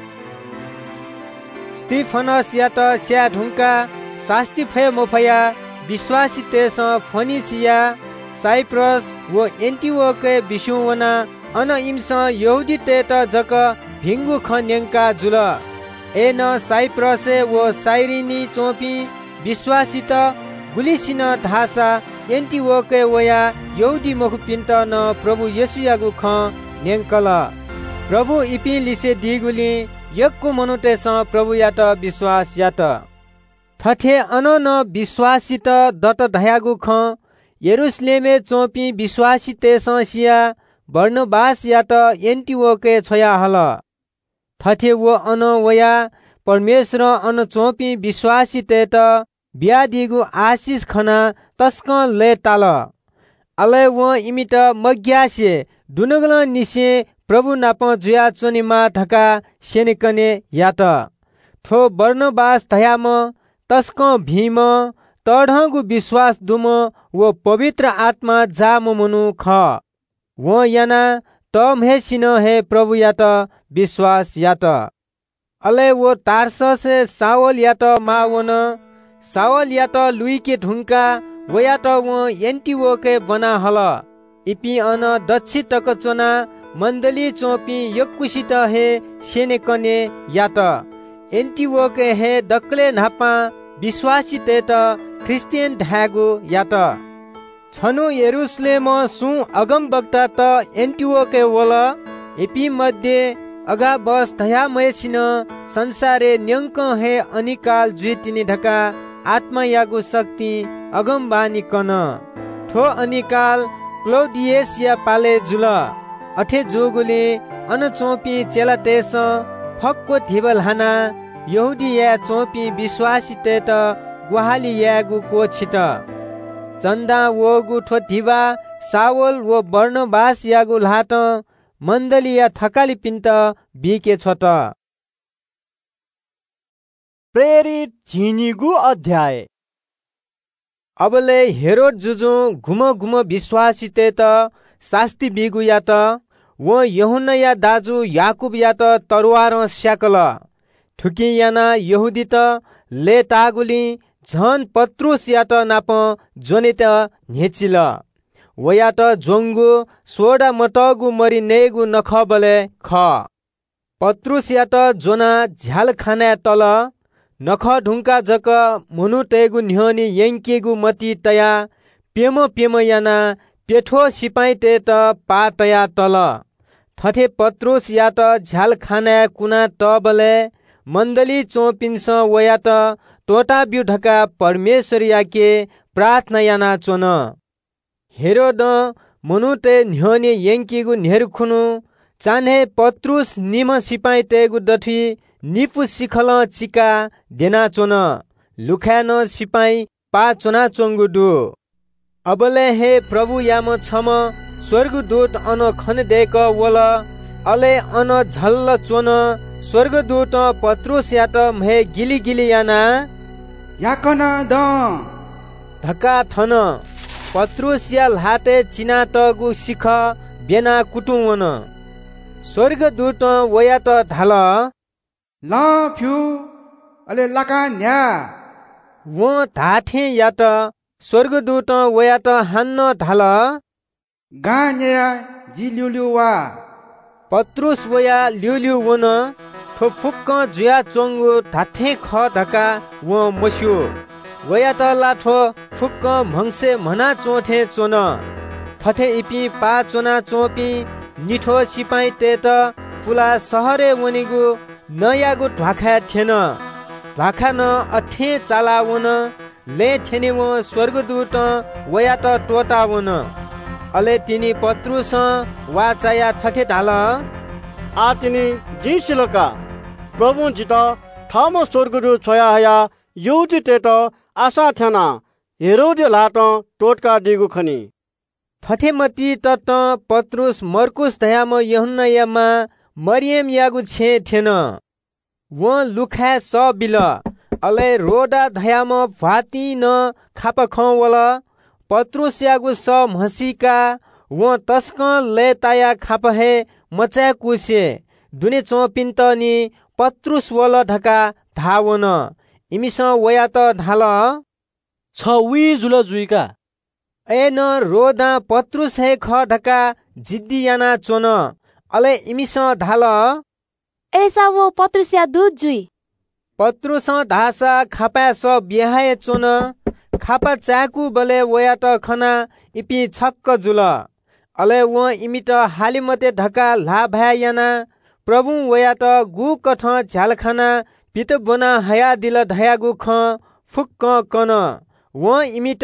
स्टिफनस यात स्या ढुंका शास्ति फय मोफया विश्वासी तेस फनिचिया साइप्रस व एन्टिओके बिशुवना अन इम्स यहुदी तेत जक भिंगु ख न्यंका जुल एन साइप्रसे व साइरिनी चोपी विश्वासित गुलिसिन धासा एन्टिओके वया यहुदी मुखपिन्त न प्रभु येशू यागु ख न्यंकल प्रभु इपि लिसे दिगुली यक्कु मनुतेस प्रभु यात विश्वास यात थथे अन न विश्वासित दत धयागु ख यरुशलेमे चोपी विश्वासित सिया बर्नबास यात एन्टिओके छोया हल थथे वो अन वया परमेश्वर अन चोपी विश्वासित त ब्यादिगु आशिष खना तस्क ले ताल अले वो इमित मग्यासे दुनगल निसे प्रभु नाप जुया चोनिमा धका सेनिकने यात थो बर्नबास धयाम तस्क भीम तढगु विश्वास दुम वो पवित्र आत्मा जाम मनु ख वो याना तम हे सिन हे प्रभु यात विश्वास यात अले वो तारस से सावल यात मावन सावल यात लुइके ढुंका वो यात वो एन्टिओके बना हल इपि अन दक्षि तक चोना मण्डली चोपी यक्कुसित हे सेनेकने यात एन्टिओके हे दक्ले नापा विश्वासित त क्रिस्चियन ढागु यात छनु यरुशलेम सु अगम वक्ता त एन्टिओके वल एपी मध्ये अगा बस धया मयसिन संसारे न्यंक हे अनिकाल जुतिनी ढका आत्मा यागु शक्ति अगम बानी कन ठो अनिकाल क्लौडियस या पाले जुल अठे जोगुले अन चोपी चेला तेस फक्को थिबल हाना यहुदी या चोपी विश्वासी ते त गुहाली यागु को छिट चन्दा वगु ठो थिबा सावल वो बर्नबास यागु लात मण्डली या थकाली पिन्त बिके छोट। प्रेरित झिनिगु अध्याय। अबले हेरोद जुजु घुम घुम विश्वासी ते त शास्ति बिगु या त वो यहुन्ना या दाजु याकुब या त तरवार स्याकल ठुकी याना यहुदी त ले तागुली झन पत्रुस या त नाप जोने त नेचिल वया त जोंगु सोडा मतगु मरि नेगु नख बले ख पत्रुस या त जोना झ्याल खाना तल नख ढुंका जक मुनु तेगु न्ह्योनी यंकेगु मती तया पेमो पेमो याना पेठो सिपाई ते त पा तया तल थथे पत्रुस या त झ्याल खाना कुना त बले मण्डली चोपिन्स वया त टोटा बिउ ढका परमेश्वर याके प्रार्थना याना चोन हेरोद मनुते न्ह्योनी यंकेगु नेरुखुनु चाने पत्रुस निम सिपाई तेगु दठी निपु सिखल चिका देना चोन लुखान सिपाई पा चोना चोंगुडु अबले हे प्रभु याम छम स्वर्गदूत अन खन देक वल अले अन झल्ल चोन स्वर्गदूत पत्रुस यात महे गिली गिली याना याकन द धक्का थन पत्रुस या लाते चिना तगु सिख बेना कुटुवन स्वर्गदूत वया त ढाल ल फ्यु अले लका न्या वो धाथे या त स्वर्गदूत वया त हान्न ढाल गा न्या जी ल्युल्यु वा पत्रुस वया ल्युल्यु वन ठो फुक्क जुया चोंगु धाथे ख ढका वो मस्यु वया त लाठो फुक्क मंगसे मना चोथे चोन थथे इपी पा चोना चोपी निठो सिपाई ते त फुला सहरे वनिगु नयागु ढाखा थेन ढाखा न अथे चाला वन ले थेने वो स्वर्गदूत वया त टोटा वन अले तिनी पत्रुस वाचाया थथे ढाल आ तिनी जिसिलका प्रभु जित थम स्वर्गदूत छया हया युति ते त आशा थ्याना हेरोद लाट टोटका दिगु खनी थथेमती तत पत्रुस मर्कुस दयाम यहुन्ना यामा मरियम यागु छे थेन वो लुखा स बिल अले रोडा दयाम भाती न खाप खवल पत्रुस यागु स मसिका वो तस्क ले ताया खाप हे मचा कुसे दुने चोपिन्तनी पत्रुस वल ढका धावन इमिस वया त ढाल छ वी जुल जुइका ए न रोदा पत्रुस हे ख ढका जिद्दी याना चोन अले इमिस ढाल ऐसा वो पत्रुस या दूध जुइ पत्रुस धासा खापा स बिहाए चोन खापा चाकु बले वया त खना इपि छक्क जुल अले व इमिट हालिमते ढका ला भया याना प्रभु वया त गु कठ झ्यालखाना पित बना हया दिल धयागु ख फुक्क कन व इमिट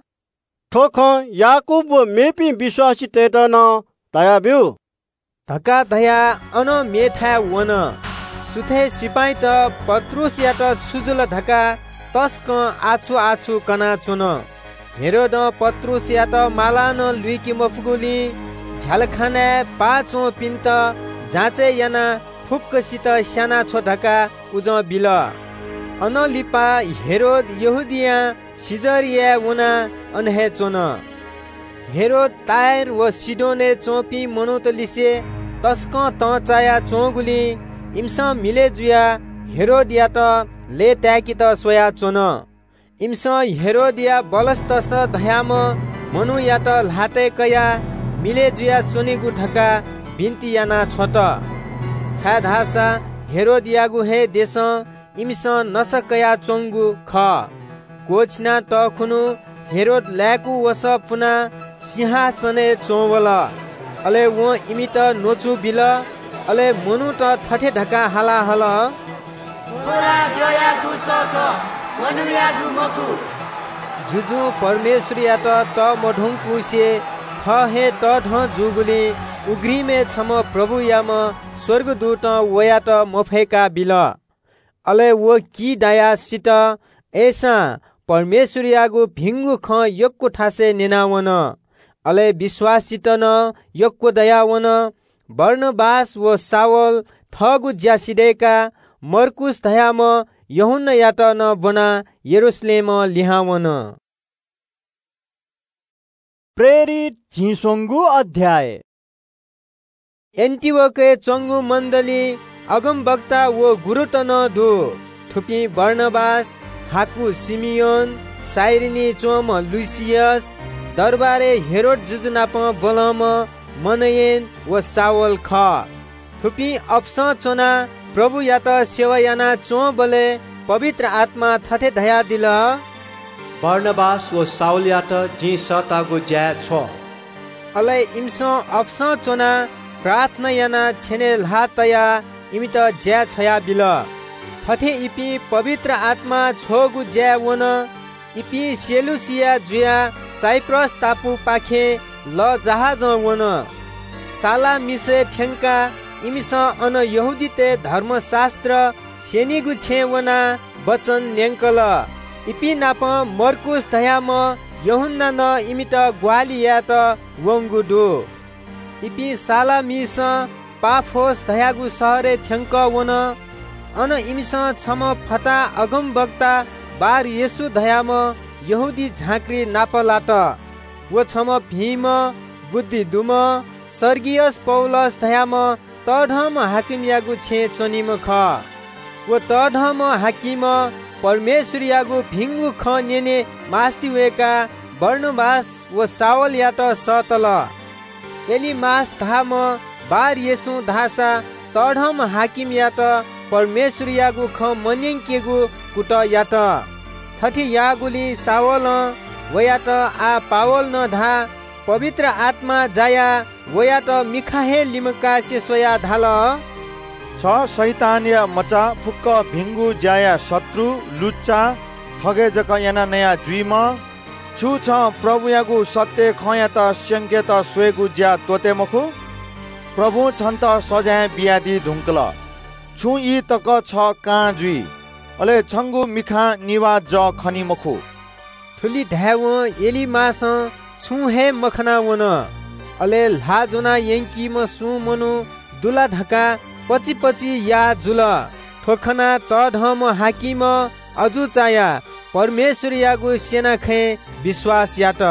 ठोख याकुब मेपी विश्वासी तेत न दया बिउ धक्का दया अन मेथा वन सुथे सिपाई त पत्रुस या त सुजुल धक्का तस्क आछु आछु कना चुन हेरोद पत्रुस या त मालान लुइकी मफगुली झ्यालखाना पाचो पिन्त जाचे याना फुक्कसित साना छोटका उज बिल अनलिपा हेरोद यहुदिया सिजरिया वना अनहे चोन हेरोद तायर व सिडोने चोपी मनोतलिसे तस्क त चाया चोगुली इम्स मिले जुया हेरोदिया त ले ट्याकी त सोया चोन इम्स हेरोदिया बलस्तस धयाम मनु या त लाते कया मिले जुया चोनिगु ढका बिन्ती याना छोट छाधासा हेरोदियागु हे देश इमिस नसकया चोंगु ख कोचना त खुनु हेरोद ल्याकु वस पुना सिंहासने चोवल अले वो इमित नोचु बिल अले मनु त थठे ढका हाला हल जुजु परमेश्वरिया त त मढुङकु से थ हे त ढ जुगुली उग्रीमे छम प्रभु याम स्वर्गदूत वया त मफेका बिल अले वो की दाया सित ऐसा परमेश्वरियागु भिंगु ख यक्को ठासे नेनावन अले विश्वासित न यक्को दयावन बर्नबास व सावल थगु ज्यासिडेका मर्कुस दयाम यहुन्ना यात न बना यरुशलेम लिहावन। प्रेरित झिसोङ्गु अध्याय। एन्टिओके चंगु मण्डली अगम वक्ता वो गुरुतन दु थुपी बर्नबास हाकु सिमियोन साइरिनी चोम लुसियस दरबारे हेरोड जुजुनाप बलम मनयेन व सावल ख थुपी अप्स चोना प्रभु यात सेवायाना चो बले पवित्र आत्मा थथे दया दिल बर्नबास व साउल यात जी सतागु ज्या छ अले इम्स अप्स चोना प्रार्थना याना छेने लातया इमित ज्या छया बिल थथे इपि पवित्र आत्मा छोगु ज्या वन इपि सेलुसिया जुया साइप्रस टापु पाखे ल जहाज वन साला मिसे ठेंका इमिस अन यहुदीते धर्मशास्त्र सेनिगु छे वना वचन न्याङ्कल इपि नाप मर्कुस दयाम यहुन्ना न इमित ग्वालिया त वंगुडु इपि साला मिस पाफोस दयागु सहरे ठ्याङ्क वन अन इमिस छम फटा अगम वक्ता बार येसु दयाम यहुदी झाँक्री नापलात वो छम भीम बुद्धि दुम सर्गियस पौलस दयाम तढम हाकिम यागु छे चनिम ख वो तढम हाकिम परमेश्वर यागु भिंगु ख नेने मास्तिवेका बर्नबास वो सावल या त सतल एलिमास धाम बार येसु धासा तढम हाकिम या त परमेश्वर यागु ख मन्यंकेगु कुट या त थथि यागुली सावल वया त आ पावल न धा पवित्र आत्मा जाया वया त मिखाहे लिमका से सोया धाल छ शैतान या मचा फुक्क भिंगु जाया शत्रु लुच्चा ठगे जक याना नया जुइम छु छ प्रभु यागु सत्य खया त संकेत स्वेगु ज्या तोते मखु प्रभु छन्त सजाय बियादी धुंकल छु ई तक छ का जुइ अले छंगु मिखा निवा ज खनी मखु थुली धाव एली मास छु हे मखना वन अले लाजोना यंकी म सु मनु दुला धका पची पची या जुल ठोखना तढम हाकिम अजु चाया परमेश्वर यागु सेना खे विश्वास यात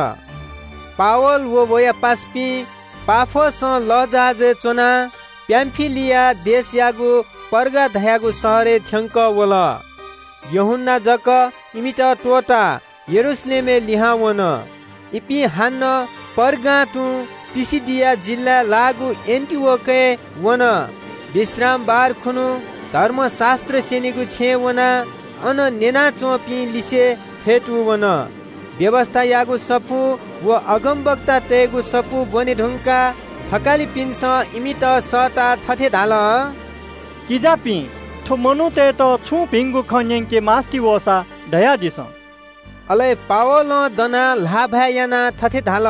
पावल वो वया पास्पी पाफोस लजाजे चोना प्याम्फिलिया देश यागु पर्गा धयागु सहरे थ्यंक वल यहुन्ना जक इमित टोटा यरुशलेमे लिहावन इपि हान्न पर्गा तु पिसिदिया जिल्ला लागु एन्टिओके वन विश्राम बार खुनु धर्मशास्त्र सेनिगु छे वना अन नेना चोपी लिसे फेटु वन व्यवस्था यागु सफु व अगम वक्ता तेगु सफु बने ढुंका थकाली पिन्स इमित सता ठठे धाल किजापि थो मनु ते त छु भिंगु खन्यं के मास्ति वसा दया दिस अले पावल दना लाभायाना ठठे धाल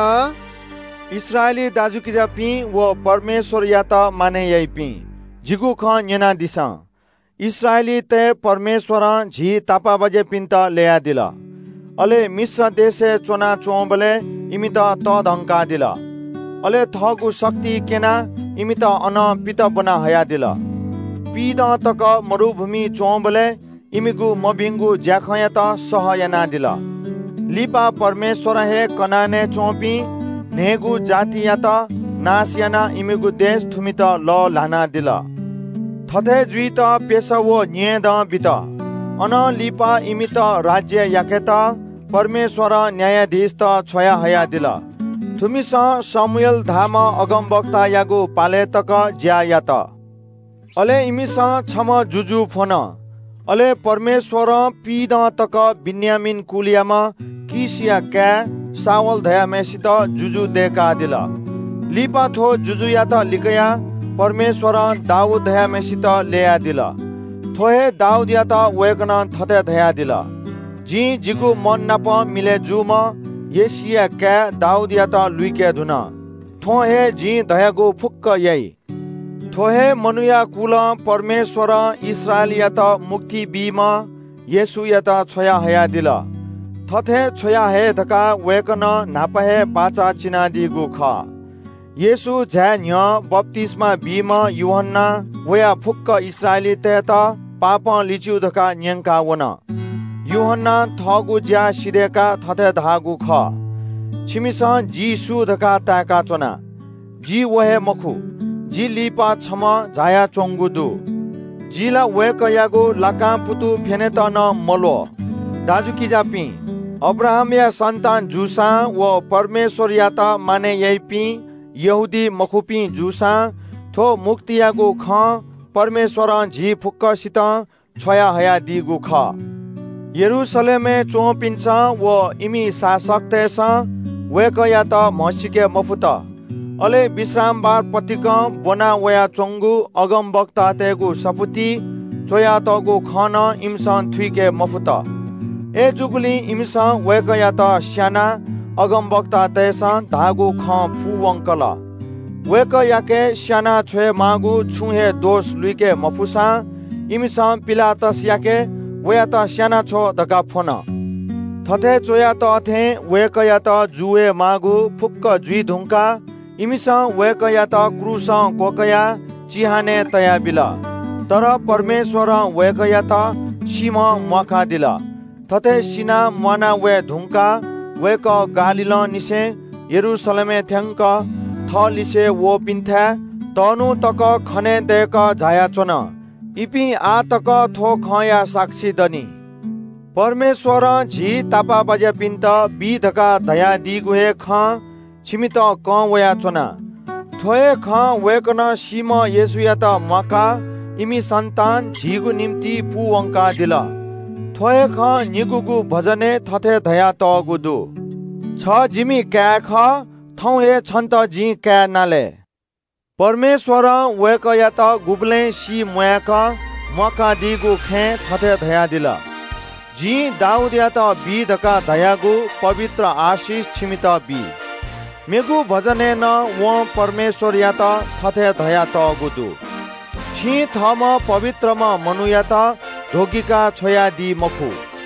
इस्राएली दाजु किजापि व परमेश्वर या त माने यैपि जिगु ख न्यना दिस इस्राएली ते परमेश्वर झी तापा बजे पिन्त लेया दिल अले मिस्र देशे चोना चोबले इमित त धंका दिल अले थगु शक्ति केना इमित अन पित बना हया दिल पीद तक मरुभूमि चोबले इमिगु मबिंगु ज्याखया त सहयना दिल लिपा परमेश्वर हे कनाने चोपी नेगु जाति या त नासियाना इमिगु देश थुमित ल लाना दिल थथे जुइत पेशवो न्येद बित अन लिपा इमित राज्य याकेत परमेश्वर न्यायाधीश त छया हया दिल थुमिस समुएल धाम अगम वक्ता यागु पाले तक ज्या यात अले इमिस छम जुजु फोन अले परमेश्वर पीद तक बिन्यामिन कुलियामा किसिया क्या सावल धया मेसित जुजु देका दिल लिपा थो जुजु या त लिकया परमेश्वर दाऊद धया मेसित लेया दिल थोहे दाऊद या त वेकन थते धया दिल जी जिगु मन नप मिले जुम येसिया क्या दाऊद या त लुइके धुन थोहे जी धयागु फुक्क यई थोहे मनुया कुल परमेश्वर इस्राएल या त मुक्ति बीमा येसु या त छोया हया दिल थथे छोया हे धका वेकन नापहे पाचा चिना दिगु ख येसु झ्या न्य बप्तिस्मा बीमा यूहन्ना वया फुक्क इस्राएली ते त पाप लिचु धका न्यंका वन यूहन्ना थगु ज्या सिदेका थथे धागु ख छिमिसा जी सु धका ताका चना जी वहे मखु जी लिपा छम जाया चोंगुदु जिला वेकयागु लाका पुतु फेने त न मलो दाजु किजापी अब्राहम या संतान जुसा व परमेश्वर या त माने यही यहुदी मखुपी जुसा थो मुक्तियागु ख परमेश्वर झी फुक्क सित छोया हया दिगु ख यरुशलेमे चोपिन्छ व इमी शासक तेस वेकया त मसिके मफुत अले विश्रामबार पतिक बना वया चोंगु अगम वक्ता तेगु सपुति चोया तगु खन इमसन थुइके मफुत ए जुगुली इमसन वेकया त श्याना अगम वक्ता तेस धागु ख फुवंकल वेकयाके श्याना छे मागु छुहे दोष लुइके मफुसा इमसन पिलातस याके वया त श्याना छो धका फोन थथे चोया त थे वेकया त जुए मागु फुक्क जुइ धुंका इमिसा वेकया त क्रुस कोकया चिहाने तया बिल तर परमेश्वर वेकया त सिम मका दिल तथे सिना मना वे धुंका वेक गालिल निसे यरुशलेमे थ्यांक थलिसे वो पिन्था तनु तक खने देक झाया चोन इपि आ तक थो खया साक्षी दनी परमेश्वर झी तापा बजे पिन्त बिधका दया दिगुहे ख छिमित क वया चोना थोए ख वेकन सिम येसुया त मका इमी सन्तान झीगु निम्ति पुवंका दिल थोए ख निगुगु भजने थथे धया त गुदु छ जिमी क्या ख थौ हे छन्त जी क्या नाले परमेश्वर वेकया त गुबले सी मयाक मका दिगु खे थथे धया दिल जी दाऊद या त बिधका धयागु पवित्र आशीष छिमित बि मेगु भजने न व परमेश्वर या त थथे धया त गुदु छि थम पवित्रमा मनु या त ढोगिका छोया दि मखु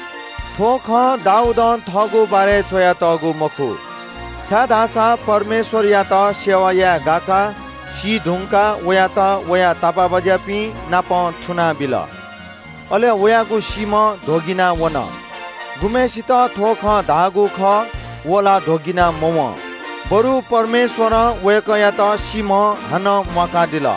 थोख दाऊद थगु बारे छोया तगु मखु छादासा परमेश्वर या त सेवा या गाका सी धुंका वया त वया तापा बज्यापि नाप थुना बिल अले वयागु सीम ढोगिना वन गुमेसित थोख धागु ख वला ढोगिना मम बरु परमेश्वर वेकया त सिम हन मका दिल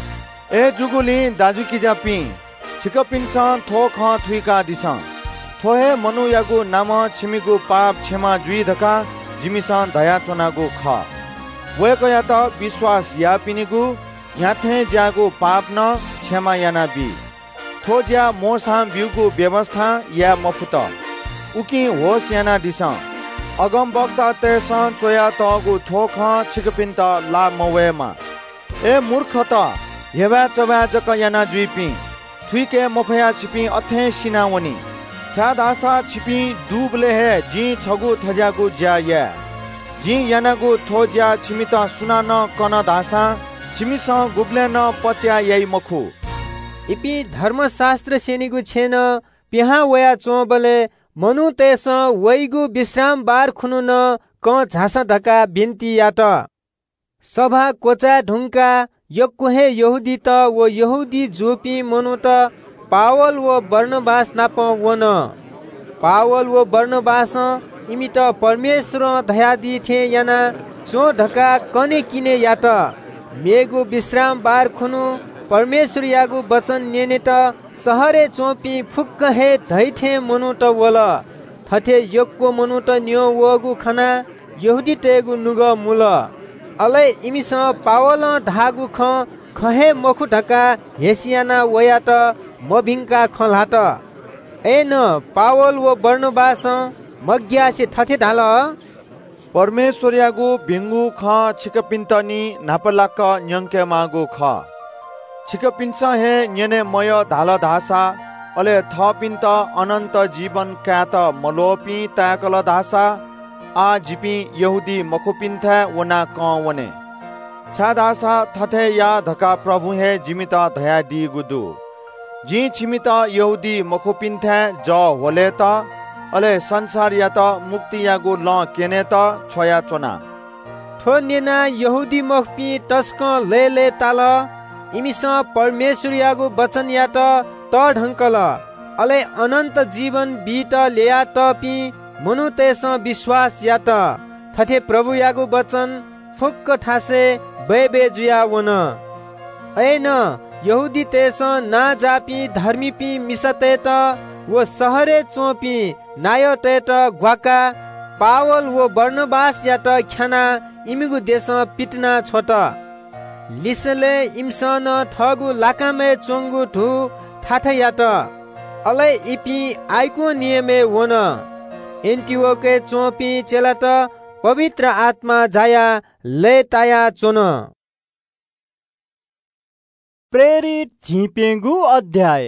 ए जुगुली दाजु किजापि छिकपिन्छ थोख थुइका दिस थोहे मनु यागु नाम छिमिगु पाप क्षमा जुइ धका जिमिसन दया चोनागु ख वेकया त विश्वास या पिनिगु याथे ज्यागु पाप न क्षमा याना बि थो ज्या मोसा बिउगु व्यवस्था या मफुत उकि होस याना दिस अगम वक्ता तेसन चोया तगु थोख छिकपिन्त ला मवेमा ए मूर्ख त हेवा चबा जक याना जुइपि थुइके मफया छिपि अथे सिनावनी छादासा छिपि डुबले हे जी छगु थजागु ज्या या जी यानागु थोज्या छिमित सुना न कन दासा छिमिस गुब्ले न पत्या यई मखु इपि धर्मशास्त्र सेनिगु छेन पिहा वया चोबले मनु तेस वैगु विश्राम बार खुनु न क झासा धका बिन्ती यात सभा कोचा ढुंका यक्कुहे यहुदी त व यहुदी जोपी मनु त पावल व बर्नबास नाप वन पावल व बर्नबास इमी त परमेश्वर धयादी थे याना चो ढका कने किने यात मेगु विश्राम बार खुनु परमेश्वर यागु वचन नेने त सहरे चोपी फुक्क हे धैथे मनु त वल थथे यक्को मनु त न्यो वगु खना यहुदी तेगु नुग मुल अले इमिस पावल धागु ख खहे मखु ढका हेसियाना वया त मभिंका खलात ए न पावल व बर्नबास मग्यासे ठठे ढाल परमेश्वरयागु भिंगु ख छिकपिन्तनी नापलाक न्यंके मागु ख छिकपिन्छ हे न्यने मय धाल धासा अले थपिन्त अनन्त जीवन क्यात मलोपी ताकल धासा आ जिपी यहुदी मखुपिन्था वना क वने छा धासा थथे या धका प्रभु हे जिमित धया दी गुदु जी छिमित यहुदी मखुपिन्था ज होले त अले संसार या त मुक्ति यागु ल केने त छोया चोना ठो नेना यहुदी मखपी तस्क ले ले ताल इमिस परमेश्वर यागु वचन या त त ढंकल अले अनंत जीवन बीत लेया त पी मनु तेस विश्वास या त थथे प्रभु यागु वचन फुक्क ठासे बेबे जुया वन ऐन यहुदी तेस ना जापी धर्मी पी मिसते त वो सहरे चोपी नायो तेत ग्वाका पावल वो बर्नबास या त ख्याना इमिगु देश पिटना छोट लिसले इमसन थगु लाकामे चोंगु ठु ठाठा या त अले इपी आइको नियमे वन एन्टिओके चोपी चेला त पवित्र आत्मा जाया ले ताया चोन प्रेरित झिपेंगु अध्याय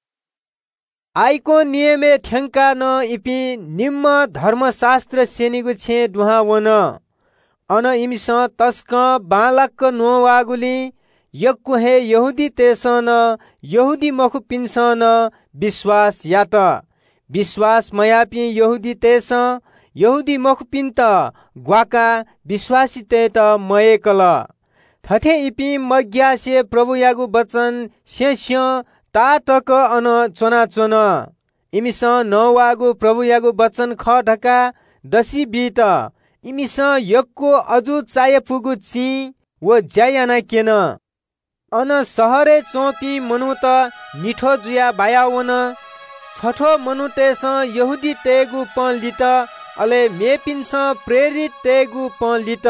आइको नियमे ठ्याङ्का न इपि निम्न धर्मशास्त्र सेनिगु छे दुहा वन अन इमिस तस्क बालक नोवागुली यक्कु हे यहुदी तेसन यहुदी मखु पिन्सन विश्वास यात विश्वास मयापि यहुदी तेस यहुदी मखु पिन्त ग्वाका विश्वासी तेत मयेकल थथे इपि मग्यासे प्रभु यागु वचन शेष्य तातक अन चोना चोन इमिस नवागु प्रभु यागु वचन ख ढका दसी बीत इमिस यक्को अजु चाय फुगु ची वो ज्यायाना केन अन सहरे चोपी मनु त निठो जुया बायावन छठो मनु तेस यहुदी तेगु पन लित अले मेपिन्स प्रेरित तेगु पन लित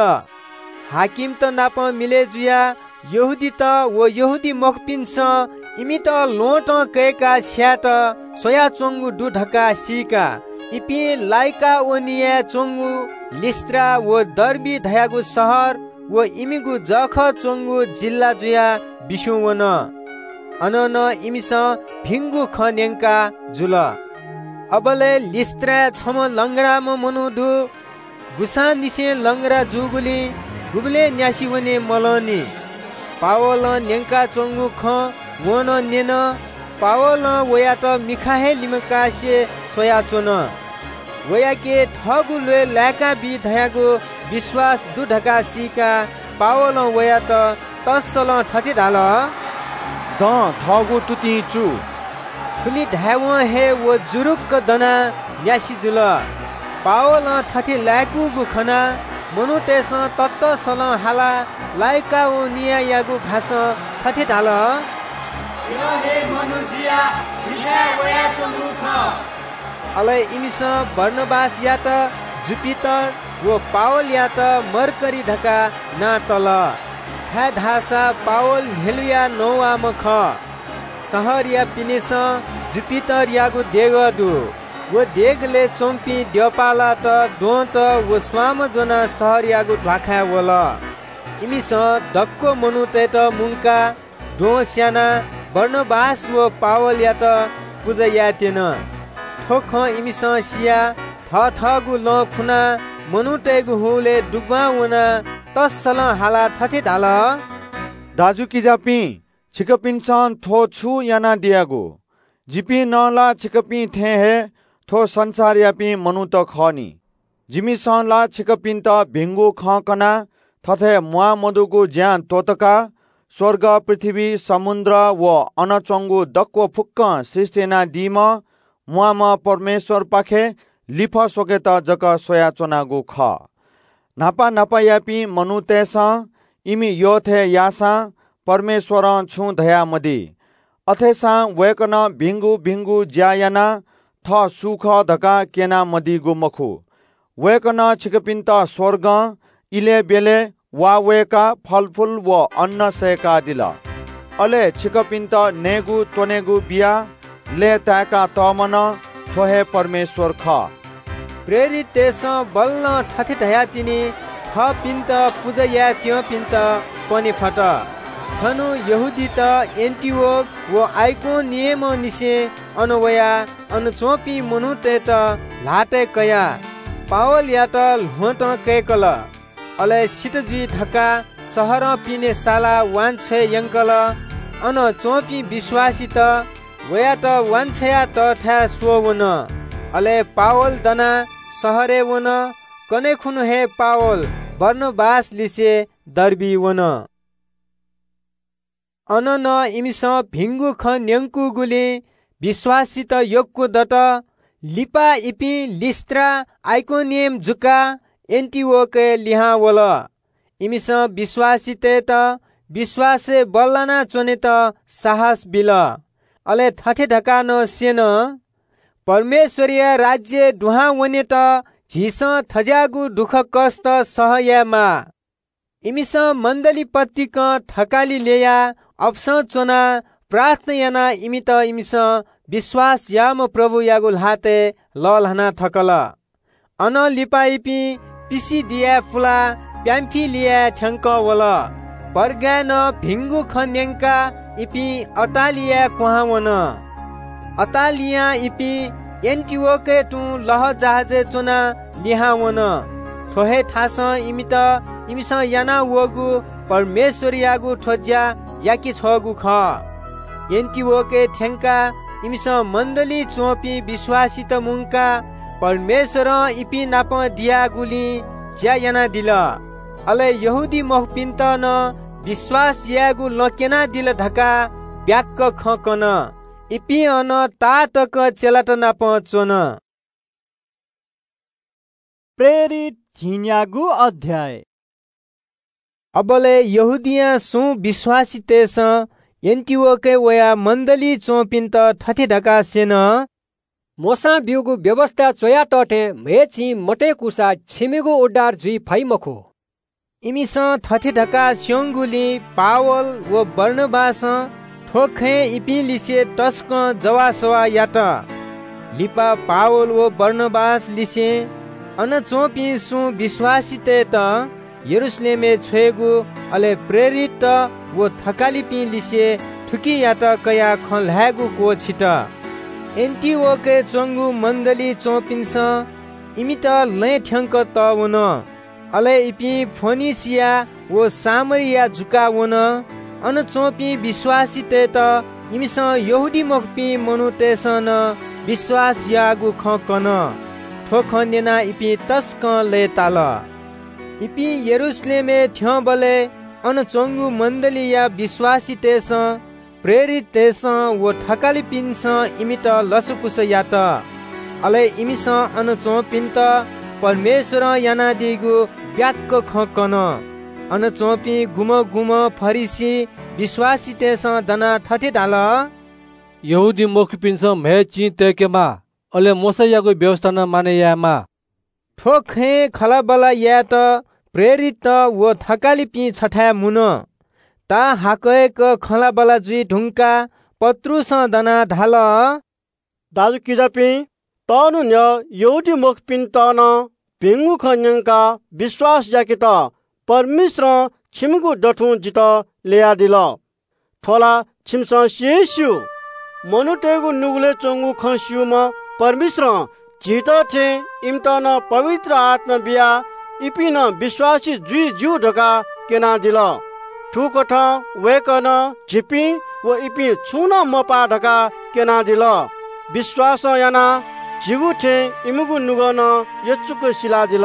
हाकिम त नाप मिले जुया यहुदी त वो यहुदी मखपिन्स इमी त लोट केका स्यात सोया चोंगु दु ढका सीका इपि लाइका ओनिया चोंगु लिस्त्रा वो दर्बी धयागु सहर वो इमिगु जख चोंगु जिल्ला जुया बिसुवन अनन इमिस भिंगु खन्यंका जुल अबले लिस्त्रा छम लंगडा म मनुदु गुसा निसे लंगडा जुगुली गुबले न्यासी वने मलनी पावल न्यंका चोंगु ख वन नेन पावल वया त मिखाहे लिमकासे सोया चोन वया के थगु ले लाका बि धयागु विश्वास दु ढका सीका पावल वया त तसल ठठी ढाल द थगु तुति चु खुली धाव हे वो जुरुक दना यासी जुल पावल ठठी लाकु गु खना मनु तेस तत्त सल हाला लाइका ओ निया यागु भाष ठठी ढाल यो हे मनुजिया जिया वया चंगु ख अले इमिस बर्नबास या त जुपिटर वो पावल या त मरकरी धका ना तल छा धासा पावल हेलुया नोवा मख सहर या पिनेस जुपिटर यागु देगडु वो देगले चोम्पी द्यपाला त दोत वो स्वाम जना सहर यागु ढाखा वल इमिस दक्को मनु तेत मुंका दो स्याना बर्नबास वो पावल या त पूजा यातेन ठोख इमिस सिया थ थगु ल खुना मनु तेगु हुले दुगवा वना तसल हाला ठठे ढाल दाजु किजापी छिकपिन्सन थो छु याना दियागु जिपी नला छिकपी थे हे थो संसार यापी मनु त खनी जिमिसन ला छिकपिन त भिंगु ख कना थथे मुआ मधुगु ज्यान तोतका स्वर्ग पृथ्वी समुद्र व अनचंगु दक्को फुक्क सृष्टिना दिम मुआम परमेश्वर पाखे लिफ सोके त जक सोया चोनागु ख नापा नापा यापी मनु तेस इमी यो थे यासा परमेश्वर छु धया मदी अथेसा वेकन भिंगु भिंगु ज्यायाना थ सुख धका केना मदिगु मखु वेकन छिकपिन त स्वर्ग इले बेले वा वेका फलफुल व अन्न सेका दिल अले छिकपिन त नेगु तोनेगु बिया ले ताका तमन थोहे परमेश्वर ख प्रेरित तेस बल्ल ठथे ढया तिनी थ पिन्त पूजा या त्यो पिन्त पनि फट छनु यहुदी त एन्टिओक व आइको नियम निसे अनवया अनचोपी मनुते त लाटे कया पावल या त लोट कैकल अले सितजी ढका सहर पिने साला वान छे यंकल अन चोपी विश्वासी त वया त वान छया त था सोवन अले पावल दना सहरे वन कने खुनु हे पावल बर्नबास लिसे दर्बी वन अनन इमिस भिंगु ख न्यंकु गुले विश्वासी त योगको दत लिपा इपि लिस्त्रा आइकोनियम जुका एन्टिओके लिहा वल इमिस विश्वासी ते त विश्वासे बल्लाना चोने त साहस बिल अले थठे ढका न सेन परमेश्वरीय राज्य दुहा वने त झिस थजागु दुख कष्ट सहयामा इमिस मण्डली पत्तिक ठकाली लेया अप्स चोना प्रार्थना याना इमित इमिस विश्वास याम प्रभु यागुल हाते ललहना थकल अन लिपाइपी पिसी दिया फुला प्याम्फी लिया ठ्याङ्क वल परगान भिंगु खन्यङ्का इपी अटालिया कुहावन अटालिया इपी एन्टिओके टु लह जहाजे चोना लिहावन ठोहे थास इमित इमिस याना वगु परमेश्वर यागु ठोज्या याकी छगु ख एन्टिओके ठ्याङ्का इमिस मण्डली चोपी विश्वासित मुंका परमेश्वर इपी नाप दिया गुली ज्या याना दिल अले यहुदी महपिन्त न विश्वास यागु लकेना दिल ढका ब्याक्क खकन इपी अन तातक चेलाट नाप चोन प्रेरित झिन्यागु अध्याय अबले यहुदिया सु विश्वासी तेस एन्टिओके वया मण्डली चोपिन्त ठठे ढका सेन मोसा बिउगु व्यवस्था चोया टटे मेछि मटे कुसा छिमेगु उडार जुई फाइमखो इमिस ठठे ढका स्योंगुली पावल व बर्नबास ठोखे इपिलिसे टस्क जवासवा यात लिपा पावल व बर्नबास लिसे अन चोपी सु विश्वासिते त यरुशलेमे छेगु अले प्रेरित व थकाली पि लिसे ठुकी यात कया खलहागु को छिट एन्टिओके चंगु मण्डली चोपिन्स इमित लै ठ्याङ्क त वन अले इपि फोनिसिया व सामरिया जुका वन अन चोपी विश्वासिते त इमिस यहुदी मखपी मनुतेसन विश्वास यागु खकन ठोखन्यना इपि तस्क ले ताल इपि यरुशलेमे थ्य बले अन चंगु मण्डली या विश्वासितेस प्रेरित तेस व ठकाली पिन्स इमित लसकुस यात अले इमिस अन चोपिन्त परमेश्वर याना दिगु ब्याक्क खकन अन चोपी गुम गुम फरिसी विश्वासी तेस दना ठठे डाल यहुदी मुख पिन्स मे चि तेकेमा अले मोसयाको व्यवस्था न माने यामा ठोखे खलाबला या त प्रेरित व थकाली पि छठा मुन ता हाकएक खलाबला जुई ढुङ्का पत्रुस दना धाल दाजु किजापि तनु न्य यहुदी मुख पिन तन भिंगु खन्यंका विश्वास जाके त परमेश्वर छिमगु डठु जित लेया दिल ठोला छिमस शेस्यु मनुटेगु नुगले चंगु खस्युम परमेश्वर जित थे इम्तन पवित्र आत्मा बिया इपिन विश्वासी जुई जु ढका केना दिल ठुकठ वेकन झिपी व इपि छुन मपा ढका केना दिल विश्वास याना जिगु थे इमुगु नुगन यचुक सिला दिल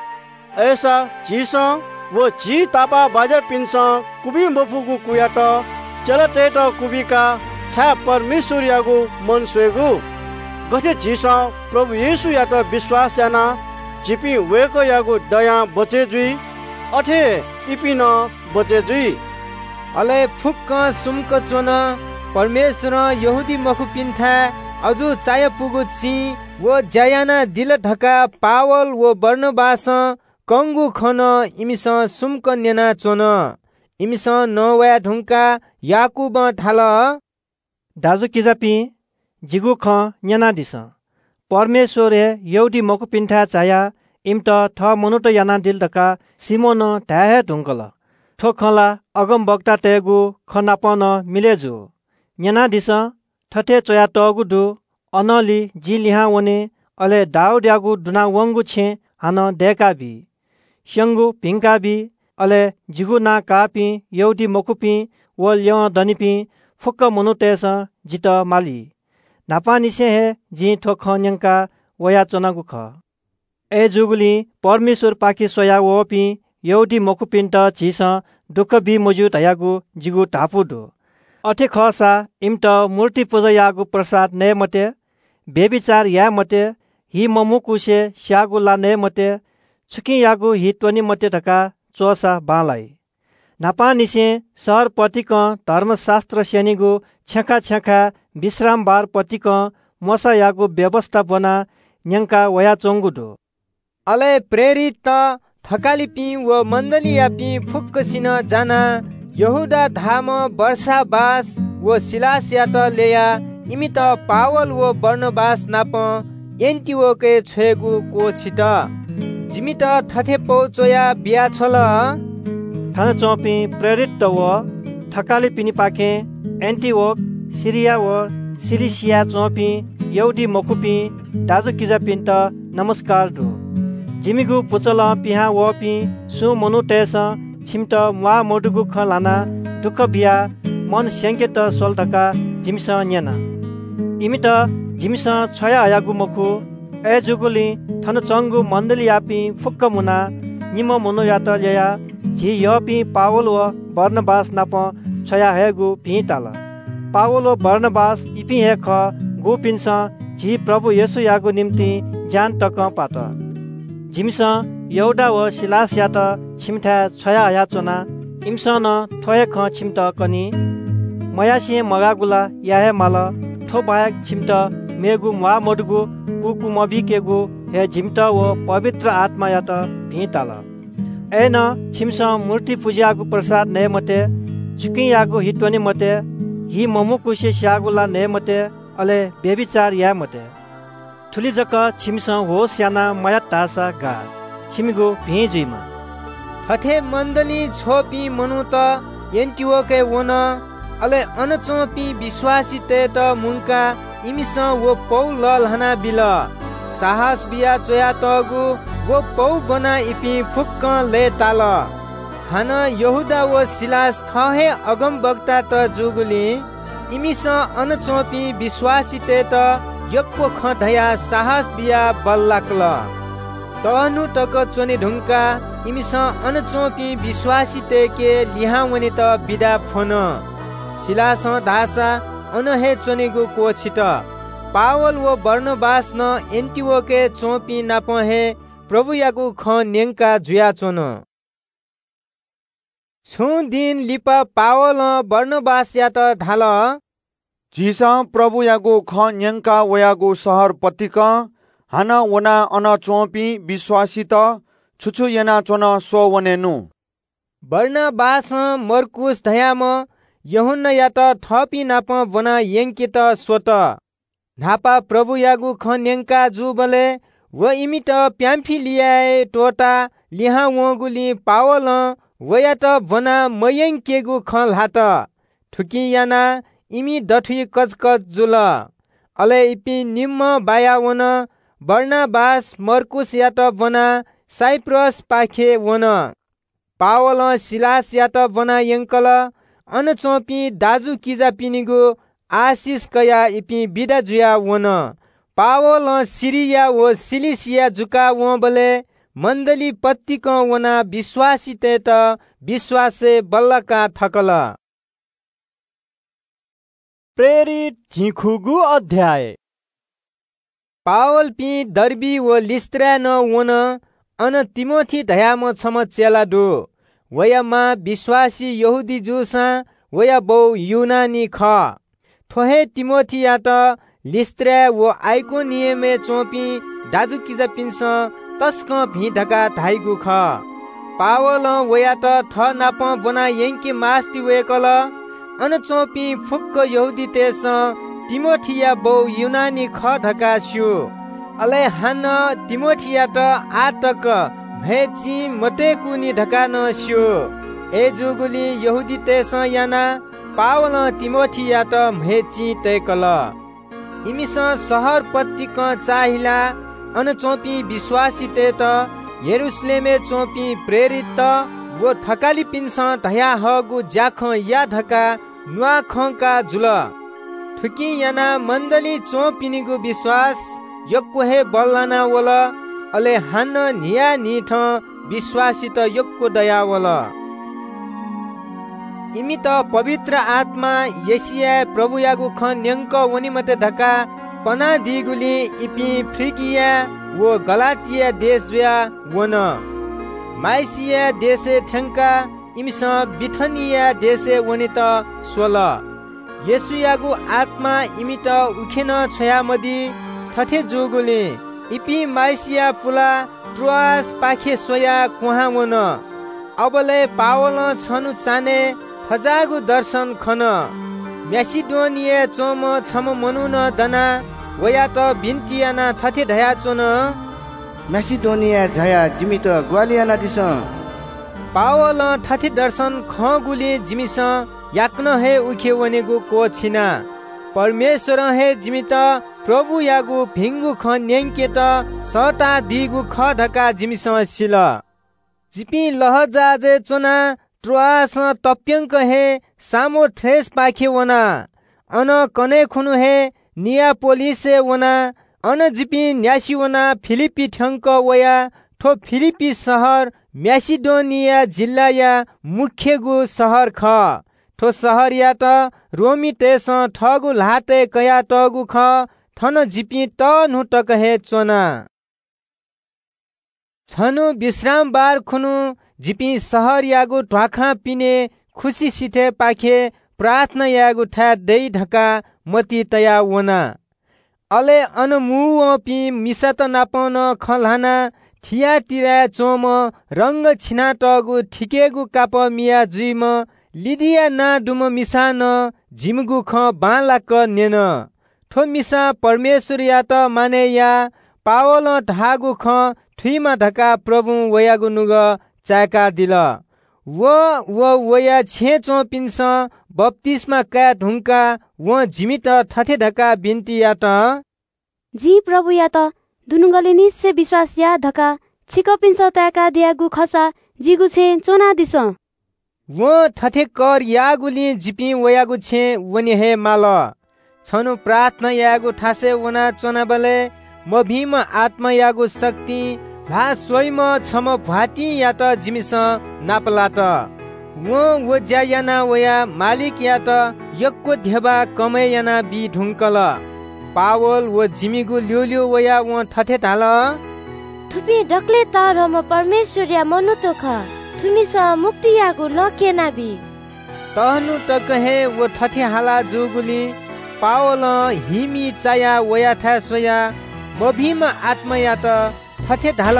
ऐसा जिस व जी तापा बाजा पिन्स कुबी मफुगु कुयाट चलतेट कुबिका छा परमेश्वर यागु मन स्वेगु गथे जिस प्रभु येशु यात विश्वास याना जिपी वेक यागु दया बचे जुई अठे इपिन बचे जुई अले फुक्क सुमक चोन परमेश्वर यहुदी मखु पिन्था अजु चाय पुगु ची व जयाना दिल ढका पावल व बर्नबास कंगु खन इमिस सुमक नेना चोन इमिस नवया ढुङ्का याकुब ठाल दाजु किजापि जिगु ख न्याना दिस परमेश्वर हे एउटी मकु पिन्ठा चाया इम्त ठ मनुट याना दिल तका सिमोन ढाहे ढुङ्कल ठो खला अगम बक्ता टेगु खनापन मिलेजु न्याना दिस ठठे चोया टगु दु अनली जी लिहा वने अले दाउद यागु दुना वंगु छे हान देकाबी श्यंगु पिंकाबी अले जिगु ना कापी एउटी मकुपी व ल्य दनिपी फुक्क मनुटेस जित माली नापानिसे हे जी ठो खन्यंका वया चनागु ख ए जुगुली परमेश्वर पाकी सोया वपी एउटी मकुपिन्ट झिस दुःख बी मजु तयागु जिगु टापुडु अठे खसा इम्ट मूर्ति पूजा यागु प्रसाद ने मते बेबिचार या मते हि ममुकुसे स्यागु ला ने मते छुकी यागु हि त्वनि मते ढका चोसा बालाई नापानिसे सहर पतिक धर्मशास्त्र सेनिगु छेका छेका विश्राम बार पतिक मसा यागु व्यवस्था बना न्यंका वया चोंगुडु अले प्रेरित त थकाली पि व मण्डली यापि फुक्क सिन जाना यहुदा धाम वर्षाबास व सिलास यात लेया इमित पावल व बर्नबास नाप एन्टिओके छेगु को छिट जिमित थथे पौचोया बिया छल थाना चौपी प्रेरित व थकाली पिनि पाके एन्टिओक सिरिया व सिलिसिया चौपी एउटी मकुपी दाजु किजा पिन्त नमस्कार दु जिमिगु पुचल पिहा वपी सु मनु टेस छिमत वा मोडुगु खलाना दुख बिया मन स्याङ्केत सोल्तका जिमिस न्याना इमित जिमिस छया आयागु मखु ए जुगुली थन चंगु मण्डली यापी फुक्क मुना निम मनु यात ल्याया झि यपी पावल व बर्नबास नाप छया हेगु पिताला पावल व बर्नबास इपि हे ख गोपिन्स झि प्रभु येशु यागु निम्ति जान तक पात जिमिस यौडा व सिलास यात छिमथा छया आया चोना इमसन ठोए ख छिमत कनी मयासी मगागुला याहे माल ठो बायक छिमत मेगु मा मडगु कुकु मबिकेगु हे जिमत व पवित्र आत्मा यात भिताल एन छिमस मूर्ति पूजागु प्रसाद ने मते छुकी यागु हितवनी मते हि ममुकु से स्यागुला ने मते अले बेबिचार या मते ठुली जक छिमस हो स्याना मया तासा गा छिमिगु भेजुइमा हथे मण्डली छोपी मनु त एन्टिओके वन अले अनचोपी विश्वासी ते त मुंका इमिस वो पौ लल हना बिल साहस बिया चोया तगु वो पौ बना इपि फुक्क ले ताल हन यहुदा व सिलास थहे अगम वक्ता त जुगुली इमिस अनचोपी विश्वासी ते त यक्को खधया साहस बिया बल्लाकल तहनु टक चोनी ढुंका इमिस अनचोपी विश्वासी ते के लिहावनी त बिदा फोन सिलास दासा अनहे चोनीगु को छिट पावल व बर्नबास न एन्टिओके चोपी नापहे प्रभु यागु ख नेंका जुया चोन छु दिन लिपा पावल बर्नबास या त धाल जिसा प्रभु यागु ख न्यंका वयागु सहर पतिक हाना वना अन चोपी विश्वासी त छुछु यना चोन सो वनेनु बर्नबास मर्कुस धयाम यहुन्ना या त थपी नाप बना यंकित स्वत नापा प्रभु यागु ख न्यंका जुबले व इमित प्याम्फिलियाए टोटा लिहा वगुली पावल वया त बना मयंकेगु ख लात ठुकी याना इमी दठुई कचकच जुल अले इपि निम्म बाया वन बर्नबास मर्कुस या त बना साइप्रस पाखे वन पावल सिलास या त बना यंकल अनचोपी दाजु किजा पिनिगु आशिष कया इपि बिदा जुया वन पावल सिरिया व सिलिसिया जुका व बले मण्डली पत्तिक वना विश्वासी ते त विश्वासे बल्लका थकल प्रेरित झिखुगु अध्याय पावल पि दर्बी व लिस्त्रा न वन अन तिमोथी धयाम छम चेला दो वयामा विश्वासी यहुदी जुसा वया बौ युनानी ख थोहे तिमोथी या त लिस्त्रा व आइकोनियमे चोपी दाजु किजा पिन्स तस्क भी ढका धाइगु ख पावल वया त थ नाप बना यंकी मास्ति वेकल अनचोपी फुक्क यहुदी तेस तिमोथिया बौ युनानी ख ढका स्यु अले हान तिमोथिया त आटक भेची मते कुनी ढका न स्यो ए जुगुली यहुदी तेस याना पावल तिमोथिया त भेची तेकल इमिस शहर पत्तिक चाहिला अन चोपी विश्वासी ते त यरुशलेमे चोपी प्रेरित त वो थकाली पिन्स धया हगु ज्याख या धका नुआ खंका जुल ठुकी याना मण्डली चोपिनीगु विश्वास यक्को हे बल्लाना वल अले हान निया निठ विश्वासी त यक्को दया वल इमी त पवित्र आत्मा यसिया प्रभु यागु ख न्यंक वनि मते धका पना दिगुली इपी फ्रिगिया वो गलातिया देश जुया वन माइसिया देशे ठंका इमिस बिथनिया देशे वनि त सोल येसुयागु आत्मा इमी त उखेन छोया मदी ठठे जोगुले इपी माइसिया पुला ट्रोआस पाखे सोया कुहा वन अबले पावल छनु चाने फजागु दर्शन खन म्यासिडोनिया चोम छम मनुन दना वया त बिन्तियाना ठठे धया चोन म्यासिडोनिया झया जिमित ग्वालियाना दिस पावल ठठे दर्शन खगुले जिमिस याक्न हे उखे वनेगु को छिना परमेश्वर हे जिमित प्रभु यागु भिंगु ख न्यंके त सता दिगु ख धका जिमिस सिल जिपी लहजाजे चोना ट्रोआस तप्यंक हे सामो थ्रेस पाखे वना अन कने खुनु हे नियापोलिसे वना अन जिपी न्यासी वना फिलिपी ठंक वया ठो फिलिपी शहर म्यासिडोनिया जिल्ला या मुख्यगु शहर ख ठो शहर या त रोमी तेस ठगु लाते कया टगु ख थन जिपी त नुटक हे चोना छनु विश्राम बार खुनु जिपी शहर यागु ढाखा पिने खुशी सिथे पाखे प्रार्थना यागु ठा देई ढका मती तया वना अले अनमु पि मिसत नापन खलाना थिया तिरा चोम रंग छिना टगु ठिकेगु काप मिया जुइम लिदिया ना दुम मिसान जिमगु ख बालाक नेन ठो मिसा परमेश्वर या त माने या पावल ढागु ख थुइमा ढका प्रभु वयागु नुग चाका दिल वो वो वया छे चो पिन्स बप्तिस्मा का ढुंका वो जिमित ठठे ढका बिन्ती या त जी प्रभु या त दुनुगले निश्चय विश्वास या धका छिक पिन्स ताका दियागु खसा जिगु छे चोना दिस वो ठठे कर यागुली जिपी वयागु छे वनि हे माल छनु प्रार्थना यागु ठासे वना चोना बले म भीम आत्मा यागु शक्ति भा स्वयं छम भाती या त जिमिस नापला त वो वो ज्यायाना वया मालिक या त यक्को धेबा कमै याना बि ढुंकल पावल वो जिमिगु ल्युल्यु वया वो ठठे थाल थुपी डक्ले त रम परमेश्वर या मनु तो ख थुमिस मुक्ति यागु लकेना बि तहनु टक हे वो ठठे हाला जुगुली पावल हिमी चाया वया था सोया म भीम आत्मा या त ठठे धाल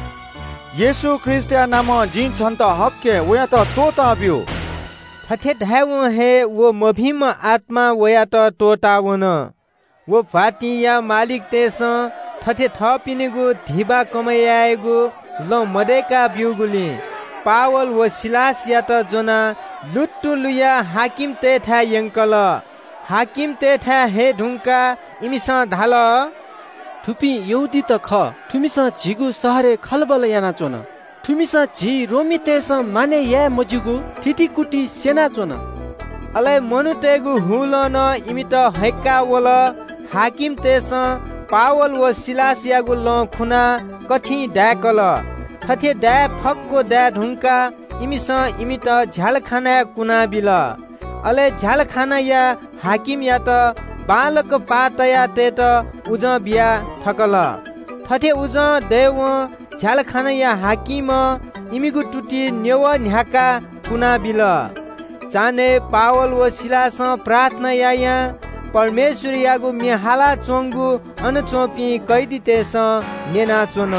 येशू ख्रिस्ट नाम जिन छन्त हक्के वया त तोता बियो ठठे धाउ हे वो मभीम आत्मा वया त तोता वन वो फाती या मालिक तेस ठठे थपिनेगु धिबा कमयाएगु ल मदेका बिउगुली पावल वो सिलास या त जोना लुट्टु लुया हाकिम ते था यंकल हाकिम ते था हे ढुंका इमिस धाल थुपी यहुदी त ख थुमिस झिगु सहरे खलबल याना चोन थुमिस झि रोमी तेस माने या मजुगु ठिठीकुटी सेना चोन अले मनु तेगु हुल न इमित हैका वल हाकिम तेस पावल व सिलास यागु ल खुना कठी डाकल ठठे डा फक्को डा ढुंका इमिस इमित झालखाना कुना बिल अले झालखाना या हाकिम या त बालक पातया ते त उज बिया ठकल ठठे उज देव झालखाना या हाकिम इमिगु टुटी नेव न्याका कुना बिल चाने पावल व सिलास प्रार्थना या परमेश्वर यागु मिहाला चोंगु अन चोपी कैदी तेस नेना चोन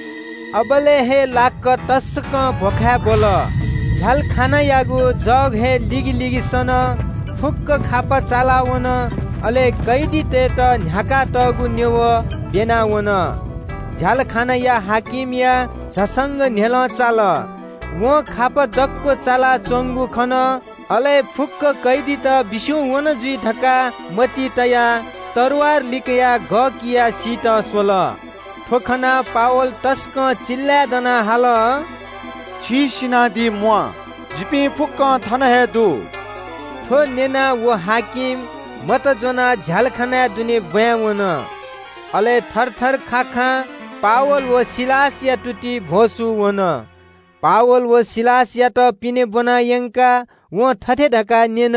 अबले हे लाक तस्क भोखा बोल झालखाना यागु जग हे लिगी लिगी सन फुक्क खापा चालावन अले कैदी ते त न्याका टगु नेव बेना वन झाल खाना या हाकिम या झसंग नेल चाल वो खाप डक्को चाला चोंगु खन अले फुक्क कैदी त बिसु वन जुई ढका मती तया तरवार लिकया ग किया सीट सोल ठोखना पावल टस्क चिल्ला दना हाल छि सिनादी मुआ जिपी फुक्क थन हे दु ठो नेना वो हाकिम मत जोना झालखाना दुने बयावन अले थर थर खाखा पावल व सिलास या टुटी भोसु वन पावल व सिलास या त पिने बना यंका वो ठठे ढका नेन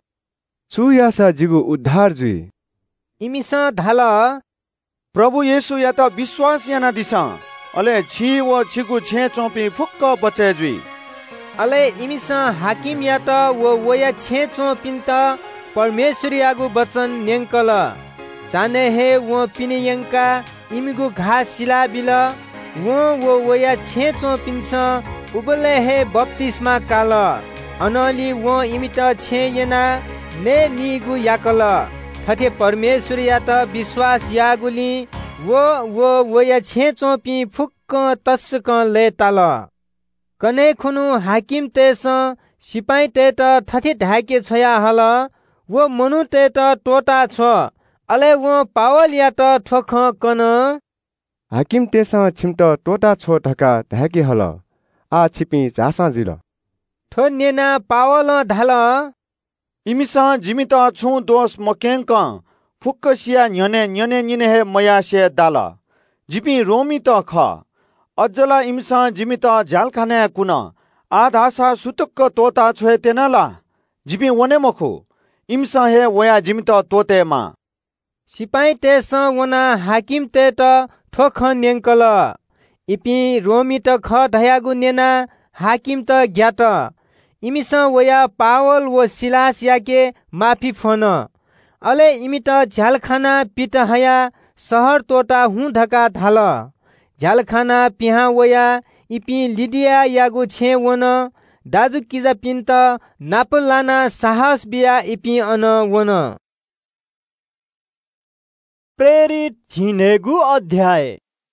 सुयासा जिगु उद्धार जुई इमिसा धाल प्रभु येशु या त विश्वास याना दिसा अले छि व छिगु छे चोपी फुक्क बचे जुई अले इमिसा हाकिम या त वो वया छे चोपिन त परमेश्वरी आगु वचन नेंकल जाने हे वो पिने यंका इमिगु घास सिला बिल वो वो वया छे चोपिन स उबले हे बप्तिस्मा काल अनली वो इमित छे येना ने निगु याकल थथे परमेश्वर या त विश्वास यागुली वो वो वया छे चोपी फुक्क तस्क ले ताल कने खुनु हाकिम तेस सिपाही ते त थथे ढाके छया हल वो मनु ते त टोटा छ अले वो पावल या त ठोख कन हाकिम तेस छिमट टोटा छो ढका ढाके हल आ छिपी जासा जिल ठो नेना पावल धाल इमिसा जिमित छु दोष मकेंक फुक्क सिया न्यने न्यने निने हे मया से दाल जिपी रोमी त ख अजला इमिसा जिमित झालखाने कुन आधासा सुतुक्क तोता छोए तेनाला जिपी वने मखु इमिसा हे वया जिमित तोते मा सिपाही तेस वना हाकिम ते त ठोख नेंकल इपी रोमी त ख धयागु नेना हाकिम त ज्ञात इमिसा वया पावल व सिलास याके माफी फोन अले इमि त झालखाना पिट हया सहर तोटा हुँ ढका धाल झालखाना पिहा वया इपी लिडिया यागु छे वन दाजु किजा पिन त नापलाना साहस बिया इपी अन वन प्रेरित झिनेगु अध्याय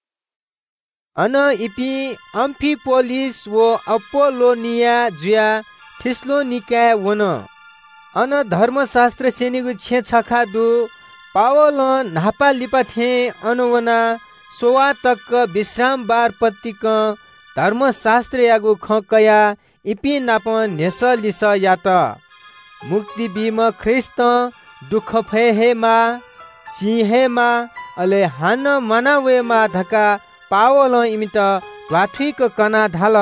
अन इपी अम्फिपोलिस व अपोलोनिया जुया थिस्लोनिका वन अन धर्मशास्त्र सेनिगु छे छखा दु पावल नापा लिपा थे अनवना सोवा तक विश्राम बार पत्तिक धर्मशास्त्र यागु खकया इपी नाप नेस लिस यात मुक्ति बिम ख्रिस्त दुख फे हे मा सी हे मा अले हान मनावे मा धका पावल इमित वाठिक कना धाल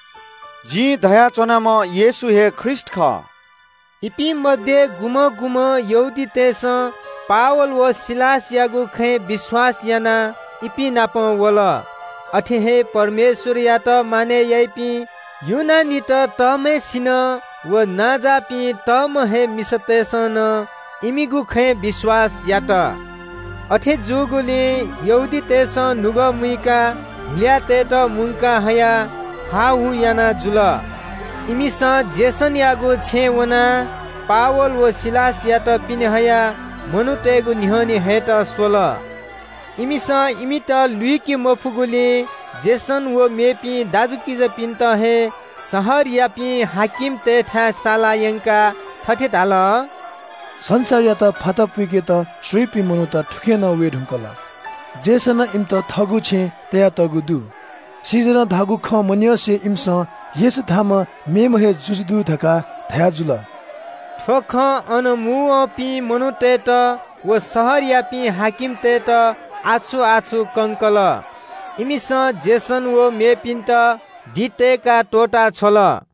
जी दया चोनाम येशु हे ख्रिस्ट ख इपी मध्ये गुम गुम यहुदी तेस पावल व सिलास यागु खे विश्वास याना इपी नाप वल अठे हे परमेश्वर या त माने यपी युनानी त तमे सिन व नाजापी तम हे मिसतेसन इमिगु खे विश्वास या त अठे जुगुले यहुदी तेस नुग मुइका ल्या ते त मुंका हया हाउ याना जुल इमिस जेसन यागु छे वना पावल व सिलास या त पिने हया मनुतेगु निहनि हेत सोल इमिस इमित लुइकी मफुगुले जेसन व मेपी दाजुकिज पिन्त हे सहर यापी हाकिम तेथा साला यंका थथे ताल संसार या त फाता पुगे त स्वीपी मनु त ठुकेन वे ढुंकला जेसन इम त थगु छे तया तगु दु सिजन धागु ख मन्यसे इमस येस थाम मेम हे जुजुदु धका धयाजुल ठोख अन मुअपी मनु ते त व सहर यापी हाकिम ते त आछु आछु कंकल इमिस जेसन व मेपिन्त दितेका टोटा छल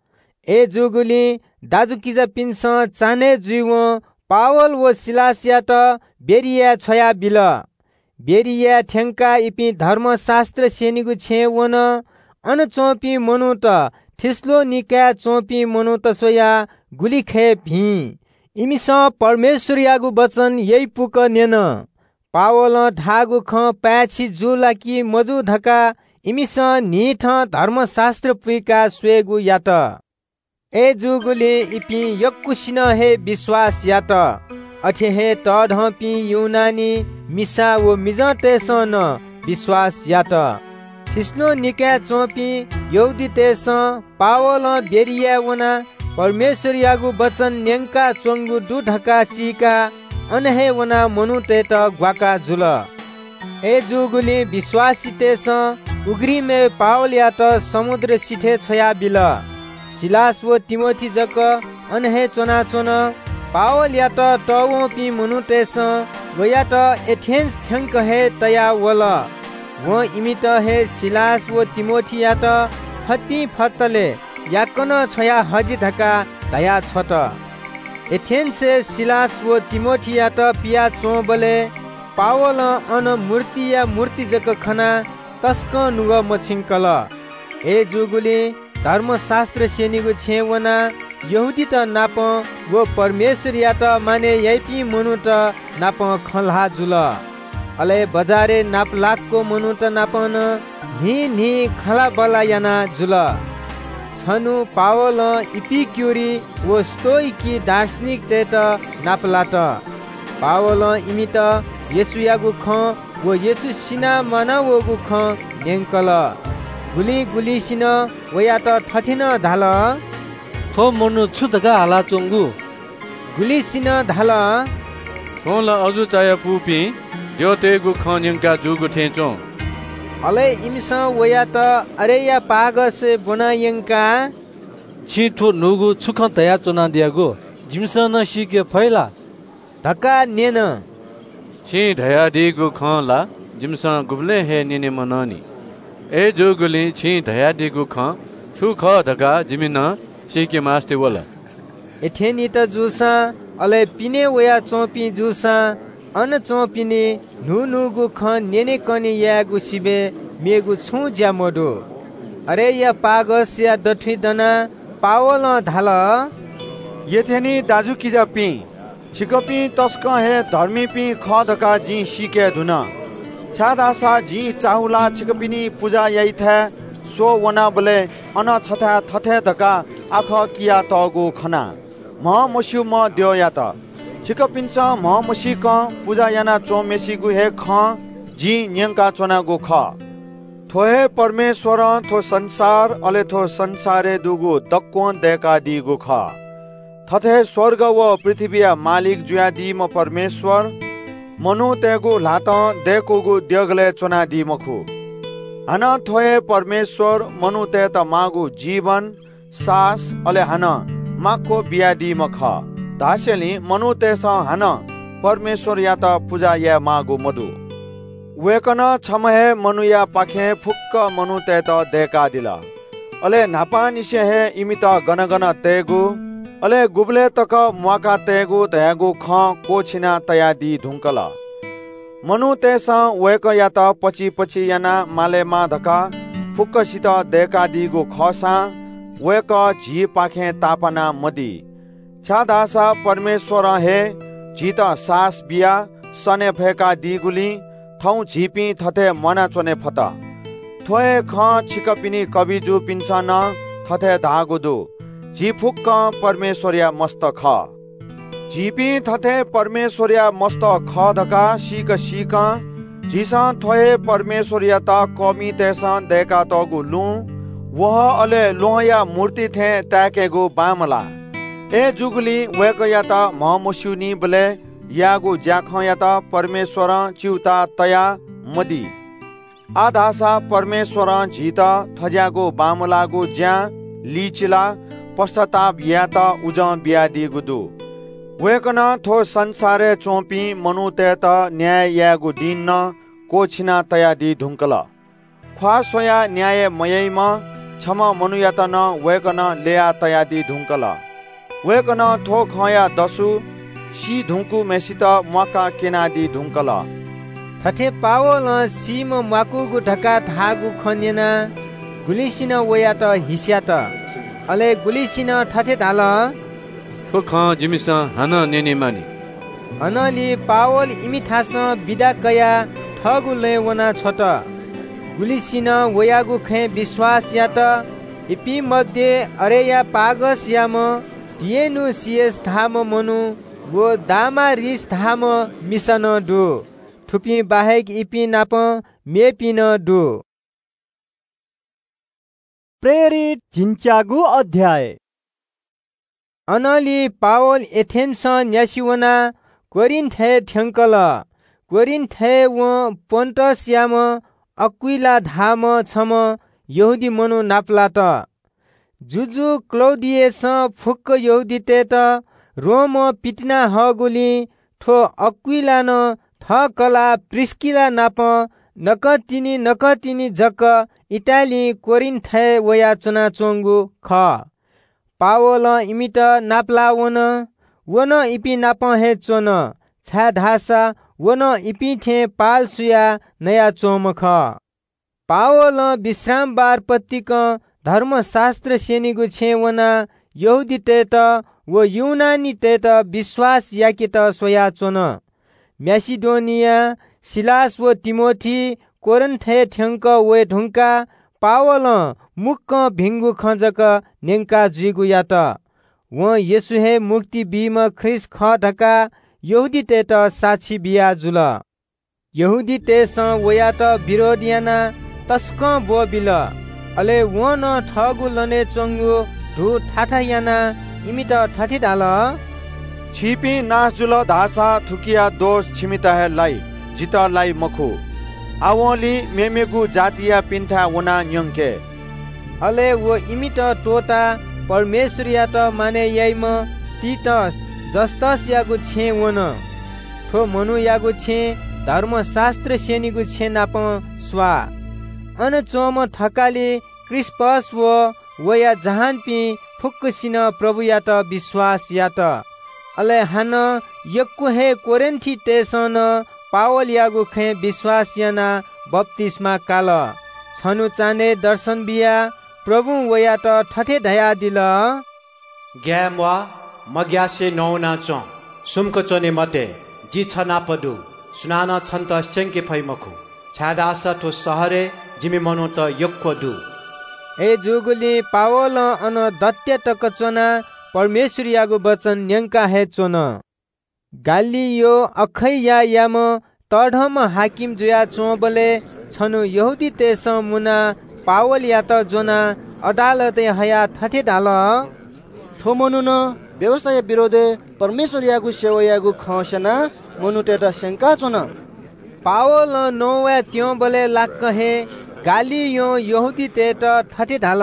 ए जुगुली दाजुकिजा पिन्स चाने जुइव पावल व सिलासिया त बेरिया छया बिल बेरिया ठ्याङ्का इपी धर्मशास्त्र सेनिगु छे वन अन चोपी मनु त थिस्लो निका चोपी मनु त सोया गुली खे भी इमिस परमेश्वर यागु वचन यही पुक नेन पावल ढागु ख पाछि जुलाकी मजु धका इमिस निठ धर्मशास्त्र पुइका स्वेगु यात ए जुगुले इपी यक्कुसिन हे विश्वास यात अठे हे तढपी यूनानी मिसा वो मिजतेसन विश्वास यात थिस्नो निका चोपी यहुदी तेस पावल बेरिया वना परमेश्वर यागु वचन न्यंका चोंगु दु ढका सीका अनहे वना मनु तेत ग्वाका जुल ए जुगुली विश्वासी तेस उग्री में पावल यात समुद्र सिठे छोया बिल सिलास वो तिमोथी जक अनहे चोना चोन पावल यात टवो पी मनु तेस वयात एथेंस थंक हे तया वल वो इमित हे सिलास वो तिमोथी यात फत्ती फत्तले याकन छोया हजी धका दया छोट एथेंस से सिलास वो तिमोथी यात पिया चो बले पावल अन मूर्ति या मूर्ति जक खना तस्क नुग मछिंकल ए जुगुली धर्मशास्त्र सेनिगु छेवना यहुदी त नाप वो परमेश्वर या त माने यपी मनु त नाप खलहा जुल अले बजारे नाप लाटको मनु त नापन नि नि खला बला याना जुल छनु पावल इपिक्युरी वो स्टोइकी दार्शनिक ते त नापलाट पावल इमित येसुयागु ख वो येसु सिना मना वोगु ख नेंकल गुली गुली सिन वया त ठठिन धाल थो मनु छुतगा हाला चोंगु गुली सिन धाल थोला अजु चाया पुपी द्योतेगु ख नेंका जुगु थेचो अले इमसा वया त अरे या पाग से बनायंका छिठो नुगु छुख तया चोना दियागु जिमसन सिके फैला धक्का नेन छि धया दिगु खला जिमसा गुबले हे निने मननी ए जोगुली छि धया दिगु ख छु ख धका जिमिन सिके मास्ते वला एथेनी त जुसा अले पिने वया चोपी जुसा अन चोपिने नु नुगु ख नेने कने यागु सिबे मेगु छु ज्यामडो अरे या पागस या दठी दना पावल धाल येथेनी दाजु किजा पी छिकपी तस्क हे धर्मी पी ख धका जी सिके धुन छादासा जी चाहुला छिकपिनी पूजा यई थे सो वना बले अन छथा थथे धका आख किया तगु खना म मस्यु म द्यो यात छिकपिन्छ म मसिक पूजा याना चो मेसिगु हे ख जी न्यंका चोना गु ख थोहे परमेश्वर थो संसार अले थो संसारे दुगु दक्को देका दिगु ख थथे स्वर्ग व पृथ्वीया मालिक जुया दी म परमेश्वर मनु तेगु लात देखुगु द्यगले चोना दी मखु हन थोए परमेश्वर मनु ते त मागु जीवन सास अले हन माको बिया दी मख दासेली मनु ते स हन परमेश्वर या त पूजा या मागु मधु वेकन छमहे मनुया पाखे फुक्क मनु ते त देका दिला अले नापा निसे हे इमित गनगन तेगु अले गुबले तक मुआका तेगु दयागु ख कोछिना तयादी धुंकल मनु तेसा वेक या त पछि पछि याना मालेमा धका फुक्कसित देका दिगु खसा वेक झी पाखे तापना मदी छादासा परमेश्वर हे जीत सास बिया सने फेका दिगुली थौ झिपी थथे मना चोने फत थोए ख छिकपिनी कविजु पिन्सन थथे धागुदु जी फुक्क परमेश्वरिया मस्त ख जीपी थथे परमेश्वरिया मस्त ख धका सीक सीक जीसा थोए परमेश्वरिया ता कमी तेसा देका तगु लु वह अले लोहया मूर्ति थे ताकेगु बामला ए जुगुली वेकया ता महमुसुनी बले यागु ज्याखया ता परमेश्वर चिउता तया मदी आधासा परमेश्वर जीता थज्यागु बामलागु ज्या लीचिला पश्चाताप या त उज बिया दिगुदु वेकन थो संसारे चोपी मनु ते त न्याय यागु दिन न कोछिना तया दि धुंकल ख्वा सोया न्याय मयैम छम मनु या त न वेकन लेया तया दि धुंकल वेकन थो खया दसु सी धुंकु मेसित मका केना दि धुंकल थथे पावल सीम माकुगु ढका थागु खन्यना गुलिसिन वया त हिस्या त अले गुलिसिन ठठे धाल थो ख जिमिसा हन नेने मानी अनली पावल इमिथास बिदा कया ठगु ले वना छोट गुलिसिन वयागु खे विश्वास या त इपि मध्ये अरे या पागस याम तिएनु सिएस थाम मनु वो दामा रिस धाम मिसन डु थुपी बाहेक इपी नाप मेपिन डु। प्रेरित झिन्च्यागु अध्याय। अनली पावल एथेन्स न्यासिवना कोरिन्थे ठ्याङ्कल कोरिन्थे व पोन्टस याम अक्विला धाम छम यहुदी मनु नाप्ला त जुजु क्लौडियस फुक्क यहुदी ते त रोम पिटना हगुली ठो अक्विला न थ कला प्रिस्किला नाप नकतिनी नकतिनी जक इटाली कोरिन्थे वया चुना चोङ्गु ख पावल इमिट नाप्ला वन वन इपी नाप हे चोन छा ढासा वन इपी थे पाल सुया नया चोम ख पावल विश्राम बार पत्तिक धर्मशास्त्र सेनिगु छे वना यहुदी ते त वो यूनानी ते त विश्वास याकि त सोया चोन म्यासिडोनिया सिलास व तिमोथी कोरिन्थे ठ्याङ्क वे ढुङ्का पावल मुक्क भिङ्गु खजक नेङ्का जुइगु या त व येसु हे मुक्ति बीम ख्रिस ख ढका यहुदी ते त साक्षी बिया जुल यहुदी ते स वया त विरोधियाना तस्क बो बिल अले व न ठगु लने चंगु धु ठाठा याना इमित ठठी डाल छिपी नास जुल धासा थुकिया दोष छिमिता है लाई जिता लाई मखु आवली मेमेगु जातिया पिन्था वना न्यंके अले वो इमित टोटा परमेश्वरिया त माने याइम तीतस जस्तस यागु छे वन ठो मनु यागु छे धर्मशास्त्र सेनिगु छे नाप स्वा अन चोम ठकाली क्रिस्पस वो वया जहान पि फुक्कसिन प्रभु या त विश्वास या त अले हान यक्कु हे कोरिन्थी तेसन पावल यागु खे विश्वास याना बप्तिस्मा काल छनु चाने दर्शन बिया प्रभु वया त ठठे धया दिल ग्यामवा मग्यासे नौना चौ सुमको चोने मते जी छना पदु सुनाना छन्त चंके फैमखु छादासा ठो सहरे जिमी मनु त यक्को दु ए जुगुली पावल अन दत्य टक चोना परमेश्वर यागु वचन न्यंका हे चोन गालियो अखैया याम तढम हाकिम जुया चोबले छनु यहुदी तेस मुना पावल या त जोना अदालत हया ठठे डाल थो मनु न व्यवस्था या विरोधे परमेश्वर यागु सेवा यागु खसना मनु टेटा शंका चोन पावल नौवा त्यो बले लाक हे गालियो यहुदी ते त ठठे डाल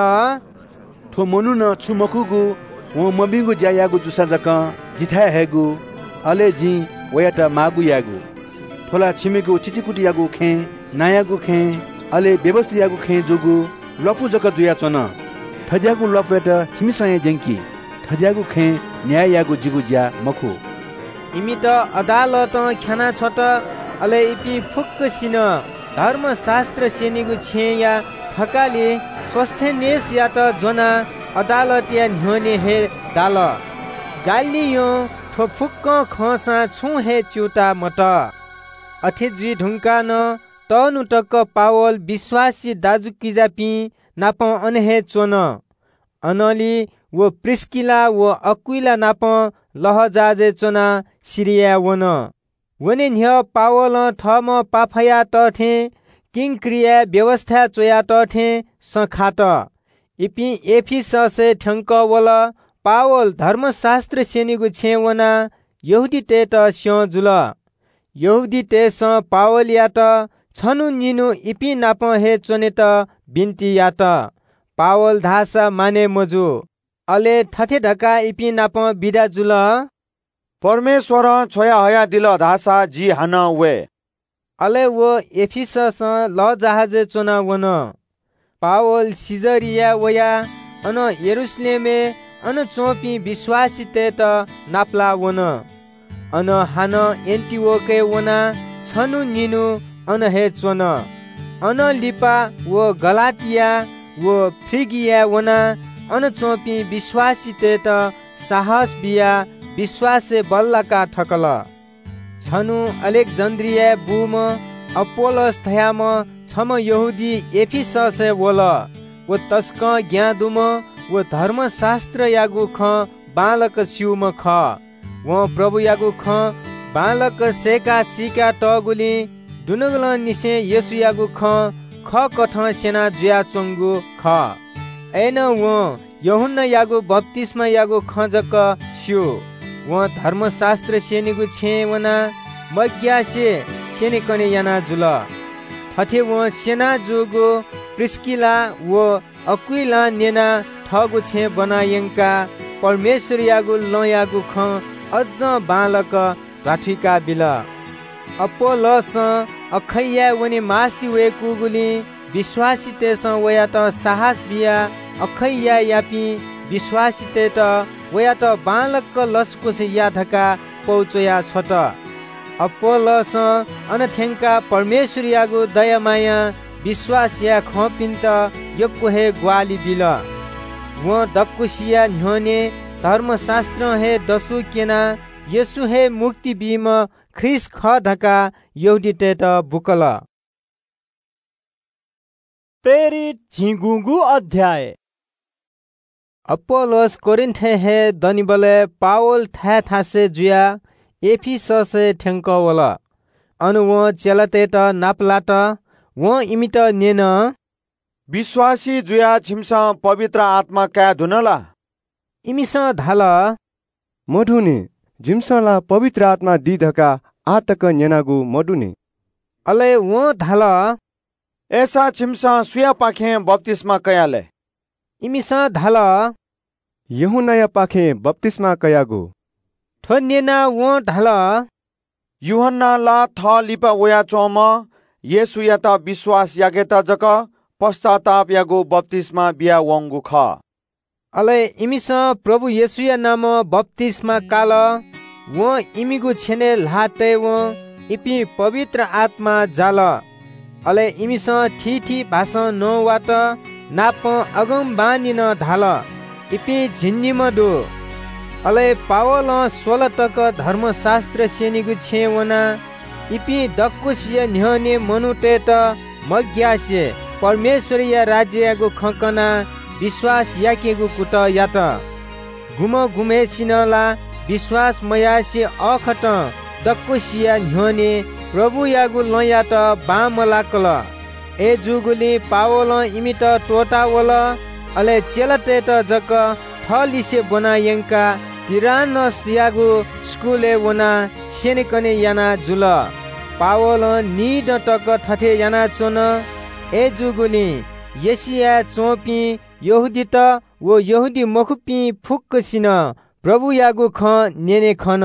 थो मनु न छुमखुगु वो मबिगु ज्यायागु जुसा जक जिथा हेगु अले जी वयाटा मागु यागु थोला छिमेगु चिटिकुटी यागु खे नायागु खे अले व्यवस्था यागु खे जुगु लपु जक जुया चन ठज्यागु लपेटा छिमिसय जेंकी ठज्यागु खे न्याय यागु जिगु ज्या मखु इमित अदालत खाना छोट अले इपि फुक्क सिन धर्मशास्त्र सेनिगु छे या ठकाले स्वस्थनेस या त जोना अदालत या न्होने हे दाल गालियो ठो फुक्क खसा छु हे च्युटा मट अथे जुइ ढुङ्का न तनु टक्क पावल विश्वासी दाजु किजापि नाप अनहे चोन अनली वो प्रिस्किला वो अक्विला नाप लहजाजे चोना सिरिया वन वने न्य पावल ठम पाफया तठे किङ क्रिया व्यवस्था चोया तठे सखात इपि एफिससे ठंक वल पावल धर्मशास्त्र सेनिगु छेवना यहुदी ते त स्यो जुल यहुदी ते स पावल या त छनु निनु इपि नाप हे चोने त बिन्ती या त पावल धासा माने मजु अले ठठे ढका इपि नाप बिदा जुल परमेश्वर छोया हया दिल धासा जी हान वे अले वो एफिसस ल जहाजे चोना वन पावल सिजरिया वया अन यरुशलेमे अन चोपी विश्वासी ते त नाप्ला वन अन हान एन्टिओके वना छनु निनु अन हे चोन अन लिपा वो गलातिया वो फ्रिगिया वना अन चोपी विश्वासी ते त साहस बिया विश्वासे बल्लका ठकल छनु अलेक्जेन्ड्रिया बुम अपोलोस थयाम छम यहुदी एफिससे वोल वो तस्क ज्ञादुम वो धर्मशास्त्र यागु ख बालक स्युम ख वो प्रभु यागु ख बालक सेका सिका टगुली दुनुगल निसे येसु यागु ख ख कठ सेना जुया चंगु ख एन वो यहुन्ना यागु बप्तिस्मा यागु ख जक स्यु वो धर्मशास्त्र सेनिगु छे वना मग्यासे सेने कने याना जुल थथे वो सेना जुगु प्रिस्किला वो अक्विला नेना ठगु छे बनायंका परमेश्वर यागु लयागु ख अझ बालक राठिका बिल अपोलस अखैया वने मास्ति वे कुगुली विश्वासिते स वया त साहस बिया अखैया यापी विश्वासिते त वया त बालक लसको से या धका पौचोया छत अपोलस अनथेंका परमेश्वर यागु दया माया विश्वास या खपिन्त यक्को हे ग्वाली बिल वो दक्कुसिया न्होने धर्मशास्त्र हे दसु केना येसु हे मुक्ति बीम ख्रिस ख धका यहुदी तेत बुकल प्रेरित झिगुगु अध्याय अपोलोस कोरिन्थे हे दनिबले पावल था थासे जुया एफिसस ठेंक वला अनु वो चलते त नापलात वो इमित नेन विश्वासी जुया छिमसा पवित्र आत्मा का धुनला इमिस धाल मधुने जिमसला पवित्र आत्मा दिधका आतक न्यानागु मधुने अले वो धाल ऐसा छिमसा सुया पाखे बप्तिस्मा कयाले इमिस धाल यहुन्ना पाखे बप्तिस्मा कयागु थोनेना वो धाल युहन्ना ला थ लिपा वया चोम येसु या त विश्वास यागे त जक पश्चाताप यागु बप्तिस्मा बिया वंगु ख अले इमिस प्रभु येसुया नाम बप्तिस्मा काल वो इमिगु छेने लाते वो इपि पवित्र आत्मा जाल अले इमिस ठीठी भाषा न वात नाप अगम बानी न धाल इपि झिन्निमदु अले पावल सोल तक धर्मशास्त्र सेनिगु छेवना इपि दक्कुसिया न्हने मनुते त मग्यासे परमेश्वरीय राज्यको खकना विश्वास याकेगु कुट यात गुम गुमे सिनला विश्वास मयासे अखट दक्कुसिया न्हने प्रभु यागु लयात बामलाकल ए जुगुली पावल इमित टोटा वल अले चेलते त जक थलिसे बनायंका तिरानस यागु स्कुले वना सेनेकने याना जुल पावल निड तक थथे याना चोन ए जुगुली येसिया चोपी यहुदी त वो यहुदी मखुपी फुक्कसिन प्रभु यागु ख नेने खन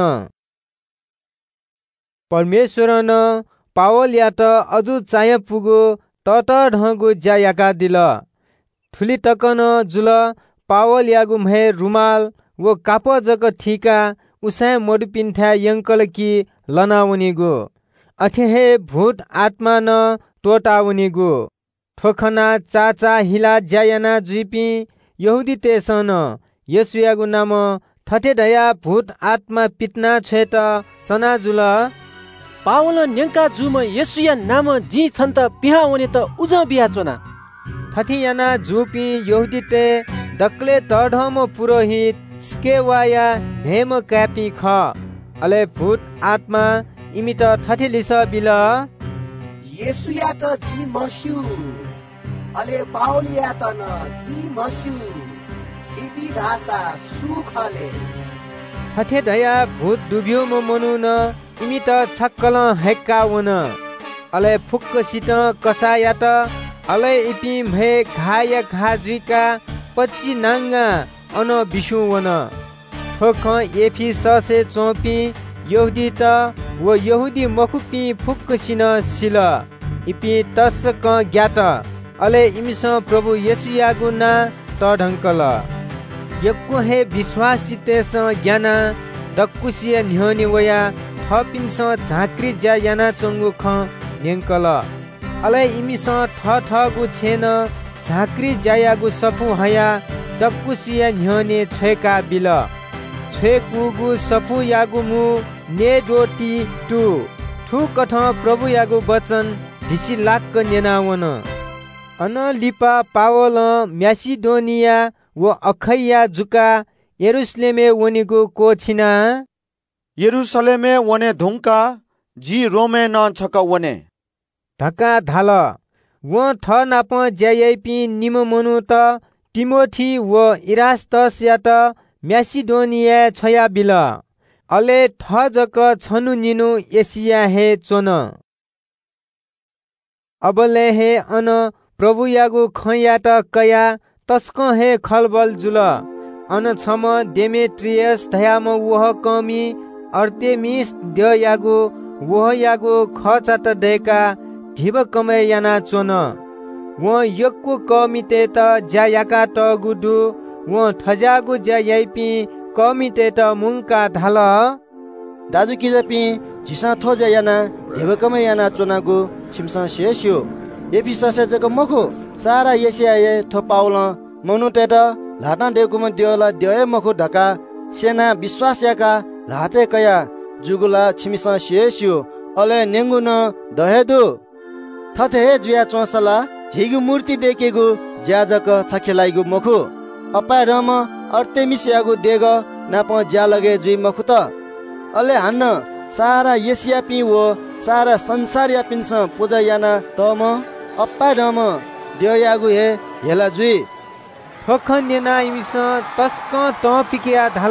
परमेश्वर न पावल या त अजु चाय पुगो तत ढंगु जायाका दिल ठुली तकन जुल पावल यागु महे रुमाल वो काप जक ठीका उसाय मोडपिन्था यंकल की लनाउनीगु अथे हे भूत आत्मा न टोटाउनीगु ठोखना चाचा हिला जायना जुइपी यहुदी तेसन येसुयागु नाम थटे दया भूत आत्मा पितना छेत सनाजुल पावल न्यंका जुम येसुया नाम जी छन्त पिहा वने त उज बिहा चोना थथियाना जुपी यहुदी ते दक्ले तढम पुरोहित स्केवाया नेम कापी ख अले भूत आत्मा इमित थठिलिस बिल येसुया त जी मस्यु अले पाउलिया त न जी मस्यु सीधी धासा सुखले थथे दया भूत डुब्यो म मनु न इमित छक्कल हेक्का वन अले फुक्क सित कसाया त अले इपि भे घाया घाजुका पच्ची नांगा अन बिसु वन ठोख एफी ससे चोपी यहुदी त वो यहुदी मखुपी फुक्क सिन सिल इपि तस्क ज्ञात अले इमिस प्रभु येसुयागु ना तढंकल यक्को हे विश्वासिते स ज्ञाना दक्कुसिया न्ह्यनि वया थपिन्स झाक्री जा याना चंगु ख नेंकल अले इमिस थ ठगु छेन झाक्री जायागु सफु हया दक्कुसिया न्ह्यने छेका बिल छेकुगु सफु यागु मु ने दोटी टु ठु कठ प्रभु यागु वचन ढिसी लाक्क नेनावन अन लिपा पावल म्यासिडोनिया वो अखैया जुका यरुशलेमे वनिगु कोछिना यरूशलेमे वने धुंका जी रोमे न छक वने ढक्का धाल व थ नाप ज्यापी निम मनु त टिमोथी व इरास्तस या त म्यासिडोनिया छया बिल अले थ जक छनु निनु एसिया हे चोन अबले हे अन प्रभु यागु खया त कया तस्क हे खलबल जुल अन छम डेमेट्रियस धयाम वह कमी अर्तेमिस द्य यागु वह यागु खचात देका ढिब कमे याना चोन व यक्कु कमिते त ज्या याका त गुडु व ठजागु ज्या याइपी कमिते त मुंका धाल दाजु किजपी झिसा थो ज्या याना ढिब कमे याना चोनागु छिमसा शेस्यो एफिसस जक मखो सारा एसिया ये थो पाउल मनु टेट लाटा देकुम दियोला दिय मखो ढका सेना विश्वास याका लाते कया जुगुला छिमसा शेस्यो अले नेंगु न दहेदु थथे जुया चोसला झिगु मूर्ति देखेगु ज्याजक छखेलाइगु मखु अपा रम अर्तेमिसियागु देग नाप ज्या लगे जुइ मखु त अले हान्न सारा एसिया पि वो सारा संसार या पिन्स पूजा याना तम अपा रम देयागु हे हेला जुइ ठोखन्यना इमिस तस्क त पिकिया धाल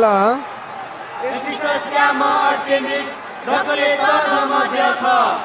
एफिसस या म अर्तेमिस दकले त नम देख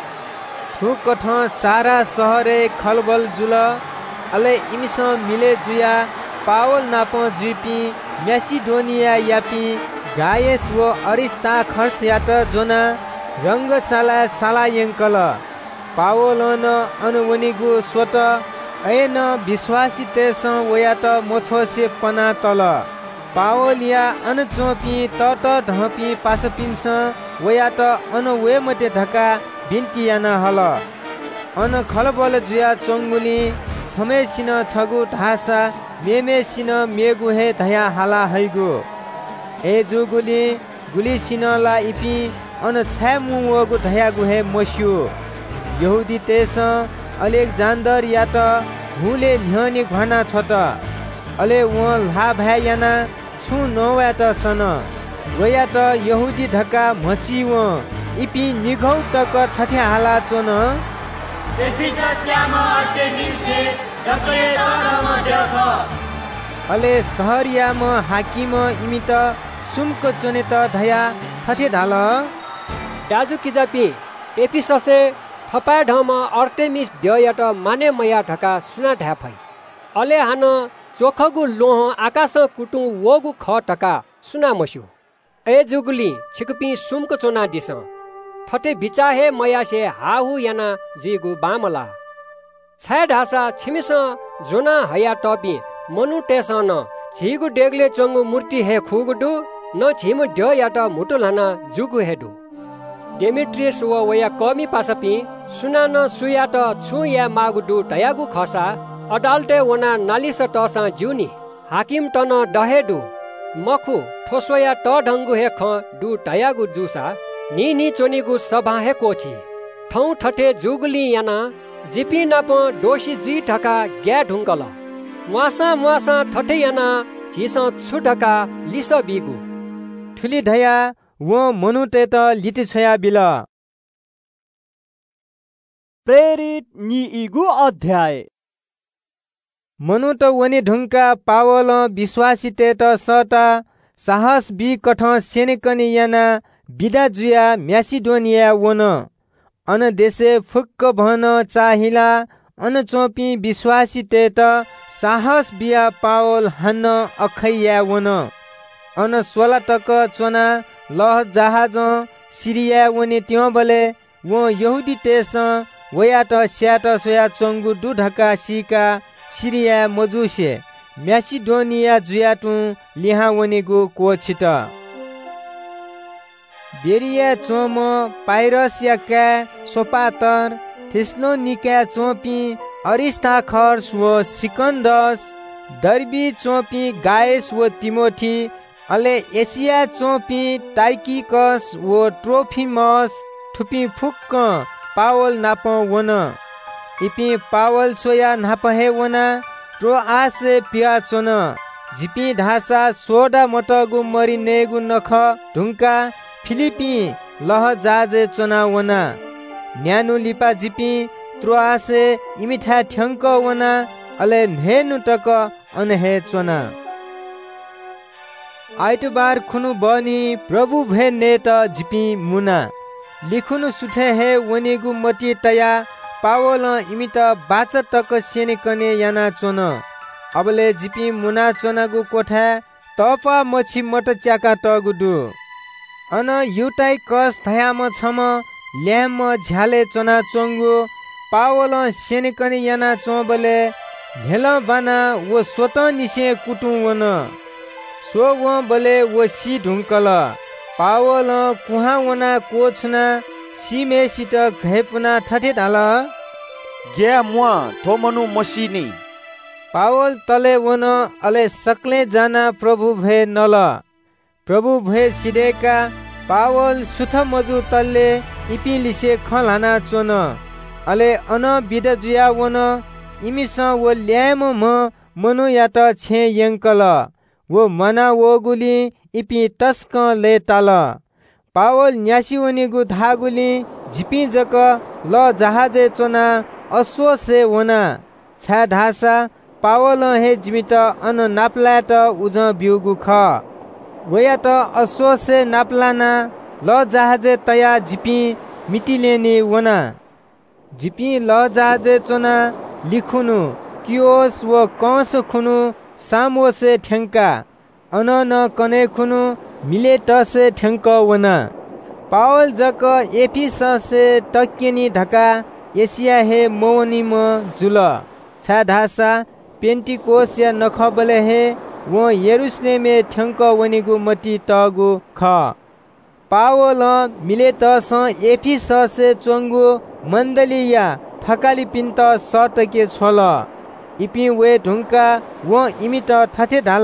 ठुकठ सारा सहरे खलबल जुल अले इमिस मिले जुया पावल नाप जुपी म्यासिडोनिया यापी गायस व अरिस्ता खर्स यात जोना रंगशाला साला यंकल पावल न अनुवनिगु स्वत ऐन विश्वासितेस वयात मोछो से पना तल पावलिया अनचोपी तट ढपी पासपिन्स वयात अनवे मते ढका बिन्ती याना हल अन खलबल जुया चोंगुली छमेसिन छगु ढासा मेमेसिन मेगु हे धया हाला हैगु ए जुगुली गुली सिनला इपी अन छ्यामु वगु धया गु हे मस्यु यहुदी तेस अलेक्जान्डर या त हुले न्हनी घना छट अले व ला भया याना छु नवा त सन वया त यहुदी धक्का मसी व इपी निघौ तक ठठ्या हाला चोन एफिसस या म अर्तेमिस हे दकले त नम देख अले सहरिया म हाकिम इमित सुमको चोने त धया ठठे धाल दाजु किजापी एफिससे थपा ढम अर्तेमिस द्ययाट माने मया ढका सुना ढाफै अले हान चोखगु लोह आकाश कुटु वगु ख टका सुना मस्यु ए जुगुली छिकपी सुमको चोना दिस ठटे बिचाहे मयासे हाहु याना जिगु बामला छाय ढासा छिमिस जोना हया टपी मनु टेसन झिगु डेगले चंगु मूर्ति हे खुगुडु न झिमु ड्य याट मुटु लाना जुगु हेडु डेमेट्रियस व वया कमी पासपी सुना न सुयाट छु या मागुडु टयागु खसा अदालते वना नालिस टसा जुनी हाकिम टन डहेडु मखु ठोसोया ट ढंगु हे ख दु टयागु जुसा नि नि चोनिगु सभा हे कोठी ठौ ठठे जुगली याना जिपी नाप दोषी जी ढका ग्या ढुंकल मुआसा मुआसा ठठे याना झिस छु ढका लिस बिगु ठुली धया वो मनुते त लिति छया बिल प्रेरित नि इगु अध्याय मनु त वनि ढुंका पावल विश्वासिते त सता साहस बि कठ सेनेकनि याना बिदा जुया म्यासिडोनिया वन अन देशे फुक्क भन चाहिला अन चोपी विश्वासिते त साहस बिया पावल हन्न अखैया वन अन सोला तक चोना लह जहाज सिरिया वने त्यो बले वो यहुदी तेस वया त स्याट सोया चंगु दु ढका सिका सिरिया मजुसे म्यासिडोनिया जुयाटु लिहा वनेगु कोछित बेरिया चोम पाइरस याका सोपातर थेस्लोनिका चोपी अरिस्ताखर्स व सिकन्दस दर्बी चोपी गायस व तिमोथी अले एसिया चोपी टाइकिकस व ट्रोफिमस थुपी फुक्क पावल नाप वन इपी पावल सोया नाप हे वना ट्रो आसे पिया चोन जिपी ढासा सोडा मटगु मरि नेगु नख ढुंका फिलिपी लह जाजे चोना वना न्यानु लिपा जिपी त्रोआसे इमिठा ठ्याङ्क वना अले नेनु टक अनहे चोना आइतबार खुनु बनी प्रभु भे नेट जिपी मुना लिखुनु सुठे हे वनेगु मती तया पावल इमित बाच टक सेने कने याना चोन अबले जिपी मुना चोनागु कोठा तपा मछि मट च्याका टगुडु अन युटाइ कस थयाम छम ल्याम झ्याले चोना चोंगु पावल सेने कने याना चोबले भेल बाना वो सोत निसे कुटु वन सो व बले वो सी ढुंकल पावल कुहा वना कोछना सीमे सित घेपुना ठठे धाल गे मुआ थोमनु मसिनी पावल तले वन अले सकले जाना प्रभु भे नल प्रभु भे सिडेका पावल सुथ मजु तल्ले इपि लिसे खलाना चोन अले अन बिद जुया वन इमिस वो ल्याम म मनु यात छे यंकल वो मना वो गुली इपि टस्क ले ताल पावल न्यासी वनेगु धागुली झिपी जक ल जहाजे चोना अश्व से वना छा ढासा पावल हे जिमित अन नाप्लाट उज बिउगु ख वयात अश्व से नाप्लाना ल जहाजे तया झिपी मिटिलेनी वना झिपी ल जहाजे चोना लिखुनु कियोस व कौस खुनु सामो से ठेंका अन न कने खुनु मिलेट से ठेंक वना पावल जक एफिस से टक्केनी ढका एशिया हे मोवनी म जुल छा ढासा पेन्टिकोस या नखबले हे वो यरुशलेमे ठेंक वनिगु मटी टगु ख पावल मिलेट स एफिस से चोंगु मण्डलिया थकाली पिन्त सटके छोल इपि वे ढुंका वो इमित ठथे धाल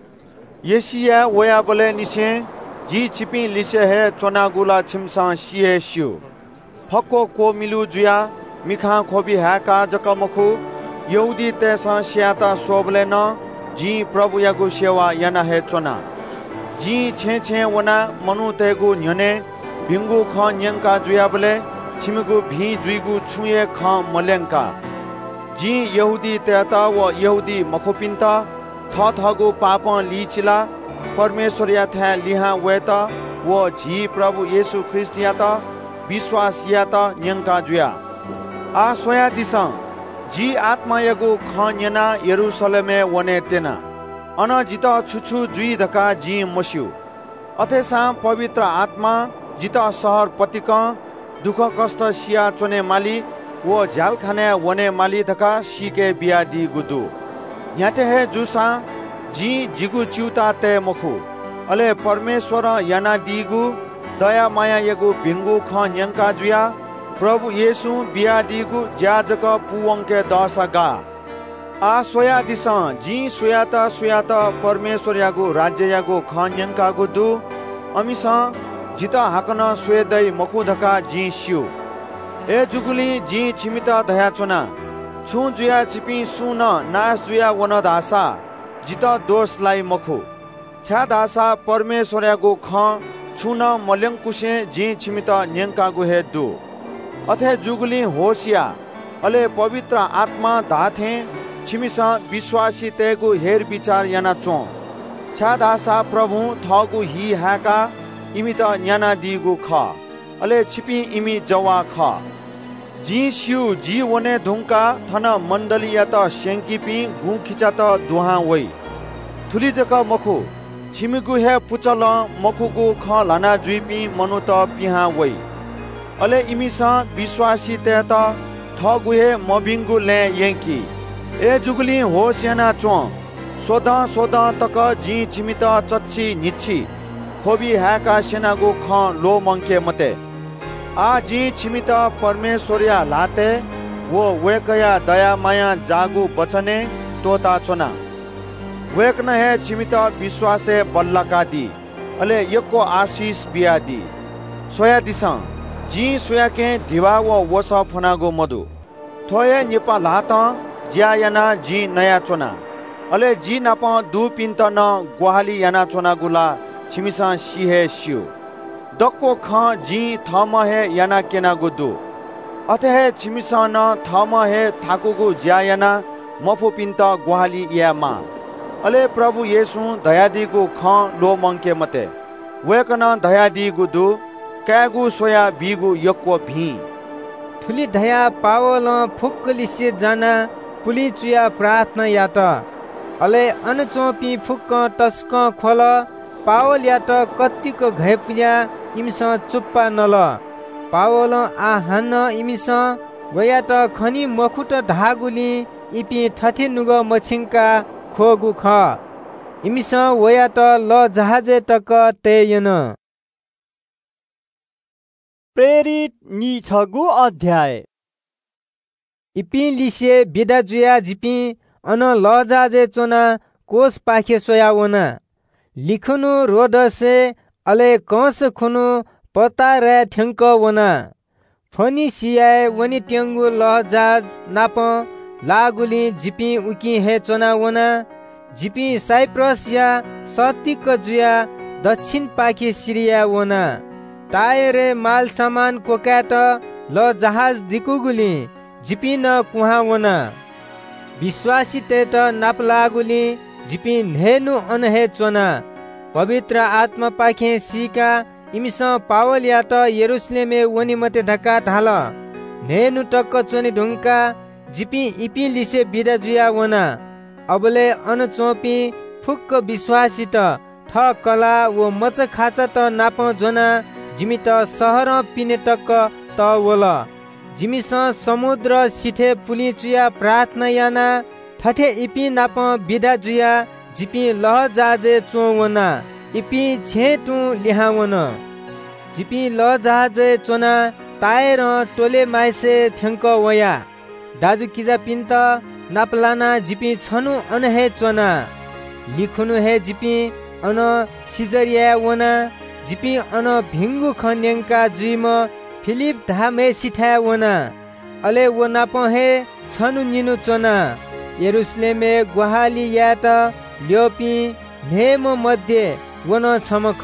येसिया वया बले निसे जी छिपी लिसे हे चोनागुला छिमसा सिए सिउ फक्को को मिलु जुया मिखा खोबी हाका जकमखु यहुदी तेसा स्याता सोबले न जी प्रभु यागु सेवा याना हे चोना जी छे छे वना मनु तेगु न्यने भिंगु ख न्यंका जुया बले छिमगु भी जुइगु छुए ख मलेंका जी यहुदी तेता व यहुदी मखोपिन्ता थ थगु पाप लीचिला परमेश्वर याथा लिहा वेता व जी प्रभु येशु ख्रिस्ट याता विश्वास याता न्यंका जुया आ सोया दिसा जी आत्मा यगु ख न्यना यरूशलेमे वने तेना अन जिता छुछु जुई धका जी मस्यु अथेसा पवित्र आत्मा जिता शहर पतिक दुख कष्ट सिया चोने माली वो झाल खाने वने माली धका सीके बिया दी गुदु याते है जुसा जी जिगु चिउता ते मखु अले परमेश्वर याना दीगु दया माया यगु भिंगु ख न्यंका जुया प्रभु येशु बिया दीगु ज्याजक पुवंके दशगा आ सोया दिसा जी सोयाता सोयाता परमेश्वर यागु राज्य यागु ख न्यंका गुदु अमिसा जिता हाकन स्वेदै मखु धका जी सिउ ए जुगुली जी छिमिता दया चोना छु जुया छिपी सुन नास जुया वन दासा जिता दोष लाई मखु छा दासा परमेश्वर यागु ख छुन मल्यंकुशे जी छिमिता न्यंकागु हे दु अथे जुगुली होशिया अले पवित्र आत्मा दाथे छिमिसा विश्वासी तेगु हेर विचार याना चो छा दासा प्रभु थगु हि हाका इमित न्याना दिगु ख अले छिपी इमी जवा ख जी सिउ जी वने धुंका थन मण्डलिया त सेंकिपी गु खिचा त दुहा वइ थुली जक मखु छिमिगु हे पुचल मखुगु ख लाना जुइपी मनु त पिहा वइ अले इमिसा विश्वासी ते त थगु हे मबिंगु ले यंकी ए जुगली होस्याना चो सोदा सोदा तक जी छिमित चच्ची निछि खोबी हाका सेनागु ख लो मंके मते आ जी छिमित परमेश्वरिया लाते वो वेकया दया माया जागु बचने तोता चोना वेक न है छिमित विश्वासे बल्लका दी अले यको आशीष बिया दी सोया दिसा जी सोया के दिवा वो वस फनागु मधु थोये निपा लात ज्या याना जी नया चोना अले जी नापा दु पिन्त न ग्वाहाली याना चोना गुला छिमिसा सिहे सिउ डक्को ख जी थम हे याना केना गुदु अथे हे छिमिसन थम हे थाकुगु ज्या याना मफु पिन्त ग्वाली या मा अले प्रभु येसु दयादिगु ख लो मंके मते वेकन दयादिगु दु क्यागु सोया बिगु यक्को भी ठुली दया पावल फुक्कलिसे जाना पुली चुया प्रार्थना यात अले अनचोपी फुक्क टस्क खोल पावल यात कत्तिको घैपुया इमिस चुप्पा नल पावल आ हान इमिस वयात खनी मखुट धागुली इपि थथे नुग मछिङका खोगु ख इमिस वयात ल जहाजे तक तेयन। प्रेरित नि छगु अध्याय इपि लिसे बिदा जुया जिपि अन लजाजे चोना कोस पाखे सोया वना लिखुनु रोडसे अले कंस खुनु पता रे ठ्यांक वना फनी सियाए वनी ट्यांगु लजाज नाप लागुली जिपि उकी हे चोना वना जिपि साइप्रस या सतिक जुया दक्षिण पाखे सिरिया वना टायरे माल सामान कोकाट ल जहाज दिकुगुली जिपि न कुहा वना विश्वासी तेट नापलागुली जिपि नेनु अनहे चोना पवित्र आत्मा पाखे सिका इमिस पावल या त यरुशलेमे वनी मते ढका ढाल नेनु टक्क चोनी ढुंका जिपि इपि लिसे बिदा जुया वना अबले अन चोपी फुक्क विश्वासी त ठ कला व मच खाचा त नाप जोना जिमि त सहर पिने टक्क त वला जिमिस समुद्र सिथे पुली चुया प्रार्थना याना ठठे इपि नाप बिदा जुया जिपि लह जाजे चोवना इपि छे टु लिहावन जिपि ल जहाजे चोना ताएर टोले माइसे ठ्यांक वया दाजु किजा पिन्त नापलाना जिपि छनु अनहे चोना लिखुनु हे जिपि अन सिजरिया वना जिपि अन भिंगु खन्यंका जुइम फिलिप धामे सिथा वना अले वना पहे छनु निनु चोना यरुशलेमे ग्वाहाली यात ल्योपी नेम मध्य वन छमख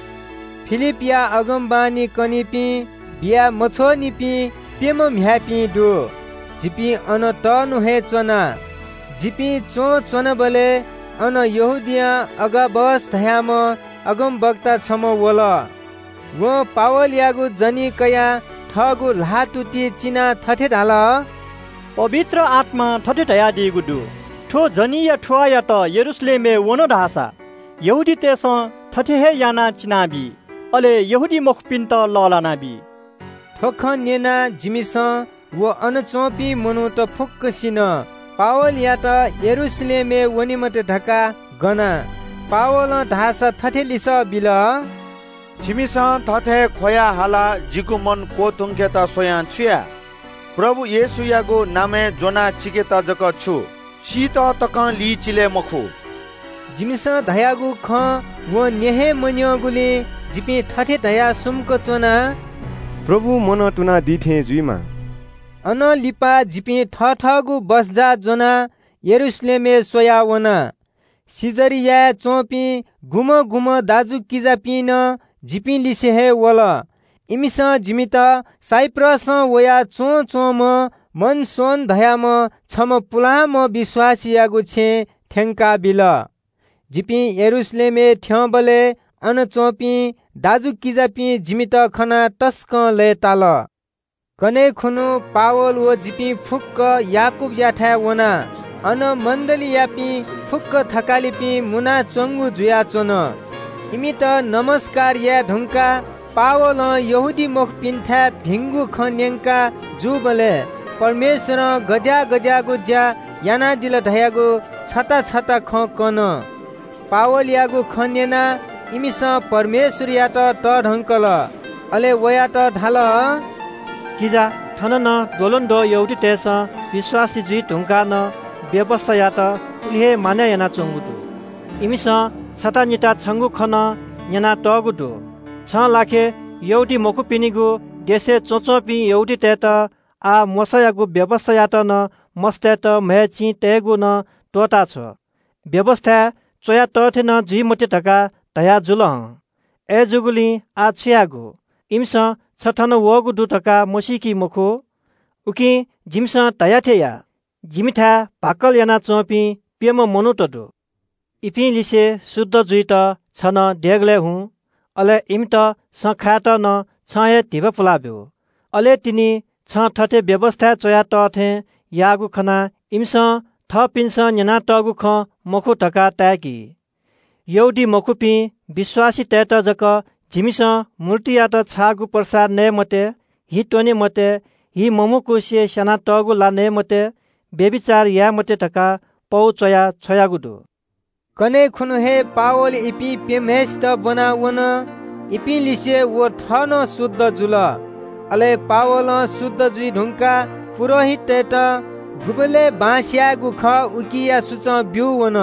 फिलिप या अगमबानी कनिपी बिया मछो निपी पेम म्यापी दु जिपि अन तनु हे चोना जिपि चो चोन बले अन यहुदिया अगाबस धयाम अगम वक्ता छम वल वो पावल यागु जनी कया ठगु लाटुती चिना ठठे ढाल पवित्र आत्मा ठठे ढया दिगु दु ठो जनी या ठुआ या त यरुशलेमे वनो ढासा यहुदी तेस ठठे हे याना चिनाबी अले यहुदी मखपिन त ललानाबी ठोख नेना जिमिस वो अनचोपी मनु त फुक्क सिन पावल या त यरुशलेमे वनी मते ढका गना पावल ढासा ठठे लिस बिल छिमिस थथे खोया हाला जिगु मन को तुंके त सोया छुया प्रभु येसु यागो नामे जोना चिके त जक छु शीत तक ली चिले मखु जिमिस धयागु ख वो नेहे मन्यगुले जिपि थथे धया सुमको चोना प्रभु मन तुना दिथे जुइमा अन लिपा जिपि ठठगु बसजा जोना यरुशलेमे सोया वना सिजरिया चोपी गुम गुम दाजु किजा पिन जिपि लिसे हे वल इमिस जिमित साइप्रस वया चो चोम मन सोन धयाम छम पुलाम विश्वासियागु छे ठ्यांका बिल जिपि यरुशलेमे ठ्यबले अन चोपी दाजु किजा पि जिमित खना टस्क ले ताल कने खुनु पावल व जिपि फुक्क याकुब याठा वना अन मण्डली यापि फुक्क थकालिपि मुना चंगु जुया चोन इमित नमस्कार या ढुंका पावल यहुदी मुख पिन्था भिंगु खन्यंका जुबले परमेश्वर गजा गजा गुज्या याना दिल धयागु छता छता ख कन पावल यागु खन्यना इमिस परमेश्वर या त ढंकल अले वया त ढाल किजा ठन न दोलन दो यहुदी तेस विश्वासी जुइ ढुंका न व्यवस्था या त उहे माने याना चंगुदु इमिस छता निता छंगु खन याना तगुदु छ लाखे यहुदी मकु पिनिगु देशे चोचोपि यहुदी तेत आ मसयागु व्यवस्था या त न मस्ते त मेची तेगु न तोता छ व्यवस्था चोया तथे न जुइ मते टका तया जुल ए जुगुली आ छुयागु इम्स छठन वगु दुतका मोसिकी मुखु उकि जिम्स तयाथेया जिमिथा भाकल याना चोपी पेम मनुतदु इपि लिसे शुद्ध जुइत छन डेगले हुँ अले इम्त सखात न छहे धिब फुलाब्यो अले तिनी छ ठटे व्यवस्था चोया तथे यागु खना इम्स थ पिन्स न्याना तगु ख मखु टका ताकी यौदी मखुपी विश्वासी तैत जक झिमिस मूर्तियात छागु प्रसाद ने मते हि टोने मते हि ममुकु से सना तगु ला ने मते बेविचार या मते टका पौ चया छयागुदु कने खुनु हे पावल इपि पेमेस त बनावन इपि लिसे वो ठन शुद्ध जुल अले पावल शुद्ध जुइ ढुंका पुरोहित तैत गुबले बासिया गुख उकिया सुच ब्यु वन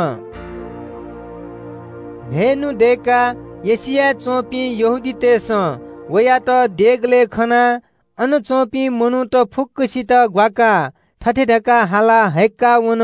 भेनु देका यसिया चोपी यहुदी तेस वया त देगले खना अन चोपी मनु त फुक्कसित ग्वाका ठठे ढका हाला हैक्का वन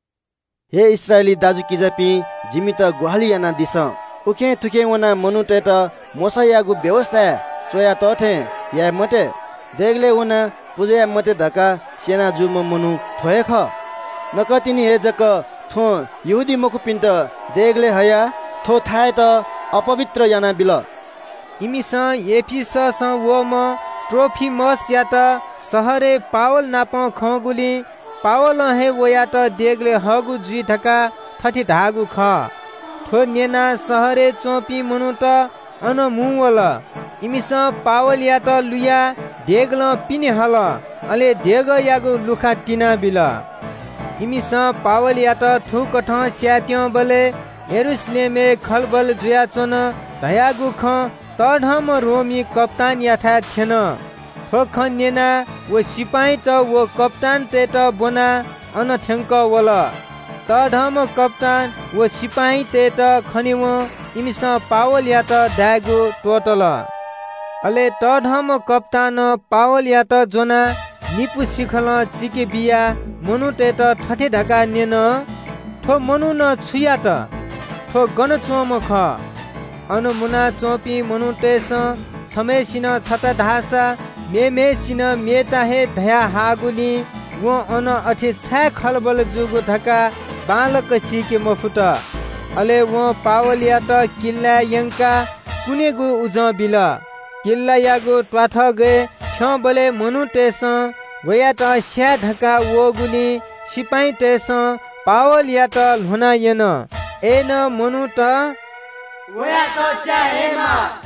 हे इस्राएली दाजु किजापी जिमी त ग्वाली याना दिस उखे थुके वना मनु टेट मोसायागु व्यवस्था चोया तथे या मते देगले वना पूजा मते ढका सेना जुम मनु थोए ख नकतिनी हे जक थो यहुदी मखु पिन्त देगले हया थो थाए त अपवित्र याना बिल इमिस एफिसस वम ट्रोफिमस या त सहरे पावल नाप खगुली पावल हे वया त देगले हगु जुइ ढका ठठी धागु ख थो नेना सहरे चोपी मनु त अन मुवल इमिस पावल या त लुया देगल पिने हल अले देग यागु लुखा टिना बिल इमिस पावल या त ठुक ठ स्यात्य बले यरुशलेमे खलबल जुया चोन धयागु ख तढम रोमी कप्तान याथा थिएन ठोख नेना वो सिपाही त वो कप्तान ते त बोना अन ठ्याङ्क वल तढम कप्तान वो सिपाही ते त खनिव इमिस पावल या त दागु टोटल अले तढम कप्तान पावल या त जोना निपु सिखल चिके बिया मनु ते त ठठे ढका नेन ठो मनु न छुया त ठो गन चोम ख अनुमुना चोपी मनु तेस छमेसिन छता ढासा मेमेसिन मेता हे धया हागुली वो अन अठे छा खलबल जुगु धका बालक सिके मफुट अले वो पावलिया त किल्ला यंका कुनेगु उज बिल किल्ला यागु ट्वाथ गए ख बले मनु तेस वया त स्या धका वो गुली सिपाही तेस पावलिया त लुना यन एन मनु त वया त स्या हेमा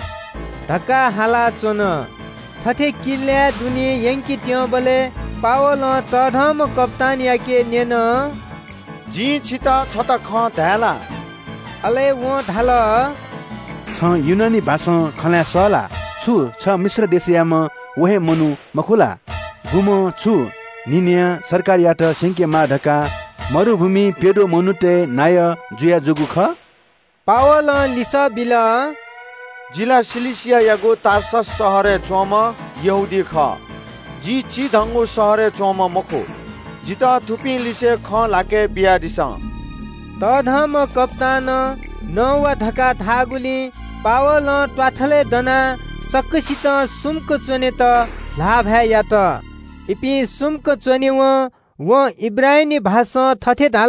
धका हाला चोन ठठे किल्ला दुनी यंकी त्यो बले पावल तढम कप्तान याके नेन जी छिता छता ख धाला अले वो धाल छ युनानी भाषा खला सला छु छ मिश्र देशयामा वहे मनु मखुला गुम छु निन्या सरकार याट सिंके मा ढका मरुभूमि पेडो मनुते नाय जुया जुगु ख पावल लिसा बिला जिला सिलिसिया यागो तार्सस सहरे चोम यहुदी ख जी ची धंगु सहरे चोम मखो जिता थुपी लिसे ख लाके बिया दिस तढम कप्तान नौवा धका थागुली पावल ट्वाथले दना सक्कसित सुमक चोने त लाभ है या त इपि सुमक चोने व व इब्राहिमी भाषा ठठे धाल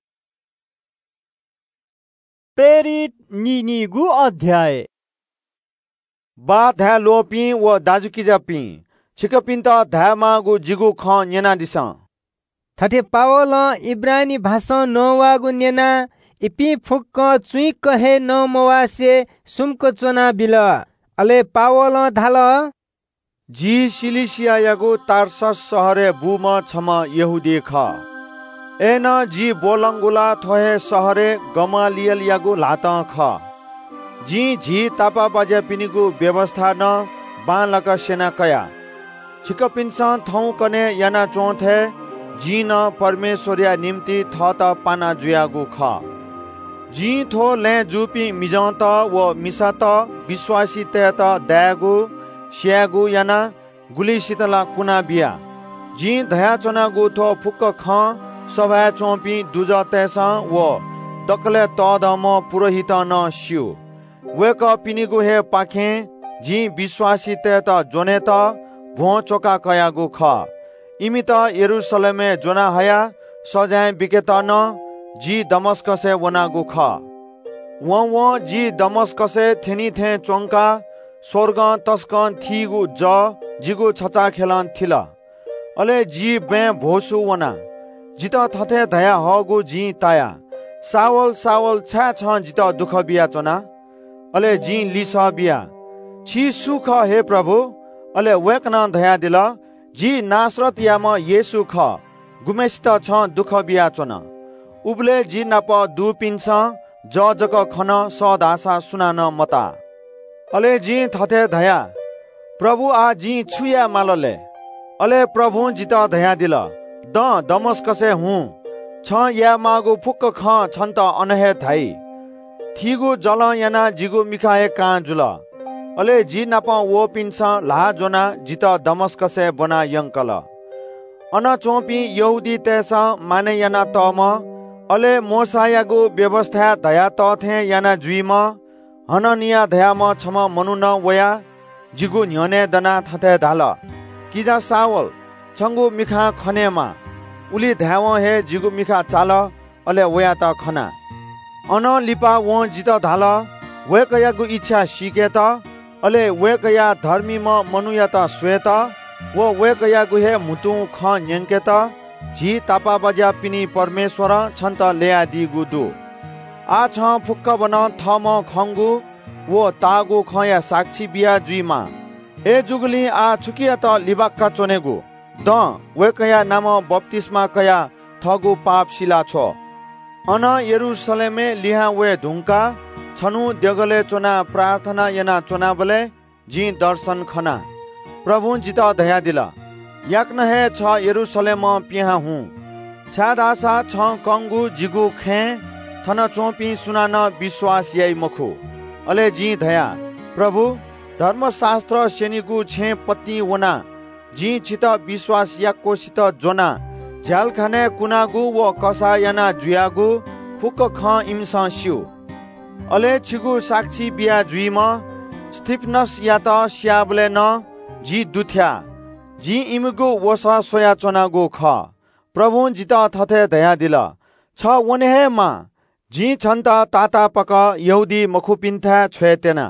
प्रेरित निनी गु अध्याय बा धा लोपी व दाजुकिजा पी छिकपिन त धामा गु जिगु ख नेना दिस ठठे पावल इब्राहिमी भाषा नौवागु नेना इपि फुक्क चुई कहे न मवासे सुमक चोना बिल अले पावल धाल जी सिलिसिया यागु तार्सस सहरे बुम छम यहुदी ख एन जी बोलंगुला थोहे सहरे गमालियल यागु लात ख जी झी तापा बाजे पिनिगु व्यवस्था न बालक सेना कया छिकपिन्स थौ कने याना चोथे जी न परमेश्वरिया निम्ति थ त पाना जुयागु ख जी थो ले जुपी मिजंत व मिसात विश्वासी तेत दयागु स्यागु याना गुली शीतला कुना बिया जी धया चनागु थो फुक्क ख सभा चोपी दुज तेसा व दकले तदम पुरोहित न स्यु वेक पिनिगु हे पाखे जी विश्वासी ते त जोने त भो चोका कयागु ख इमी त यरूशलेमे जोना हया सजाय बिकेत न जी दमस्कसे वनागु ख व व जी दमस्कसे थेनी थे चोंका स्वर्ग तस्कन थीगु ज जिगु छचा खेलन थिल अले जी बे भोसु वना जित थथे धया हगु जी ताया सावल सावल छा छ जित दुख बिया चोना अले जी लिस बिया छी सुख हे प्रभु अले वेकना धया दिल जी नासरत याम येसु ख गुमेसित छ दुख बिया चोना उबले जी नाप दु पिन्छ ज जक खन सदासा सुनान मता अले जी थथे धया प्रभु आ जी छुया मालले अले प्रभु जित धया दिल द दमस्कसे हुँ छ या मागु फुक्क ख छन्त अनहे थाई थीगु जल याना जिगु मिखाए का जुल अले जी नाप वो पिन्छ ला जोना जित दमस्कसे बना यंकल अन चोपी यहुदी तेसा माने याना तम अले मोसायागु व्यवस्था दया त थे याना जुइम हननिया दयाम छम मनुन वया जिगु न्यने दना थथे धाल किजा सावल छंगु मिखा खनेमा उली धाव हे जिगु मिखा चाल अले वया त खना अन लिपा वो जित धाल वेकयागु इच्छा सिके त अले वेकया धर्मी म मनुया त श्वेत वो वेकयागु हे मुतु ख न्यंके त जी तापा बजा पिनी परमेश्वर छन्त लेया दिगु दु आ छ फुक्क बन थम खंगु वो तागु खया साक्षी बिया जुइमा ए जुगली आ छुकिया त लिबाक्का चोनेगु द वेकया नाम बप्तिस्मा कया थगु पाप शिला छो अन यरूशलेमे लिहा वे धुंका छनु देगले चोना प्रार्थना यना चोना बले जी दर्शन खना प्रभु जित दया दिला याक्न हे छ यरूशलेम पिहा हुँ छादासा छ कंगु जिगु खे थन चोपी सुनान विश्वास याई मखु अले जी धया प्रभु धर्मशास्त्र सेनिगु छे पत्नी वना जी छित विश्वास याको सित जोना झ्याल खाने कुनागु व कसा याना जुयागु फुक ख इमसा स्यु अले छिगु साक्षी बिया जुइम स्टिफनस या त स्याबले न जी दुथ्या जी इमगु वसा सोया चोनागु ख प्रभु जित थथे दया दिल छ वनेहे मा जी छन्त ताता पक यहुदी मखुपिन्था छ्वेतेना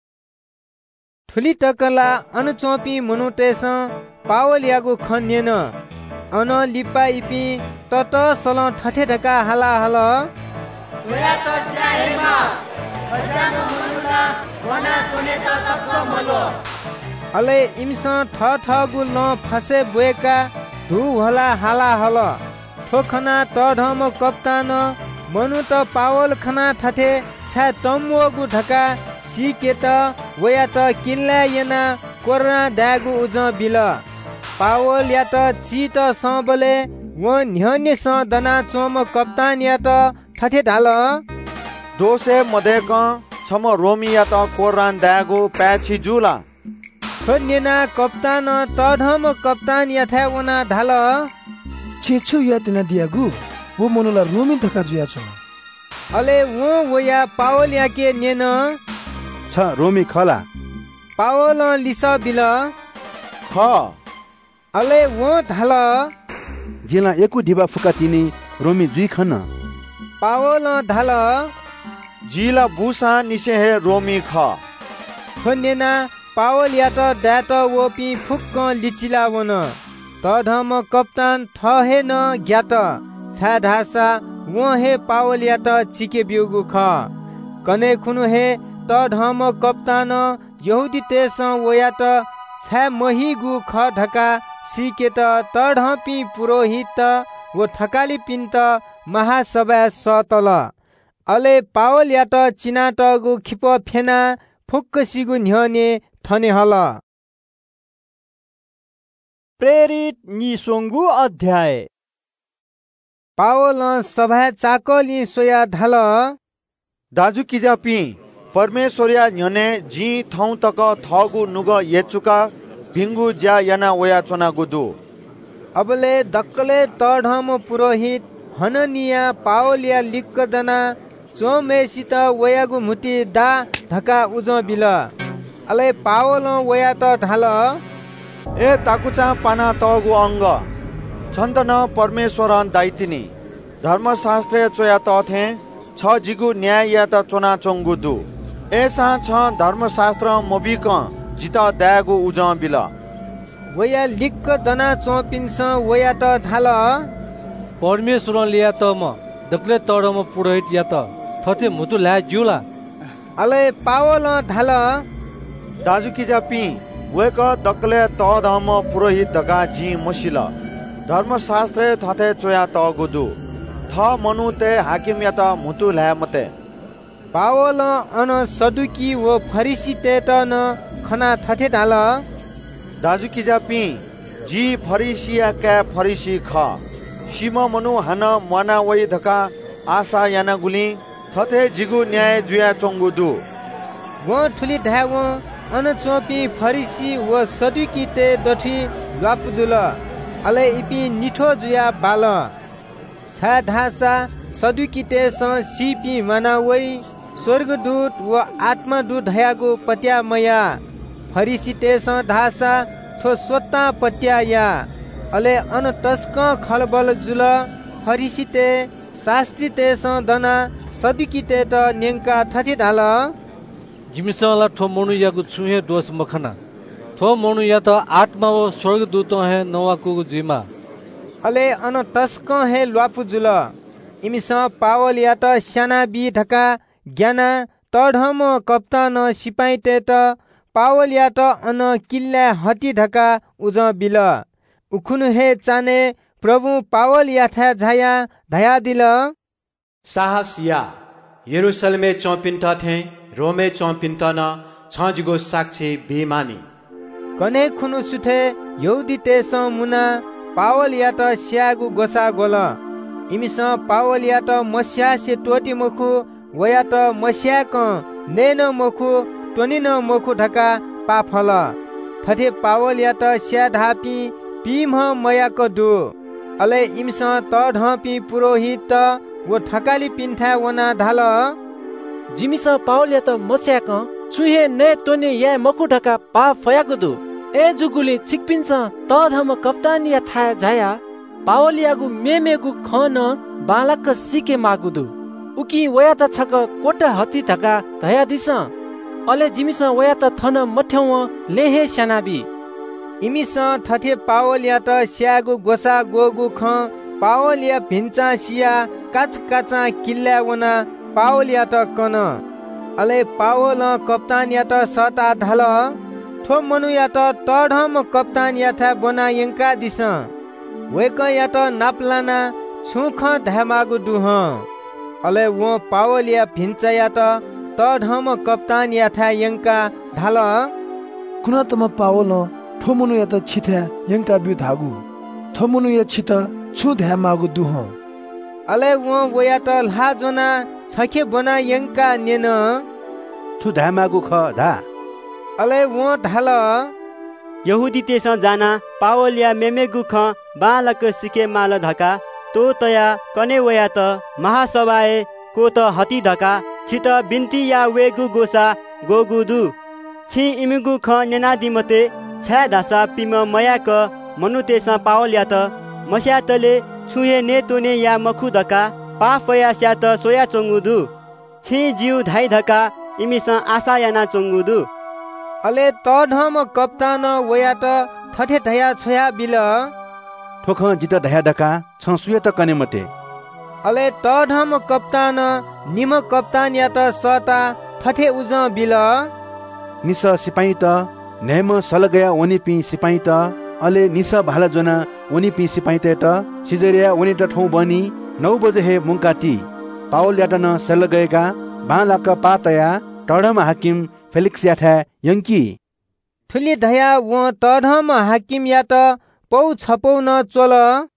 ठुली तकला अनचोपी मनुटेस पावल यागु खन्यन अन लिपा इपी तत सल ठठे ढका हाला हल ओया त स्याहेमा खजानो मनुला वना चोने त तक्क मलो अले इमसा ठ ठ गु न फसे बुएका धु होला हाला हल ठोखना तढम कप्तान मनु त पावल खना ठठे छा तमवगु ढका सिकेत वया त किल्ला यना कोरोना दागु उज बिल पावल या त चित सबले व न्हने स दना चोम कप्तान या त ठठे ढाल दोसे मदेक छम रोमी या त कोरान दागु प्याछि जुला खन्यना कप्तान तढम कप्तान या था वना ढाल छेछु या तना दियागु वो मनुला रोमी धका जुया छ अले वो वया पावल या के नेन छ रोमी खला पावल लिसा बिल ख अले वो धाल जिला एकु ढिबा फुका तिनी रोमी जुई खन पावल धाल जिला बुसा निसे हे रोमी ख खन्यना पावल या त दात वपी फुक्क लिचिला वन तढम कप्तान थहे न ज्ञात छा ढासा वो हे पावल या त चिके बिउगु ख कने खुनु हे तढम कप्तान यहुदी तेस वया त छा महिगु ख ढका सिके त तढपी पुरोहित वो ठकाली पिन्त महासभा सतल अले पावल या त चिनाटगु खिप फेना फुक्क सिगु न्हने थने हल प्रेरित निसोंगु अध्याय पावल सभा चाकली सोया ढाल दाजु किजा पि परमेश्वरिया न्यने जी थौ तक थगु नुग येचुका भिंगु ज्या याना वया चोना गुदु अबले दक्कले तढम पुरोहित हननिया पावलिया लिक्कदना चो मेसित वयागु मुटी दा धका उज बिल अले पावल वया त ढाल ए ताकुचा पाना तगु अंग छन्दन परमेश्वर दाइतिनी धर्मशास्त्र चोया त थे छ जिगु न्याय या त चोना चोंगु दु एसा छ धर्मशास्त्र मोबिक जित दागु उज बिल वया लिक्क दना चोपिन्स वया त ढाल परमेश्वर लिया त म दक्ले तडम पुरोहित या त थथे मुतु ला जुला अले पावल ढाल दाजु किजा पि वेक दक्ले तडम पुरोहित दगा जी मसिल धर्मशास्त्र थथे चोया त गुदु थ मनु ते हाकिम या त मुतु ला मते पावल अन सदुकी व फरिसी ते त न खना थथे ढाल दाजु किजा पि जी फरिसिया का फरिसी ख सीमा मनु हान मना वै धका आशा याना गुली थथे जिगु न्याय जुया चोंगु दु व ठुली धाव अन चोपी फरिसी व सदुकी ते दठी लापुजुल अले इपि निठो जुया बाल छा धासा सदुकी ते स सीपी मना वै स्वर्गदूत व आत्मदूत धयागु पत्यामया फरिसी ते स धासा थो स्वता पत्याया अले अन टस्क खलबल जुल फरिसीते शास्त्रीते स दना सदुकीते त नेंका थथि ढाल जिमिसला ठो मनु यागु छुहे दोष मखना थो मनु या त आत्मा व स्वर्गदूत हे नवाकु जिमा अले अन टस्क हे ल्वापु जुल इमिस पावल या त स्याना बि ढका ज्ञाना तढम कप्तान सिपाहीते त पावल या त अन किल्ला हति ढका उज बिल उखुन हे चाने प्रभु पावल याथा झाया धया दिल साहस या यरूशलेमे चौपिन्टा थे रोमे चौपिन्टा न छजिगो साक्षी बेमानी कने खुनु सुथे यहुदी तेस मुना पावल या त स्यागु गोसा गोल इमिस पावल या त मस्या से टोटी मखु वया त मस्या क नेन मखु टोनिन मखु ढका पाफल थथे पावल या त स्या ढापी पीम मया कदु अले इमस त ढपी पुरोहित वो ठकाली पिन्था वना ढाल जिमिस पावल या त मस्याक चुहे ने तोने या मकु ढका पा फयागदु ए जुगुली छिकपिन्स त धम कप्तान या था जाया पावल यागु मेमेगु खन बालक सिके मागुदु उकी वया त छक कोट हति ढका धया दिस अले जिमिस वया त थन मठ्यौ लेहे स्यानाबी इमिस थथे पावल या त स्यागु गोसा गोगु ख पावल या भिन्चा सिया काच काचा किल्ला वना पावल या त कन अले पावल कप्तान या त सता ढाल थो मनु या त तढम कप्तान या था बना यंका दिस वेक या त नापलाना छुख धामागु दुह अले वो पावल या भिन्चा या त तढम कप्तान या था यंका ढाल कुना तम पावल थोमुनु या त छिथा यंका बिउ धागु थोमुनु या छिता छु धामागु दुह अले वो वया त ला जोना छखे बना यंका नेन छु धामागु ख धा अले वो ढाल यहुदी तेस जाना पावल या मेमेगु ख बालक सिके माल धका तो तया कने वया त महासभाए को त हति धका छित बिन्ती या वेगु गोसा गोगुदु छि इमिगु ख नेनादि मते छा दासा पिम मयाक मनुतेस पावल या त मस्या तले छुहे ने तोने या मखु धका पाफया स्या त सोया चोंगुदु छि जिउ धाइ धका इमिस आशा याना चोंगुदु अले तढम कप्तान वया त थथे धया छोया बिल ठोख जित धया धका छ सुय त कने मते अले तढम कप्तान निम कप्तान या त सता थथे उज बिल निस सिपाही त नेम सलगया वनी पि सिपाही त अले निस भाला जोना वनी पि सिपाही त सिजरिया वनी त ठौ बनी नौ बजे हे मुंकाटी पावल यात न सलगएका बालाक पातया टढम हाकिम फेलिक्स याथा यंकी ठुली धया व टढम हाकिम या त पौ छपौ न चोल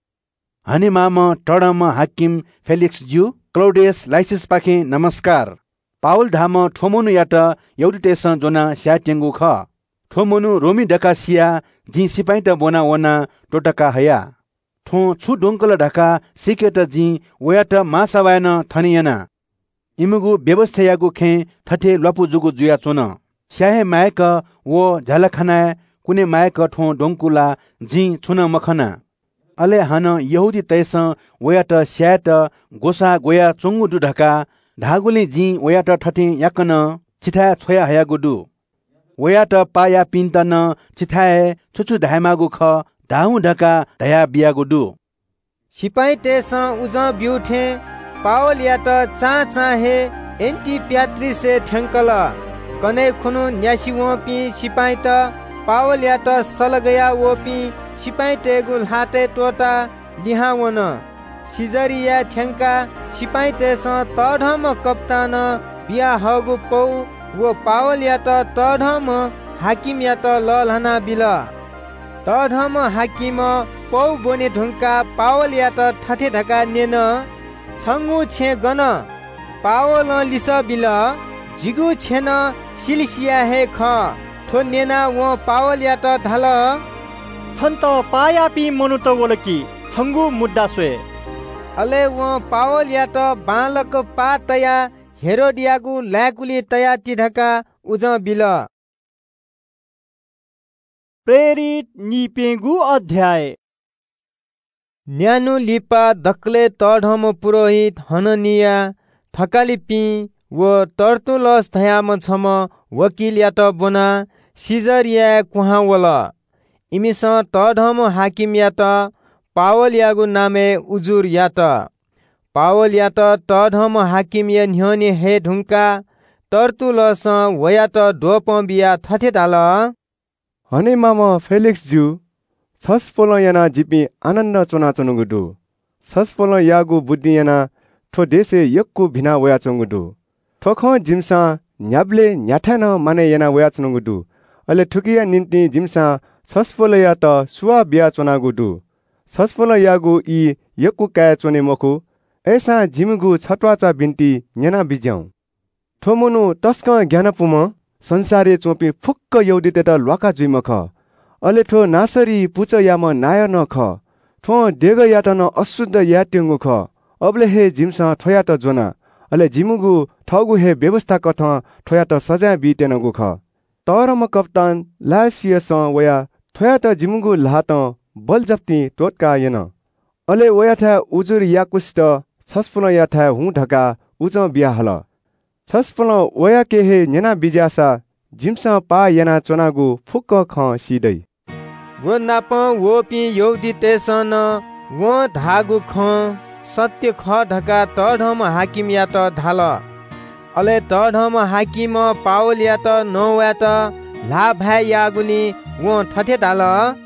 हने माम टढम हाकिम फेलिक्स ज्यू क्लौडियस लाइसिस पाखे नमस्कार पावल धाम ठोमोनु यात एउटी टेस जोना स्याटेंगु ख ठोमोनु रोमी डका सिया जी सिपाही त बोना वना टोटका हया ठो छु डोंकल ढका सिकेट जी वयाट मासवायन थनियना इमुगु व्यवस्थायागु खे थथे लपु जुगु जुया चोन स्याहे मायक वो झलखना कुने मायक ठो डोंकुला जी छुन मखना अले हन यहुदी तैस वयाट स्याट गोसा गोया चोंगु दु ढका ढागुली जी वयाट ठथे याकन चिथा छोया हयागुडु वयाट पाया पिन्तन चिथाए छुछु धायमागु ख धाउ ढका धया बियागुडु सिपाही तेस उज ब्युठे पावल यात चा चा हे एन्टी प्यात्रिसे ठंकल कने खुनु न्यासी वपी सिपाही त पावल यात सलगया वपी सिपाही तेगु हाते टोटा लिहावन सिजरिया ठेंका सिपाही तेस तढम कप्तान बिया हगु पौ वो पावल यात तढम हाकिम यात ललहना बिल तढम हाकिम पौ बोने ढुंका पावल यात ठठे ढका नेन छंगु छे गन पावल लिस बिल जिगु छेन सिलिसिया हे ख थो नेना वो पावल यात ढाल छन्त पायापी मनु त वलकी छंगु मुद्दा सोए अले वो पावल यात बालक पा तया हेरोडियागु लाकुली तया तिढका उज बिल प्रेरित निपेगु अध्याय न्यानु लिपा दक्ले तढम पुरोहित हननिया थकालिपी वो तर्तुलस थयाम छम वकिल यात बोना सिजरिया कुहा वला इमिस तढम हाकिम यात पावल यागु नामे उजुर यात पावल यात तढम हाकिम या न्ह्यने हे ढुंका तर्तुलस वयात डोप बिया थथे डाल हने मामा फेलिक्स जु सस्पोल याना जिपी आनन्द चोना चोनुगुडु सस्पोल यागु बुद्धि याना ठो देशे यक्कु भिना वया चोंगुडु ठोख जिमसा न्याब्ले न्याठान माने याना वया चोनुगुडु अले ठुकिया निम्ति जिमसा सस्पोल या त सुवा बिया चोनागुडु सस्पोल यागु इ यक्कु काय चोने मखु ऐसा जिमगु छटवाचा बिन्ती न्याना बिज्याउ ठोमुनु तस्क ज्ञानपुम संसारे चोपी फुक्क यौदिते त ल्वाका जुइमख अले ठो नासरी पुच याम नाय न ख ठो देग यात न अशुद्ध याट्यंगु ख अबले हे जिमसा ठोया त जोना अले जिमुगु ठगु हे व्यवस्था कथ ठोया त सजा बितेनगु ख तरम कप्तान लासियस वया ठोया त जिमुगु लात बल जप्ती टोटका यन अले वया था उजुर याकुष्ट छस्पन या था हु ढका उज बिया हल छस्पन वया के हे नेना बिजासा जिमसा पा याना चोनागु फुक्क ख सिदै वो नाप वो पि यौदी तेसन वो धागु ख सत्य ख ढका तढम हाकिम या त ढाल अले तढम हाकिम पावल या त नौ या त ला भाइ यागुनी वो ठठे ढाल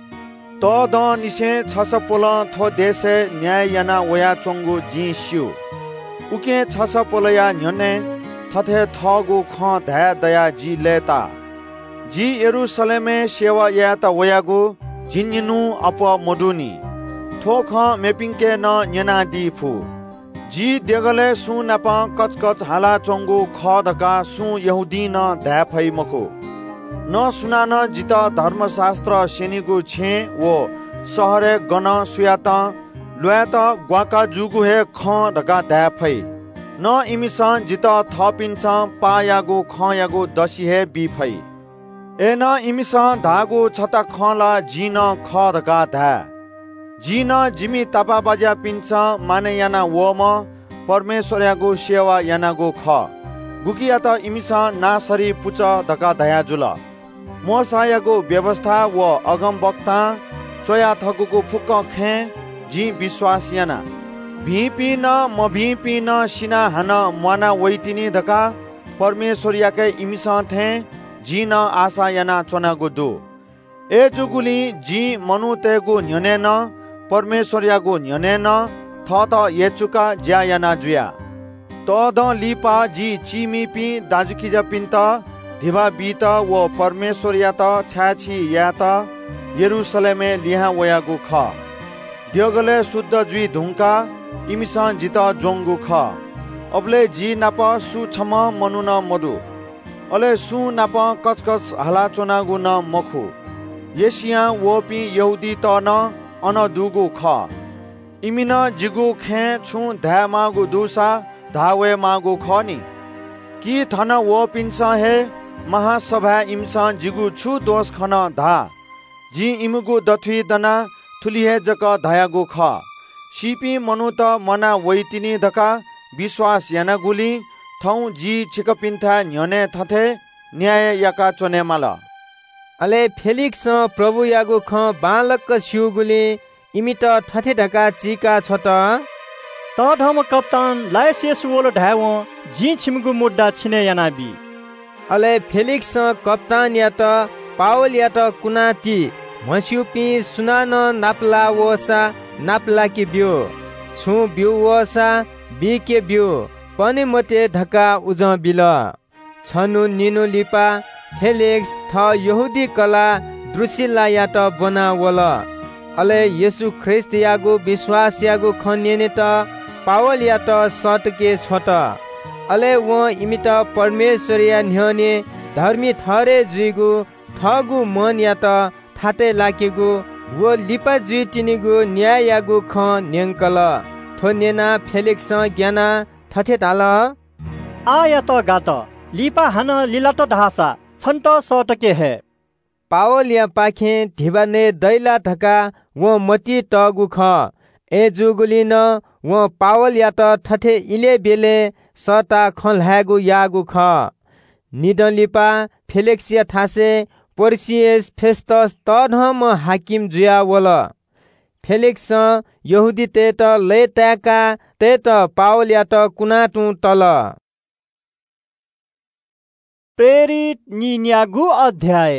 त द निसे छस पोल थो देशे न्याय याना वया चोंगु जी स्यु उके छस पोल या न्यने थथे थगु ख धा दया जी लेता जी यरूशलेमे सेवा या त वयागु जिन्नु अप मडुनी थोख मेपिंके न न्यना दिफु जी देगले सु नप कच कच हाला चोंगु ख दका सु यहुदी न धा फै मखु न सुना न जित धर्मशास्त्र सेनिगु छे वो सहरे गन सुयात लुयात ग्वाका जुगु हे ख दका धा फै न इमिसन जित थपिन्छ पायागु खयागु दसी हे बिफै ए न इमिसन धागु छता खला जिन ख दका धा जिन जिमी तपा बाजा पिन्छ माने याना वम परमेश्वरयागु सेवा यानागु ख गुकिया त इमिसन नासरी पुच दका दया जुल मोसायागु व्यवस्था व अगम वक्ता चोया थगुगु फुक्क खे जी विश्वास याना भिपी न म भिपी न सिना हन मना वैटिनी दका परमेश्वर याके इमिसा थे जी न आशा याना चोनागु दु ए जुगुली जी मनु तेगु न्यने न परमेश्वर यागु न्यने न थ त येचुका ज्या याना जुया त द लिपा जी चिमी पि दाजुकी जपिन्त धिबा बीत व परमेश्वर या त छाछि या त यरूशलेमे लिहा वयागु ख दियोगले शुद्ध जुई धुंका इमिसन जित जोंगु ख अबले जी नाप सु छम मनु न मधु अले सु नाप कचकच हाला चोनागु न मखु येसिया वोपी यहुदी त न अन दुगु ख इमिन जिगु खे छु धामागु दुसा धावे मागु खनी कि थन वो पिन्सा हे महासभा इमसा जिगु छु दोष खन धा जी इमुगु दथुई दना थुलिहे जक धायागु ख सिपी मनु त मना वैतिनी धका विश्वास याना गुली थौ जी छिकपिन्था न्यने थथे न्याय याका चोने माल अले फेलिक्स प्रभु यागु ख बालक सिउगुली इमित ठठे ढका चिका छोट त धम कप्तान लायसेस वोल ढाव जी छिमगु मुद्दा छिने यानाबी अले फेलिक्स कप्तान या त पावल या त कुनाती मस्युपी सुनान नापला वसा नापला के बियो छु बियो वसा बी के बियो पनि मते धक्का उज बिल छनु निनु लिपा फेलिक्स थ यहुदी कला द्रुसिला या त बना वल अले येशू ख्रिस्ट यागु विश्वास यागु खन्यने त पावल या त सट के छोट अले व इमित परमेश्वरिया न्ह्यने धर्मी थरे जुइगु थगु मन या त थाते लाकेगु वो लिपा जुइ तिनीगु न्याय यागु ख न्यंकल थोनेना फेलिक्स ज्ञाना ठठे ताल आ या त गात लिपा हन लीला त धासा छन्त सटके हे पावल या पाखे ढिबाने दैला धका वो मती टगु ख ए जुगुलिन वो पावल या त ठठे इले बेले सटा खलहागु यागु ख निडलिपा फेलिक्स या थासे पोर्सियस फेस्तस तधम हाकिम जुया वल फेलिक्स यहुदी ते त लेताका ते त पावल या त कुनाटु तल प्रेरित निन्यागु अध्याय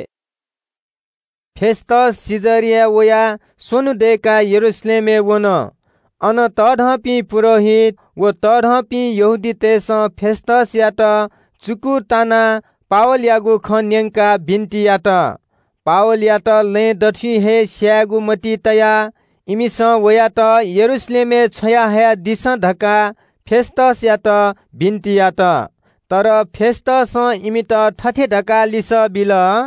फेस्तस सिजरिया वया सोनुडेका यरुशलेमे वन अन तढपि पुरोहित व तढपि यहुदी तेस फेस्तस या त चुकु ताना पावल यागु खन्यंका बिन्ती या त पावल या त ले दठी हे स्यागु मती तया इमिस वया त यरुशलेमे छया हया दिस धका फेस्तस या त बिन्ती या त तर फेस्तस इमित ठठे धका लिस बिल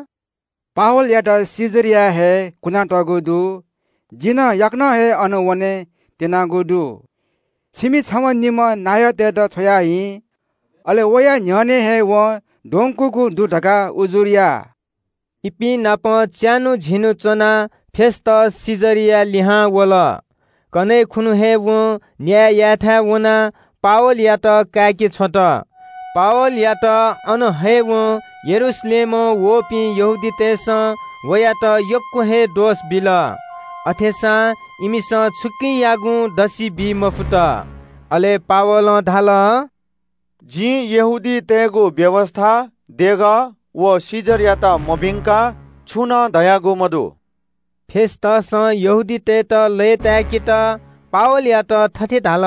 पावल या त सिजरिया हे कुना टगुदु जिन याक्न हे अनवने तेनागुदु छिमी छम निम नाय ते त छया हि अले वया न्यने हे व ढोंकुकु दु ढका उजुरिया इपि नाप च्यानु झिनु चना फेस्तस सिजरिया लिहा वल कनै खुनु हे व न्याय याथा वना पावल या त काकी छोट पावल या त अन हे व यरुशलेम वोपि यहुदी तेस वया त यक्कु हे दोष बिल अथेसा इमिस छुक्की यागु दसी बी मफुत अले पावल ढाल जी यहुदी तेगु व्यवस्था देग व सिजरिया त मबिंका छुन दयागु मधु फेस्तस यहुदी ते त लेता कित पावल या त ठठे ढाल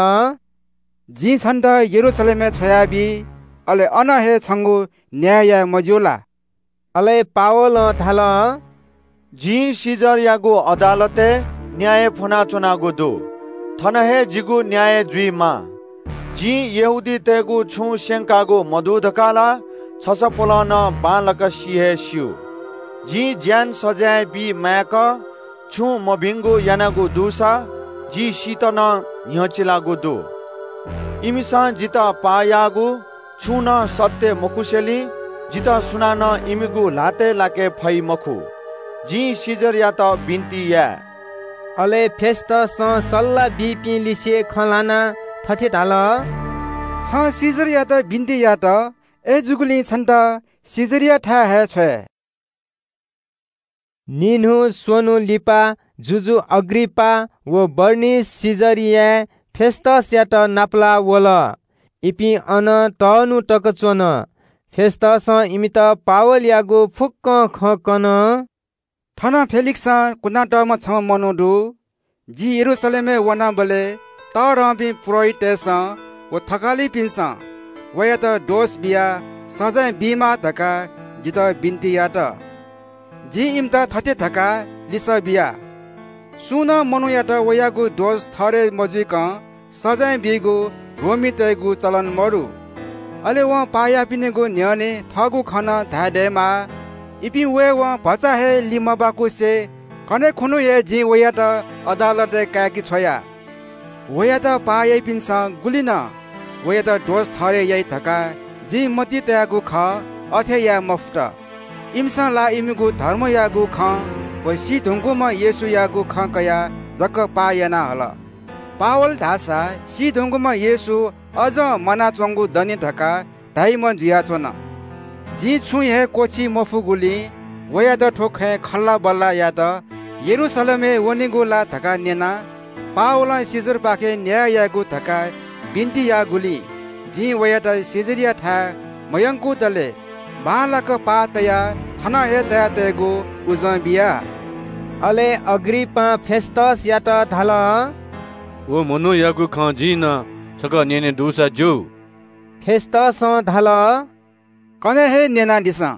जी छन्द यरुशलेमे छयाबी अले अन हे छंगु न्याय मजुला अले पावल ढाल जी सिजरियागु अदालते न्याय फुना चुनागु दु थन हे जिगु न्याय जुइमा जी यहुदी तेगु छु सेंकागु मधु धकाला छसपोलन बालक सिहे सिउ जी ज्यान सजाय बी माक छु मबिंगु यानागु दुसा जी शीतन न्यचिलागु दु इमिसा जिता पायागु छु न सत्य मकुशेली जिता सुनान इमिगु लाते लाके फै मखु जी सिजरिया त बिन्ती या अले फेस्तस सल्ला बीपी लिसे खलाना ठठे ढाल छ सिजरिया त बिन्ती या त ए जुगुली छन्त सिजरिया ठा हे छे निनु सोनु लिपा जुजु अग्रिपा व बर्निस सिजरिया फेस्तस या त नापला वल इपि अन तनु टकचोन फेस्तस इमित पावल यागु फुक्क खकन ठन फेलिक्स कुना टम छ मनोदु जी यरुशलेमे वना बले तरबी पुरोहितेस व थकाली पिन्स वया त दोष बिया सजाय बीमा धका जित बिन्ती या त जी इमता थते धका लिस बिया सुन मनु या त वयागु दोष थरे मजुक सजाय बिगु रोमी तेगु चलन मरु अले व पाया पिनेगु न्यने थगु खन धादेमा इपि वे व भचा हे लिमबाकु से कने खुनु हे जी वया त अदालत काकी छोया वया त पाया पिन्स गुलिन वया त डोस थरे याई थका जी मती तयागु ख अथे या मफ्त इमसा ला इमिगु धर्म यागु ख व सी ढुंगु म येसु यागु ख कया जक पायना हल पावल धासा सी ढुंगु म येसु अझ मना चंगु दनि धका धाइ म जुया चोन जी छु हे कोची मफुगुली वया द ठोखे खल्ला बल्ला या त यरुशलेमे वनिगुला धका नेना पावल सिजर पाके न्याय यागु धका बिन्ती यागुली जी वया त सिजरिया था मयंकु दले बालक पातया थना हे तया तेगु उजबिया अले अग्रिपा फेस्टस या त थाल वो मनु यागु ख जी न छक नेने दुसा जो फेस्टस थाल कने हे नेना दिसा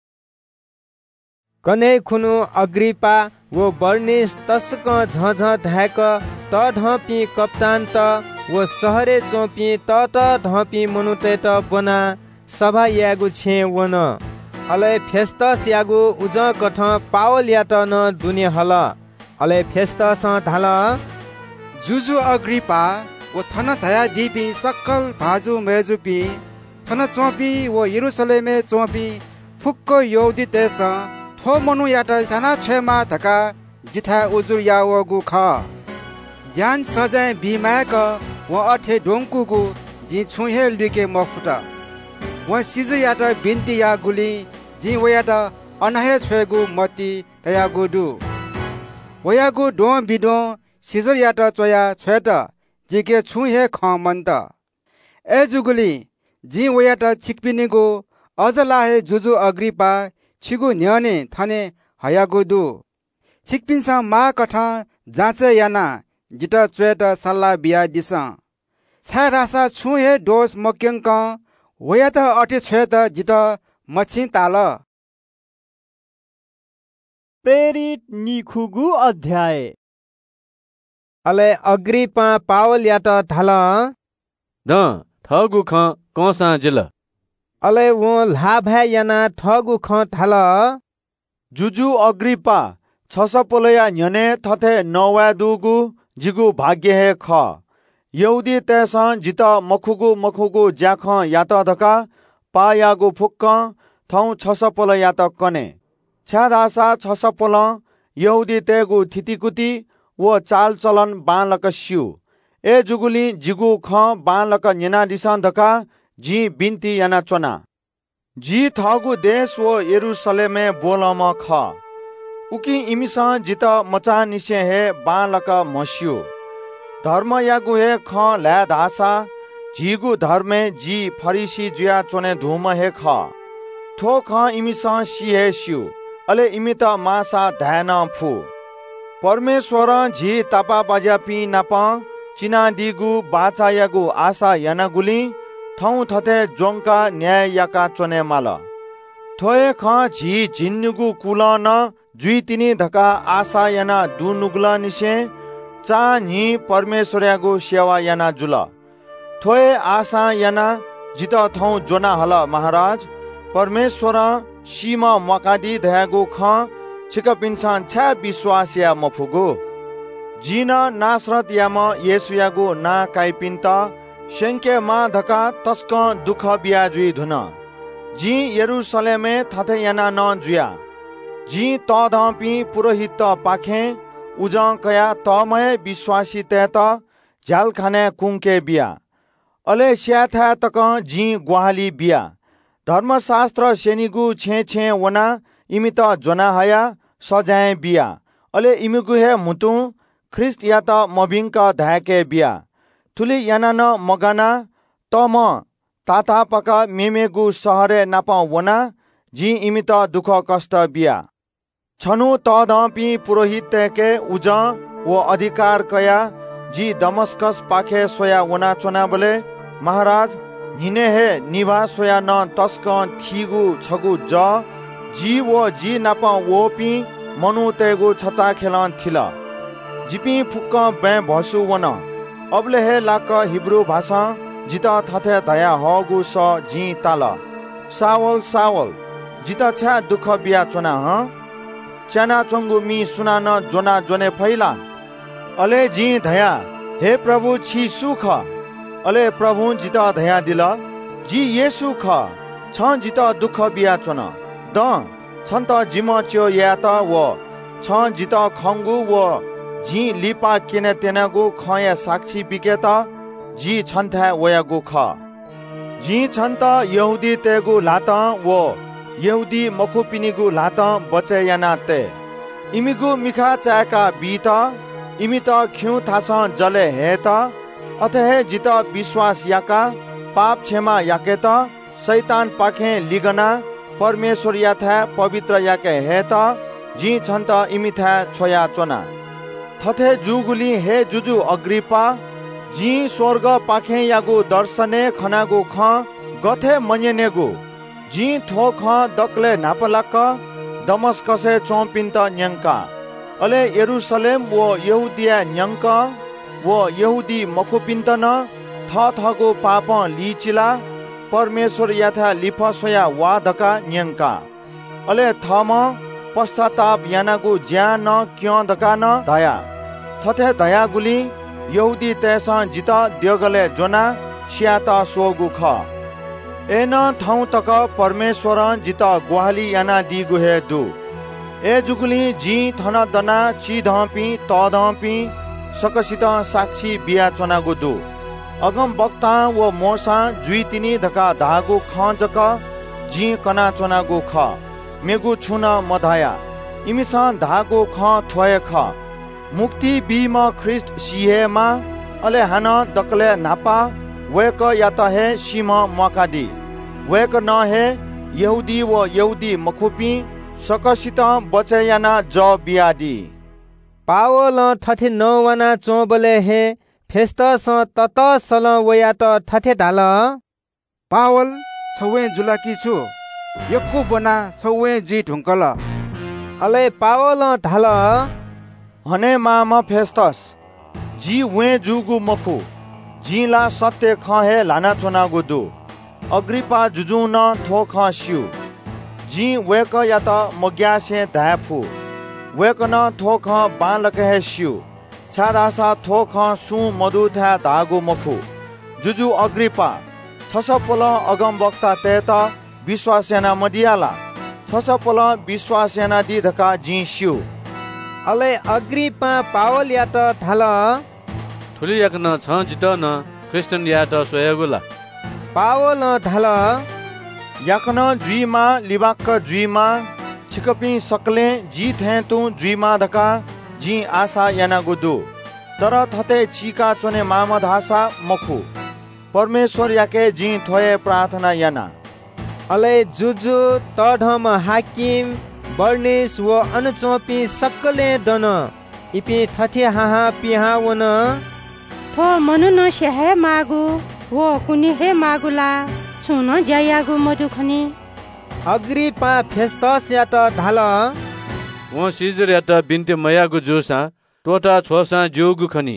कने खुनु अग्रिपा वो बर्निस तस्क झझ धाक त ढपी कप्तान त वो सहरे चोपी त त ढपी मनुते त बना सभा यागु छे वन अले फेस्टस यागु उज कठ पावल या त न दुने हल अले फेस्टस धाल जुजु अग्रिपा वो थन छाया दीपी सक्कल भाजु मेजुपी थन चोपी वो यरुशलेमे चोपी फुक्क यौदी तेस थो मनु यात साना छेमा धका जिथा उजुर यावगु ख ज्यान सजाय बिमाक व अठे डोंकुगु जी छुहे लिके मफुट व सिज यात बिन्ती या गुली जी वयात अनहे छेगु मती तयागु दु वयागु डो बिडो सिजर यात चोया छेट जिके छुहे ख मन्त ए जुगुली जी वयात छिकपिनिगु अजलाहे जुजु अग्रिपा छिगु न्याने थाने हयागु दु छिकपिनसा मा कठा जाचे याना जित चेट सल्ला बिया दिस छा रासा छुहे डोस मक्यंक वया त अटे छेत जित मछि ताल प्रेरित निखुगु अध्याय अले अग्रिपा पावल या त थाल द थगु ख कोसा जिल अले वो लाभा याना थगु ख थाल जुजु अग्रिपा छसपोलया न्यने थथे नवा दुगु जिगु भाग्य हे ख यहुदी तेस जित मखुगु मखुगु ज्याख यात धका पायागु फुक्क थौ छसपोल यात कने छ्यादासा छसपोल यहुदी तेगु थितिकुति वो चाल चलन बालक स्यु ए जुगुली जिगु ख बालक न्यना दिसन धका जी बिन्ती याना चोना जी थगु देश वो यरुशलेमे बोलम ख उकी इमिसा जित मचा निसे हे बालक मस्यु धर्म यागु हे ख ल्या धासा जीगु धर्मे जी फरिसी जुया चोने धुम हे ख थो ख इमिसा सी हे स्यु अले इमित मासा ध्यान फु परमेश्वर जी तपा बजापी नाप चिना दिगु बाचा यागु आशा यानागुली थौ थथे जोंका न्याय याका चोने माल थोए ख झी जिन्नुगु कुल न जुई तिनी धका आशा याना दुनुगुला निसे चा नि परमेश्वर यागु सेवा याना जुल थोए आशा याना जित थौ जोना हल महाराज परमेश्वर सीमा मकादी धयागु ख छिक पिन्सान छा विश्वास या मफुगु जिन नासरत याम येसु यागु ना काइपिन्त शंके मा धका तस्क दुख बिया जुई धुन जी यरुशलेमे थथे याना न जुया जी तधपि पुरोहित पाखे उज कया तमय विश्वासी तेत झ्याल खाने कुंके बिया अले स्याथा तक जी ग्वाहाली बिया धर्मशास्त्र सेनिगु छे छे वना इमित जोना हया सजाय बिया अले इमिगु हे मुतु ख्रिस्ट या त मबिंक धाके बिया थुली याना न मगाना तम ताता पका मेमेगु सहरे नापा वना जी इमित दुख कष्ट बिया छनु तदपि पुरोहित के उज वो अधिकार कया जी दमस्कस पाखे सोया वना चोना बोले महाराज हिने हे निभा सोया न तस्क थिगु छगु ज जी वो जी नापा वोपी मनु तेगु छचा खेलन थिला जिपी फुक्क बे भसु वन अबले हे लाक हिब्रू भाषा जिता थथे दया हगु स जी ताल सावल सावल जिता छा दुख बिया चोना ह चना चंगु मी सुना न जोना जोने फैला अले जी धया हे प्रभु छी सुख अले प्रभु जित धया दिल जी येसु ख छ जित दुख बिया चोन द छन्त जिम च्यो या त व छ जित खंगु व जी लिपा केने तेनागु खया साक्षी बिकेता जी छन्था वयागु ख जी छन्त यहुदी तेगु लात व यहुदी मखुपिनीगु लात बचे याना ते इमिगु मिखा चाका बीत इमित ख्यु थास जले हेत अतहे जित विश्वास याका पाप क्षमा याकेत शैतान पाखे लिगना परमेश्वर याथा पवित्र याके हेत जी छन्त इमिथा छोया चोना थथे जुगुली हे जुजु अग्रिपा जी स्वर्ग पाखे यागु दर्शने खनागु ख गथे मन्यनेगु जी थो ख दक्ले नापलाक दमस्कसे चौपिन्त न्यंका अले यरूशलेम वो यहुदिया न्यंक वो यहुदी मखुपिन्त न थ थगु पाप लीचिला परमेश्वर याथा लिफसया वादका न्यंका अले थम पश्चाताप यानागु ज्या न क्यों दका न दया थथे दया गुली यहुदी तेसा जिता द्यगले जोना श्याता सोगु ख एन थौ तक परमेश्वर जिता ग्वाली याना दिगु हे दु ए जुगुली जी थन दना ची धपी त धपी सकसित साक्षी बिया चोनागु दु अगम वक्ता व मोसा जुई तिनी धका धागु ख जक जी कना चोनागु ख मेगु छुन मधाया इमिसन धागु ख थोय ख मुक्ति बीम ख्रिस्ट सिहेमा अले हान दकले नापा वेक याता हे सीम मकादी वेक न हे यहुदी व यहुदी मखुपी सकसित बचयाना ज बियादी पावल ठठे नौवाना चोबले हे फेस्तस तत सल वयात ठठे ढाल पावल छवे जुलाकी छु यक्कु बना छवे जी ढुंकल अले पावल ढाल हने माम फेस्तस जी वे जुगु मखु जीला सत्य ख हे लाना चोनागु दु अग्रिपा जुजु न थो ख स्यु जी वेक यात मग्यासे धाफु वेक न थो ख बालक हे स्यु छादासा थो ख सु मधु था धागु मखु जुजु अग्रिपा छसपल अगम वक्ता तेत विश्वासयाना मदियाला छसपल विश्वासयाना दि धका जी स्यु अले अग्रिपा पावल यात ढाल थुली याकन छ जित न क्रिस्चियन यात सोयगुला पावल ढाल याकन जुइमा लिबाक जुइमा छिकपि सकले जी थे तु जुइमा धका जी आशा याना गुदु तर थते चिका चोने माम धासा मखु परमेश्वर याके जी थोए प्रार्थना याना अले जुजु तढम हाकिम बर्निस व अनुचोपी सक्कले दन इपि थथे हाहा पिहा वन थो मनु न शहे मागु वो कुनी हे मागुला छुन जयागु मधुखनी अग्रिपा फेस्तस यात ढाल वो सिजर यात बिन्ते मयागु जोसा टोटा छोसा जोगु खनी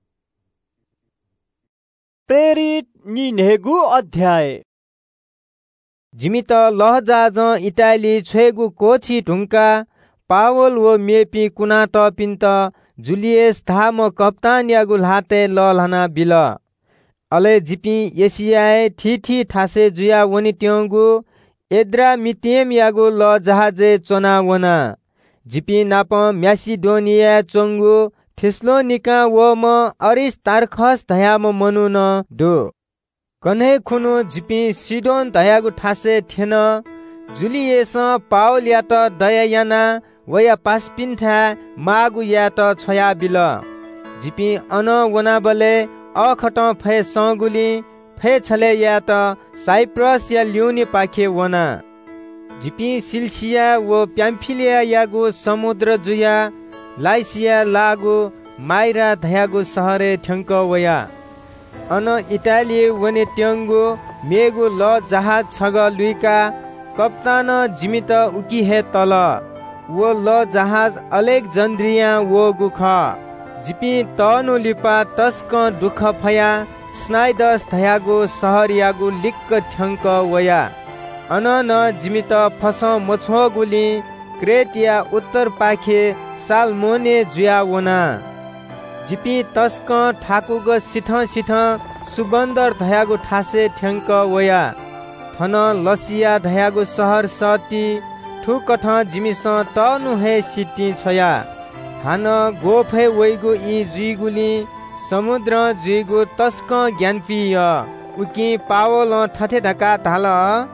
प्रेरित नि नेगु अध्याय जिमित लहजाज इटाली छेगु कोछि ढुंका पावल व मेपी कुना टपिन्त जुलियस धाम कप्तान यागु लाते ललहना बिल अले जिपि एसियाए ठीठी ठासे जुया वनि ट्यंगु एद्रा मितेम यागु ल जहाजे चोना वना जिपि नाप म्यासिडोनिया चंगु थेस्लोनिका व म अरिस्तार्खस धयाम मनु न दो कन्हे खुनु जिपि सिडोन धयागु ठासे थेन जुलियस पावल यात दयायाना वया पासपिन्था मागु यात छया बिल जिपि अन वनाबले अखट फे सगुली फे छले यात साइप्रस या ल्युनी पाखे वना जिपि सिलसिया व प्याम्फिलिया यागु समुद्र जुया लाइसिया लागु माइरा धयागु सहरे ठंक वया अन इटाली वने ट्यंगु मेगु ल जहाज छग लुइका कप्तान जिमित उकी हे तल वो ल जहाज अलेक्जेंड्रिया वो गुख जिपि तनु लिपा तस्क दुख फया स्नाइदस धयागु सहर यागु लिक्क ठंक वया अन न जिमित फस मछोगुली क्रेटिया उत्तर पाखे सालमोने जुया वना जिपि तस्क ठाकुग सिथ सिथ सुबन्दर धयागु ठासे ठ्याङ्क वया थन लसिया धयागु सहर सती ठुकठ जिमिस तनु हे सिटी छया हान गोफे वैगु इ जुइगुली समुद्र जुइगु तस्क ज्ञानपिय उकि पावल ठठे ढका धाल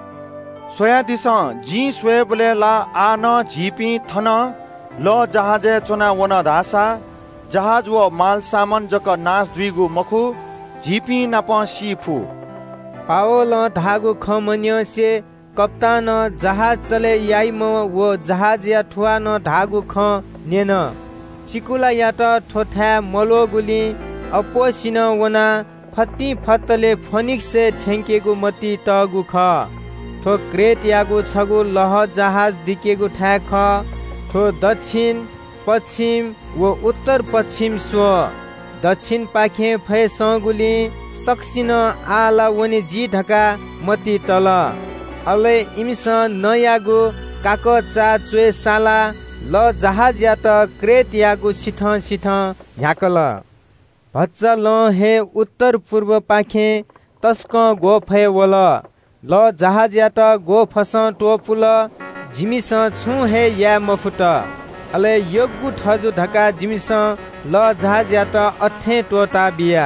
सोया दिस जी सोए बोले ला आन झिपी थन ल जहाजे चोना वन धासा जहाज व माल सामान जक नाश जुइगु मखु झिपी नाप सिफु पावल धागु खमन्य से कप्तान जहाज चले याइम वो जहाज या ठुआ न धागु ख नेन चिकुला यात ठोठा मलोगुली अपोसिन वना फत्ती फत्तले फोनिक से ठेंकेगु मती तगु ख ठो क्रेट यागु छगु लह जहाज दिकेगु ठा ख ठो दक्षिण पश्चिम व उत्तर पश्चिम स्व दक्षिण पाखे फै सगुली सक्सिन आला वनि जी ढका मती तल अले इमिस नयागु काक चा चुए साला ल जहाज या त क्रेट यागु सिठ सिठ झ्याकल भच्चा ल हे उत्तर पूर्व पाखे तस्क गो फे वल ल जहाज या त गो फस टोपुल जिमिस छु हे या मफुट अले योगु ठजु ढका जिमिस ल जहाज या त अठे टोटा बिया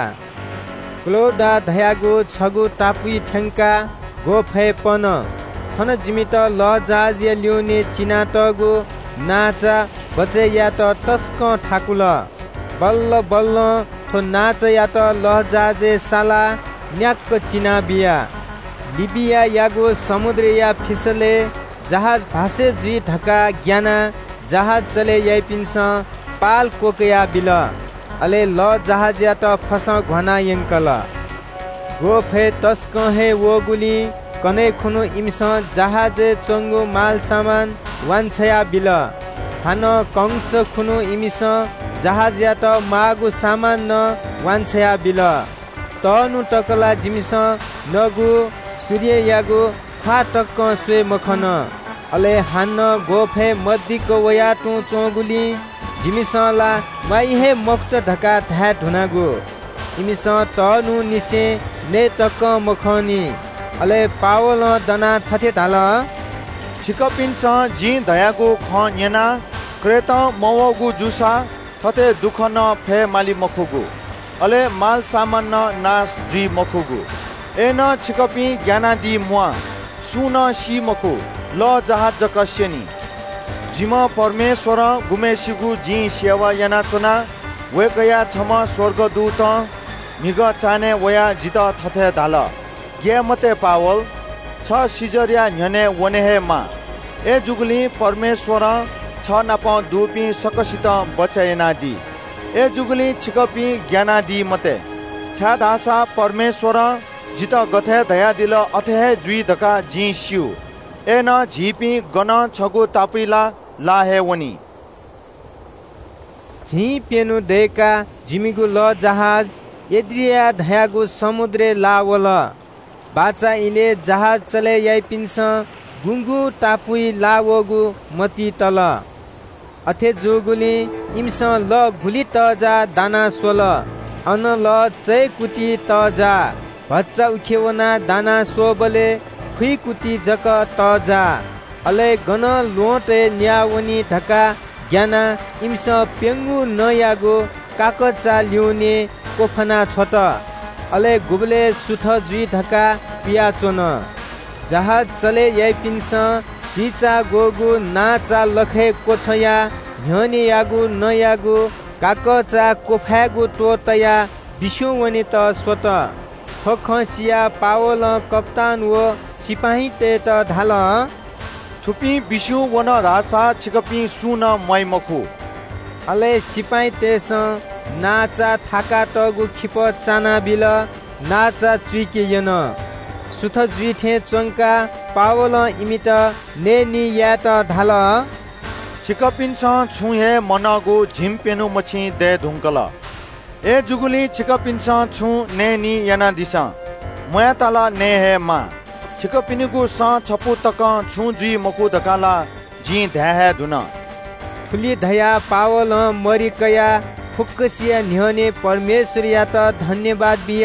क्लोडा धयागु छगु टापुई ठेंका गो फे पन थन जिमित ल जहाज या ल्युने चिनाटगु नाचा बचे या त तस्क ठाकुल बल्ल बल्ल थो नाच या त ल जहाजे साला न्याक्क चिना बिया लिबिया यागु समुद्र या फिसले जहाज भासे जुई ढका ज्ञाना जहाज चले याइ पिन्स पाल कोकया बिल अले ल जहाज या त फस घना यंकल गो फे तस्क हे वो गुली कने खुनु इमिस जहाज चंगु माल सामान वान्छया बिल हान कंस खुनु इमिस जहाज या त मागु सामान न वान्छया बिल तनु टकला जिमिस नगु सूर्य यागु खा टक्क स्वे मखन अले हान गोफे मद्दिक वया तु चोगुली जिमिसला माइ हे मक्त ढका धा ढुनागु इमिस तनु निसे ने टक्क मखनी अले पावल दना ठठे धाल छिकपिन्छ जी दयागु ख न्यना क्रेत मवगु जुसा थते दुख न फे माली मखुगु अले माल सामान न नाश जी मखुगु एन छिकपि ज्ञानादि मुआ सुन सी मखु ल जहाज जकस्यनी जिम परमेश्वर गुमेसिगु जी सेवा याना चुना वेकया छम स्वर्गदूत मिग चाने वया जित थथे धाल गे मते पावल छ सिजरिया न्यने वने हे मा ए जुगली परमेश्वर छ नाप दुपी सकसित बचयनादि ए जुगली छिकपि ज्ञानादि मते छा दासा परमेश्वर जित गथे दया दिल अथे जुई धका जी सिउ ए न झिपी गन छगु तापिला ला हे वनी झी पेनु देका जिमिगु ल जहाज एद्रिया धयागु समुद्रे लावल बाचा इले जहाज चले याइ पिन्स गुंगु टापुई लावगु मती तल अथे जोगुली इमस ल गुली तजा दाना सोल अन ल चै कुटी तजा भच्चा उखेवना दाना सोबले खुई कुटी जक तजा अले गन लोटे न्यावनी ढका ज्ञाना इमस पेंगु नयागो काकचा ल्युने कोफना छोट अले गुबले सुथ जुई ढका पिया चोन जहाज चले याइ पिन्स चिचा गोगु नाचा लखे कोछया न्यने यागु नयागु काकचा कोफागु टोटया बिसु वनि त स्वत खखसिया पावल कप्तान व सिपाही ते त ढाल थुपी बिसु वन रासा छिकपि सुन मै मखु अले सिपाही तेस नाचा थाका टगु खिप चाना बिल नाचा चुइके यन सुथ जुइथे चंका पावल इमित ने नि या त ढाल छिकपिन्छ छुहे मनगु झिमपेनु मछि दे धुंकल ए जुगुली छिकपिन्छ छु ने नि याना दिसा मया ताला ने हे मा छिकपिनुगु स छपु तक छु जुइ मकु दकाला जी ध्या हे धुन ठुली धया पावल मरिकया फुक्कसिया न्हने परमेश्वर या त धन्यवाद बिया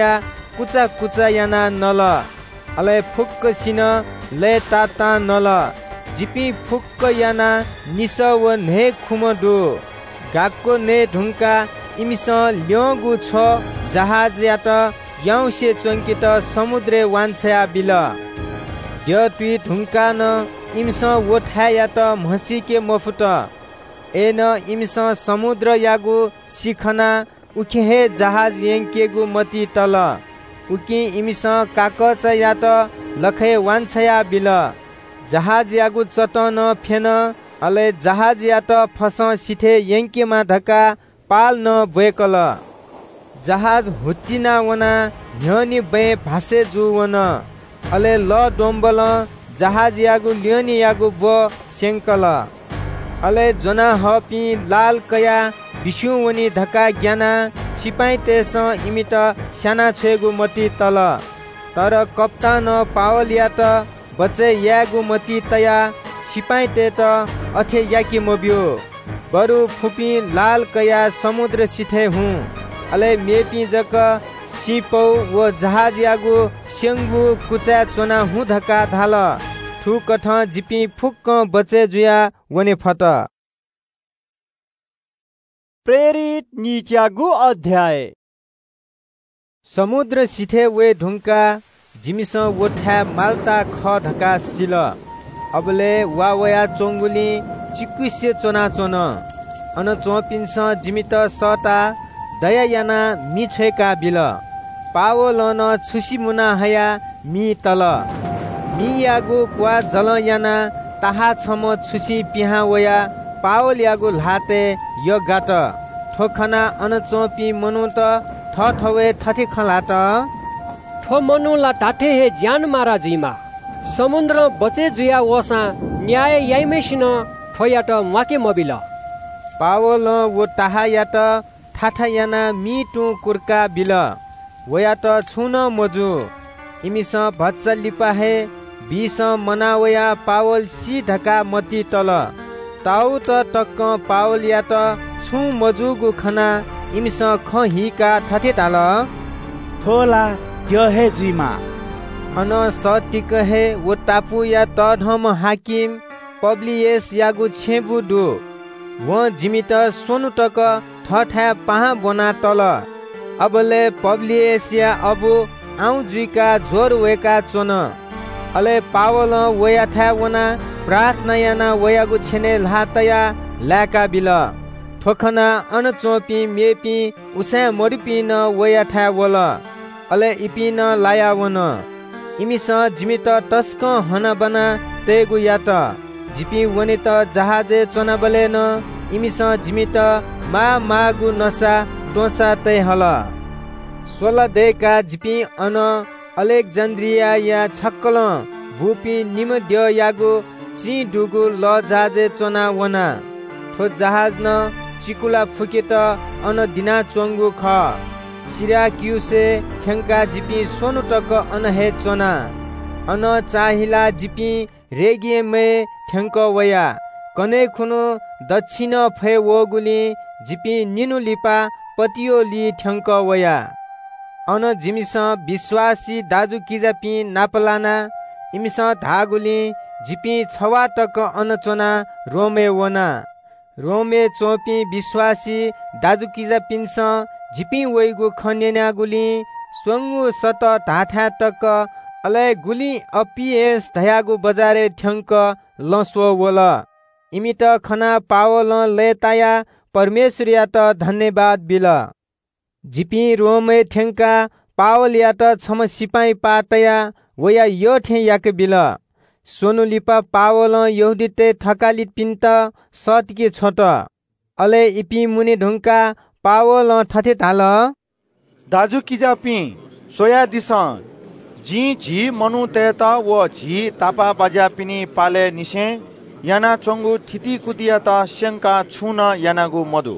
कुचा कुचा याना नल अले फुक्क सिन ले ताता नल जिपी फुक्क याना निस व ने खुमडु गाको ने ढुंका इमिस ल्योगु छ जहाज यात याउसे चंकित समुद्र वान्छया बिल द्य तुई ढुंका न इमिस वठा यात म्हसी के मफुट एन इमिस समुद्र यागु सिखना उखे हे जहाज यंकेगु मती तल उकी इमिस काकच यात लखे वान्छया बिल जहाज यागु चटन फेन अले जहाज यात फस सिथे यंकेमा धका पाल न बेकल जहाज हुत्तिना वना न्यनी बे भासे जुवन अले ल डोम्बल जहाज यागु ल्योनी यागु ब सेंकल अले जना हपी लाल कया विशुवनी धका ज्ञाना सिपाई तेस इमित स्याना छेगु मती तल तर कप्तान पावल यात बचे यागु मती तया सिपाई ते त अथे याकी मोबियो बरु फुपी लाल कया समुद्र सिथे हुँ अले मेपी जक सिपौ व जहाज यागु सेंगु कुचा चोना हुँ धका धाल ठु कठ जिपी फुक्क बचे जुया वने फट। प्रेरित नीच्यागु अध्याय। समुद्र सिथे वे ढुंका जिमिस वठा माल्ता ख ढका सिल अबले वावया चोंगुली चिकुसे चोना चोन अन चोपिन्स जिमित सता दया याना मी छेका बिल पावल न छुसी मुना हया मी तल मी यागु क्वा जल याना ताहा छम छुसी पिहा वया पावल यागु लाते यो गात ठोखना अन चोपी मनु त ठ ठवे ठठी खलात ठो मनु ला टाठे हे ज्ञान मारा जिमा समुद्र बचे जुया वसा न्याय याइमेसिन ठोयाट माके मबिल पावल वो ताहा यात थाथा याना मिटु कुर्का बिल वयात छुन मजु इमिस भच्चा लिपा हे बिस मनावया पावल सी धका मती तल ताउ त टक्क पावल यात छु मजुगु खना इमिस ख हिका ठठे ताल थोला त्यो हे जिमा अन सतिक हे वो टापु या तढम हाकिम पब्लियस यागु छेबु दु व जिमित सोनुटक ठठा पहा बना तल अबले पब्लियस या अबु आउ जुइका जोर वेका चोन अले पावल वया था वना प्रार्थना याना वयागु छेने लातया लाका बिल ठोखना अन चोपी मेपी उसा मरिपी न वया था वल अले इपी न लाया वन इमिस जिमित टस्क हना बना तेगु यात जिपी वनित जहाजे चोना बले न इमिस जिमित मा मागु नसा टोसा ते हल सोला देका जिपी अन अलेक्जेंड्रिया या छक्कल भूपी निम द्य यागु ची डुगु ल जहाजे चोना वना ठो जहाज न चिकुला फुकेत अन दिना चोंगु ख सिरा क्युसे ठेंका जिपी सोनु टक अन हे चोना अन चाहिला जिपी रेगिए मे ठेंक वया कने खुनु दक्षिण फे वगुली जिपी निनु लिपा पतियो लि ठेंक वया अन जिमिस विश्वासी दाजु किजापी नापलाना इमिस धागुली जिपी छवा टक अन चोना रोमे वना रोमे चोपी विश्वासी दाजु किजापिन्स जिपी वैगु खन्याना गुली स्वंगु सत ढाठा टक अले गुली अपिएस धयागु बजारे ठंक लसो वल इमित खना पावल लेताया परमेश्वरिया त धन्यवाद बिल जिपी रोमे ठेंका पावल या त छम सिपाई पातया वया यो ठे याक बिल सोनु लिपा पावल यहुदीते थकालित पिन्त सटके छोट अले इपी मुनि ढुंका पावल ठथे थाल दाजु किजापी सोया दिस जी जी मनु तेता वो जी तापा बाजा पिनी पाले निसे याना चोंगु थिति कुतिया त शंका छुन यानागु मधु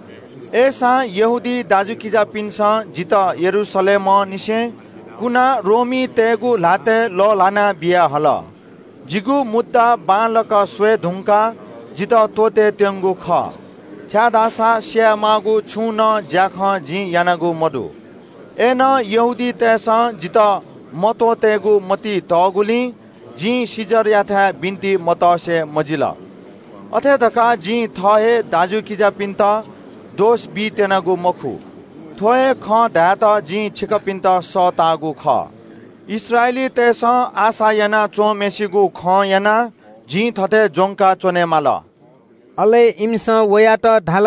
ऐसा यहुदी दाजु किजा पिन्स जित यरुशलेम निसे कुना रोमी तेगु लाते लो लाना बिया हल जिगु मुद्दा बालक स्वे धुंका जित तोते त्यंगु ख छ्यादासा श्यामागु छुन ज्याख जी यानागु मधु एन यहुदी तेसा जित मतो तेगु मती तगुली जी सिजर याथा बिन्ती मतसे मजिला अथे धका जी थहे दाजु किजा पिन्त दोष बी तेनागु मखु थोए ख धात जी छिक पिन्त स तागु ख इस्राएली तेस आशा याना चो मेसिगु ख याना जी थते जोंका चोने माल अले इम्स वयात ढाल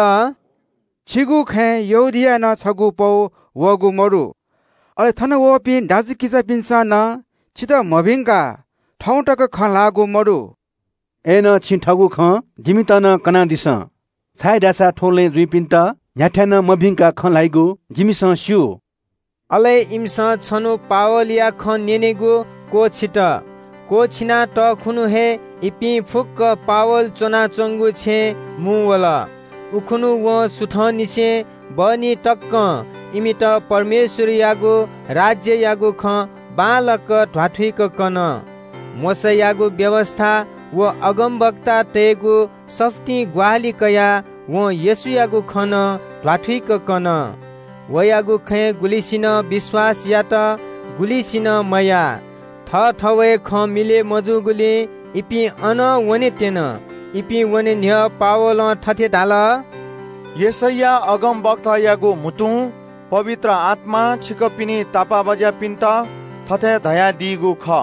छिगु खे यौधिया न छगु पौ वगु मरु अले थन वो पिन दाजु किजा पिन्सा न छित मभिंगा ठौटक खलागु मरु एन छिठगु ख जिमिता न कना दिस छाइ डासा ठोले जुइ पिन्त न्याठ्यान मभिंगा खलाइगु जिमिस स्यु अले इम्स छनु पावलिया ख नेनेगु को छिट को छिना त खुनु हे इपि फुक्क पावल चोना चंगु छे मुवला उखुनु व सुथ निसे बनी टक्क इमित परमेश्वर यागु राज्य यागु ख बालक ढ्वाठुइक कन मोस यागु व्यवस्था व अगमवक्ता तेगु सफ्ती ग्वाली कया व येसु यागु खन ढ्वाठुइक कन वयागु खे गुलिसिन विश्वास यात गुलिसिन मया थ थवे ख मिले मजु गुली इपि अन वने तेन इपि वने न्य पावल ठठे डाल येसैया अगम वक्ता यागु मुतु पवित्र आत्मा छिकपिनी तापा बजा पिन्त थथे धया दिगु ख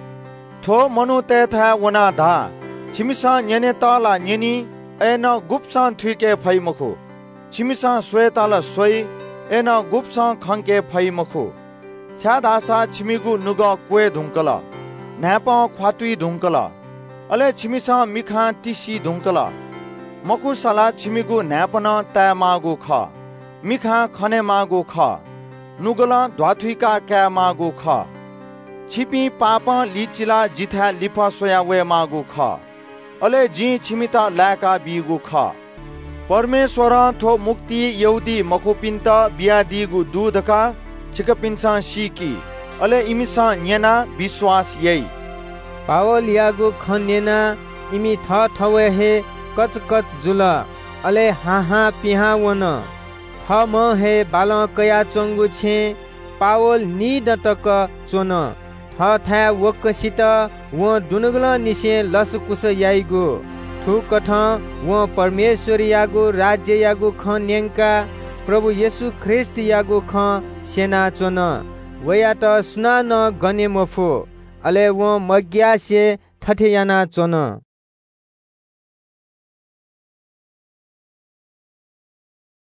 थो मनु ते था वना धा छिमिसा न्यने तला न्यनी एन गुप्सन थुके फै मखु छिमिसा स्वेताला सोई एन गुप्सन खंके फै मखु छ्या दासा छिमिगु नुग क्वे धुंकला न्याप ख्वातुई धुंकला अले छिमिसा मिखा तिसी धुंकला मखु सला छिमिगु न्यापन ता मागु ख मिखा खने मागु ख नुगला ध्वाथुइका क्या मागु ख छिपी पाप लिचिला जिथा लिफा सोया वे मागु ख अले जी छिमिता लाका बिगु ख परमेश्वर थो मुक्ति यहुदी मखुपिन्त बिया दिगु दूधका छिकपिन्सा सिकी अले इमिसा न्यना विश्वास यै पावल यागु खन्यना इमि थ थवे हे कच कच जुल अले हा हा पिहा वन थ म हे बाल कया चंगु छे पावल नि दतक चोन थ था वकसित व दुनुगल निसे लस कुस याइगु थु कठ व परमेश्वर यागु राज्य यागु ख न्यंका प्रभु येशु ख्रिस्ट यागु ख सेना चोन वया त सुना न गने मफु अले व मग्या से थठे याना चोन।